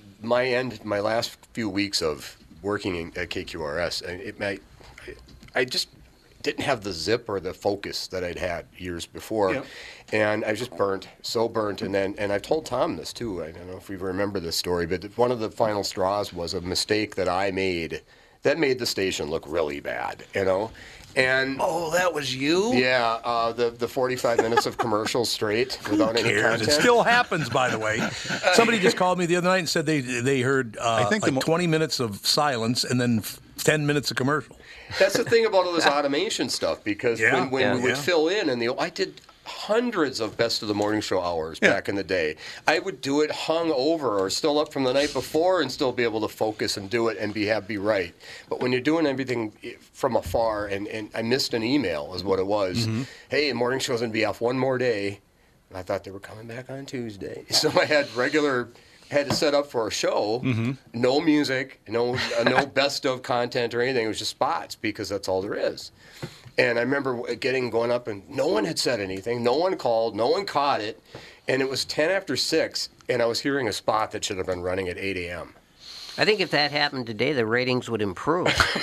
[SPEAKER 6] my last few weeks of working at KQRS, I just didn't have the zip or the focus that I'd had years before. Yep. And I was just so burnt. And I've told Tom this too. I don't know if we remember this story, but one of the final straws was a mistake that I made that made the station look really bad, And
[SPEAKER 1] Oh, that was you?
[SPEAKER 6] yeah, the 45 minutes of commercials straight without any content.
[SPEAKER 2] It still happens, by the way. Somebody just called me the other night and said they heard
[SPEAKER 1] think
[SPEAKER 2] like 20 minutes of silence and then 10 minutes of commercial.
[SPEAKER 6] That's the thing about all this automation stuff, because when we would fill in, and I did hundreds of Best of the Morning Show hours back in the day. I would do it hung over or still up from the night before and still be able to focus and do it and be right. But when you're doing everything from afar, and I missed an email is what it was. Mm-hmm. Hey, Morning Show's going to be off one more day. And I thought they were coming back on Tuesday. So I had to set up for a show, no music, no best of content or anything. It was just spots, because that's all there is. And I remember going up, and no one had said anything. No one called. No one caught it. And it was 10 after 6, and I was hearing a spot that should have been running at 8 a.m.
[SPEAKER 4] I think if that happened today, the ratings would improve.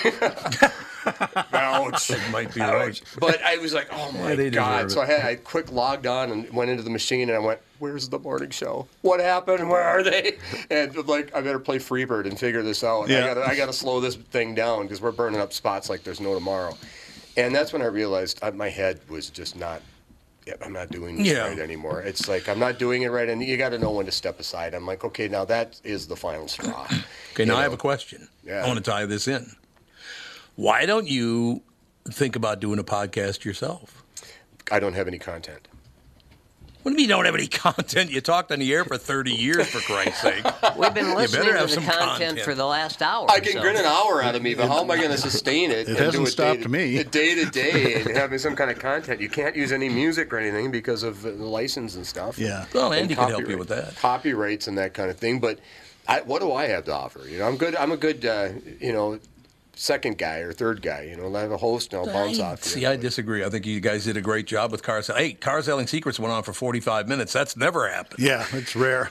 [SPEAKER 6] Ouch.
[SPEAKER 2] It might be right.
[SPEAKER 6] But I was like, oh, my
[SPEAKER 2] they
[SPEAKER 6] God.
[SPEAKER 2] deserve
[SPEAKER 6] So I quick logged on and went into the machine, and I went, where's the morning show? What happened? Where are they? And I'm like, I better play Freebird and figure this out.
[SPEAKER 1] Yeah.
[SPEAKER 6] I got to slow this thing down, because we're burning up spots like there's no tomorrow. And that's when I realized my head was just not, I'm not doing this right anymore. It's like, I'm not doing it right, and you got to know when to step aside. I'm like, okay, now that is the final straw.
[SPEAKER 2] Okay, now I have a question.
[SPEAKER 6] Yeah.
[SPEAKER 2] I want to tie this in. Why don't you think about doing a podcast yourself?
[SPEAKER 6] I don't have any content.
[SPEAKER 2] What do you mean you don't have any content? You talked on the air for 30 years, for Christ's sake.
[SPEAKER 4] We've been listening
[SPEAKER 2] better
[SPEAKER 4] to
[SPEAKER 2] have
[SPEAKER 4] the
[SPEAKER 2] some
[SPEAKER 4] content for the last hour.
[SPEAKER 6] I can grin an hour out of me, but how am I going to sustain it?
[SPEAKER 1] It
[SPEAKER 6] and
[SPEAKER 1] hasn't
[SPEAKER 6] do it
[SPEAKER 1] stopped me.
[SPEAKER 6] Day to day, and having some kind of content. You can't use any music or anything because of the license and stuff.
[SPEAKER 1] Yeah.
[SPEAKER 2] Well,
[SPEAKER 6] And
[SPEAKER 2] Andy can help you with that.
[SPEAKER 6] Copyrights and that kind of thing. But what do I have to offer? I'm a good, second guy or third guy. I'll have a host and I'll bounce off you.
[SPEAKER 2] See, I disagree. I think you guys did a great job with Car Selling. Hey, Car Selling Secrets went on for 45 minutes. That's never happened.
[SPEAKER 1] Yeah, it's rare.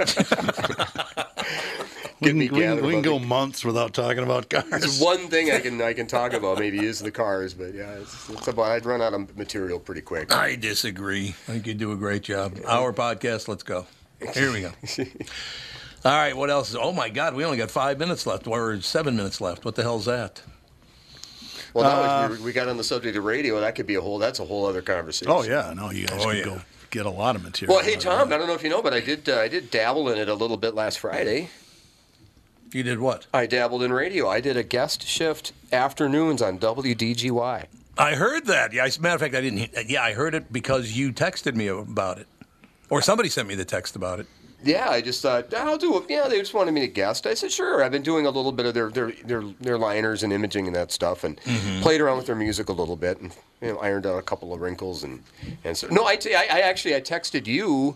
[SPEAKER 1] We can go months without talking about cars.
[SPEAKER 6] There's one thing I can talk about maybe is the cars, but yeah, it's about, I'd run out of material pretty quick.
[SPEAKER 2] I disagree. I think you do a great job. Our podcast, let's go. Here we go. All right, what else? Oh, my God, we only got 5 minutes left, or 7 minutes left. What the hell's that?
[SPEAKER 6] Well, now if we got on the subject of radio, that's a whole other conversation.
[SPEAKER 1] Oh, yeah. No, you guys can go get a lot of material.
[SPEAKER 6] Well, hey, Tom, I don't know if you know, but I did dabble in it a little bit last Friday.
[SPEAKER 2] You did what?
[SPEAKER 6] I dabbled in radio. I did a guest shift afternoons on WDGY.
[SPEAKER 2] I heard that. Yeah, as a matter of fact, I didn't. Yeah, I heard it because you texted me about it, or somebody sent me the text about it.
[SPEAKER 6] Yeah, I just thought I'll do it. Yeah, they just wanted me to guest. I said sure. I've been doing a little bit of their liners and imaging and that stuff, and played around with their music a little bit, and ironed out a couple of wrinkles and so. No, I texted you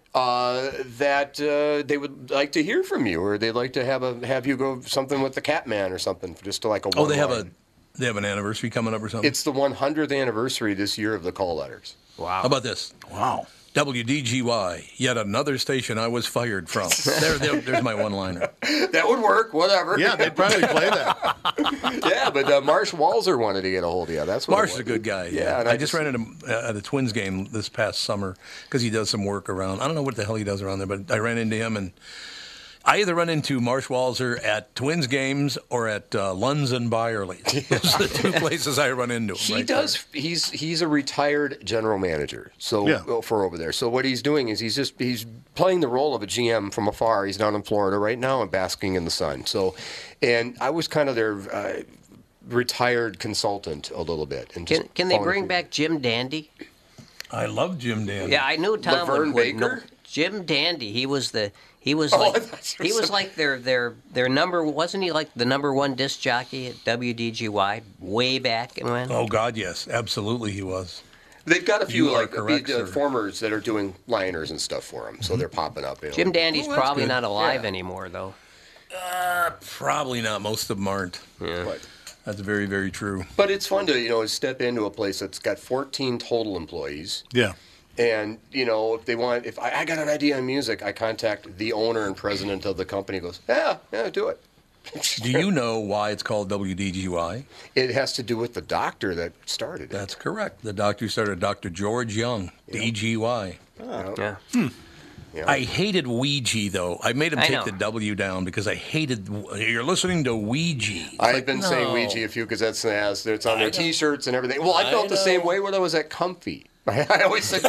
[SPEAKER 6] that they would like to hear from you, or they'd like to have you go something with the Catman or something, just to like a.
[SPEAKER 2] Oh, they have an anniversary coming up or something.
[SPEAKER 6] It's the 100th anniversary this year of the call letters.
[SPEAKER 4] Wow.
[SPEAKER 2] How about this?
[SPEAKER 1] Wow.
[SPEAKER 2] WDGY, yet another station I was fired from. There's my one-liner.
[SPEAKER 6] That would work, whatever.
[SPEAKER 1] Yeah, they'd probably play that.
[SPEAKER 6] Yeah, but Marsh Walzer wanted to get a hold of you. That's what
[SPEAKER 2] Marsh is a good guy.
[SPEAKER 6] Yeah, and
[SPEAKER 2] I just ran into him at a Twins game this past summer because he does some work around. I don't know what the hell he does around there, but I ran into him, and I either run into Marsh Walzer at Twins games or at Lunds and Byerly. Those are the two places I run into him.
[SPEAKER 6] He does. There. He's a retired general manager. So for over there. So what he's doing is he's playing the role of a GM from afar. He's down in Florida right now and basking in the sun. So, and I was kind of their retired consultant a little bit. And
[SPEAKER 4] can they bring back Jim Dandy?
[SPEAKER 2] I love Jim Dandy.
[SPEAKER 4] Yeah, I knew Tom
[SPEAKER 6] Laverne
[SPEAKER 4] would.
[SPEAKER 6] Baker?
[SPEAKER 4] No, Jim Dandy. He was like their number, wasn't he like the number one disc jockey at WDGY way back and when?
[SPEAKER 2] Oh God, yes, absolutely he was.
[SPEAKER 6] They've got a few
[SPEAKER 2] correct,
[SPEAKER 6] formers that are doing liners and stuff for him, so they're popping up.
[SPEAKER 4] Jim Dandy's probably
[SPEAKER 2] good.
[SPEAKER 4] not alive anymore, though.
[SPEAKER 2] Probably not. Most of them aren't.
[SPEAKER 4] Yeah.
[SPEAKER 6] But,
[SPEAKER 2] That's very, very true.
[SPEAKER 6] but it's fun to step into a place that's got 14 total employees.
[SPEAKER 1] Yeah.
[SPEAKER 6] And, if I got an idea on music, I contact the owner and president of the company. Goes, yeah, do it.
[SPEAKER 2] Do you know why it's called WDGY?
[SPEAKER 6] It has to do with the doctor that started it.
[SPEAKER 2] That's correct. The doctor started, Dr. George Young, DGY.
[SPEAKER 6] Oh.
[SPEAKER 4] Yeah.
[SPEAKER 6] Yeah.
[SPEAKER 2] I hated Ouija, though. I made him
[SPEAKER 4] I
[SPEAKER 2] take
[SPEAKER 4] know.
[SPEAKER 2] the W down because I hated, you're listening to Ouija.
[SPEAKER 6] I've been saying Ouija a few because it's on their T-shirts and everything. Well, I felt the same way when I was at Comfy. I always said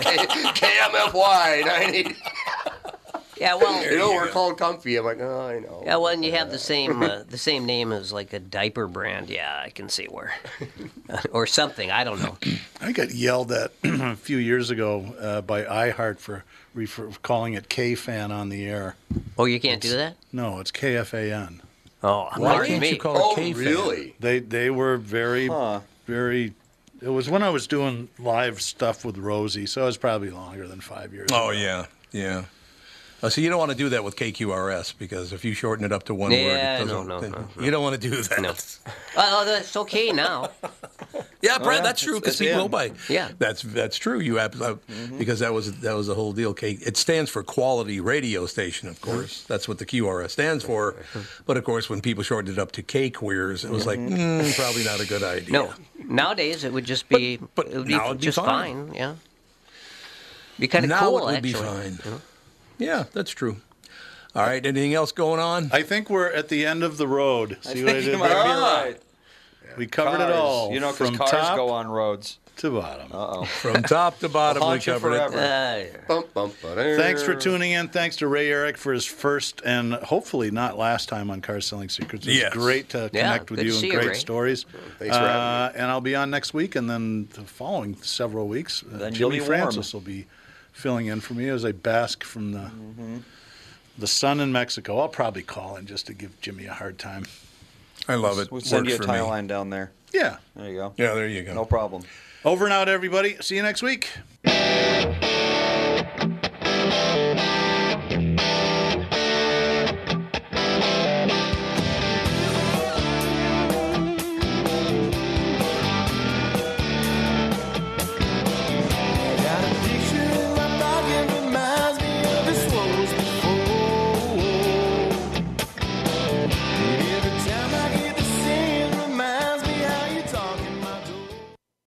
[SPEAKER 6] KMFY 980.
[SPEAKER 4] Yeah, well,
[SPEAKER 6] we're called Comfy. I'm like, oh, I know.
[SPEAKER 4] yeah, when you have the same name as like a diaper brand, yeah, I can see where, or something. I don't know.
[SPEAKER 1] I got yelled at a few years ago by iHeart for calling it K-Fan on the air.
[SPEAKER 4] Oh, you can't do that?
[SPEAKER 1] No, it's KFAN.
[SPEAKER 4] Oh,
[SPEAKER 2] Why
[SPEAKER 4] pardon
[SPEAKER 2] can't
[SPEAKER 4] me.
[SPEAKER 2] you call it
[SPEAKER 6] Oh,
[SPEAKER 2] K-Fan?
[SPEAKER 6] really?
[SPEAKER 1] They were very, very. It was when I was doing live stuff with Rosie, so it was probably longer than 5 years
[SPEAKER 2] Oh,
[SPEAKER 1] ago.
[SPEAKER 2] yeah. So you don't want to do that with KQRS because if you shorten it up to one word, it doesn't.
[SPEAKER 4] No.
[SPEAKER 2] You don't want to do that.
[SPEAKER 4] No. Oh, that's okay now.
[SPEAKER 2] Yeah, Brad, that's true because people go by.
[SPEAKER 4] Yeah.
[SPEAKER 2] That's true. You because that was the whole deal. It stands for Quality Radio Station, of course. That's what the QRS stands for. But of course, when people shortened it up to K Queers, it was like probably not a good idea.
[SPEAKER 4] No, nowadays it would just be.
[SPEAKER 2] But
[SPEAKER 4] it would
[SPEAKER 2] now
[SPEAKER 4] be
[SPEAKER 2] it'd be
[SPEAKER 4] just
[SPEAKER 2] fine.
[SPEAKER 4] fine. Yeah. Be kind of
[SPEAKER 2] Now
[SPEAKER 4] cool,
[SPEAKER 2] it would
[SPEAKER 4] actually.
[SPEAKER 2] be fine. Yeah, that's true. All right, anything else going on?
[SPEAKER 1] I think we're at the end of the road. See what I did
[SPEAKER 7] You might be
[SPEAKER 1] there?
[SPEAKER 7] right.
[SPEAKER 1] We covered it all.
[SPEAKER 7] Because
[SPEAKER 1] from
[SPEAKER 7] cars
[SPEAKER 1] top
[SPEAKER 7] go on roads.
[SPEAKER 1] to bottom.
[SPEAKER 7] Uh-oh.
[SPEAKER 2] From top to bottom, we
[SPEAKER 7] Haunt you
[SPEAKER 2] covered it.
[SPEAKER 7] forever.
[SPEAKER 6] Bum, bum, ba-da.
[SPEAKER 1] Thanks for tuning in. Thanks to Ray Eric for his first and hopefully not last time on Car Selling Secrets. It's
[SPEAKER 2] Yes.
[SPEAKER 1] great to connect with
[SPEAKER 4] good
[SPEAKER 1] you
[SPEAKER 4] to
[SPEAKER 1] and
[SPEAKER 4] see you,
[SPEAKER 1] great
[SPEAKER 4] Ray.
[SPEAKER 1] stories.
[SPEAKER 6] Thanks for having
[SPEAKER 1] And I'll be on next week, and then the following several weeks,
[SPEAKER 7] Then you'll
[SPEAKER 1] Jimmy
[SPEAKER 7] be warm.
[SPEAKER 1] Francis will be filling in for me as I bask from the sun in Mexico. I'll probably call in just to give Jimmy a hard time.
[SPEAKER 2] I love it.
[SPEAKER 7] We'll send you a
[SPEAKER 2] Works for me.
[SPEAKER 7] tie line down there.
[SPEAKER 1] Yeah.
[SPEAKER 7] There you go.
[SPEAKER 2] Yeah, there you go.
[SPEAKER 7] No problem.
[SPEAKER 1] Over and out, everybody. See you next week.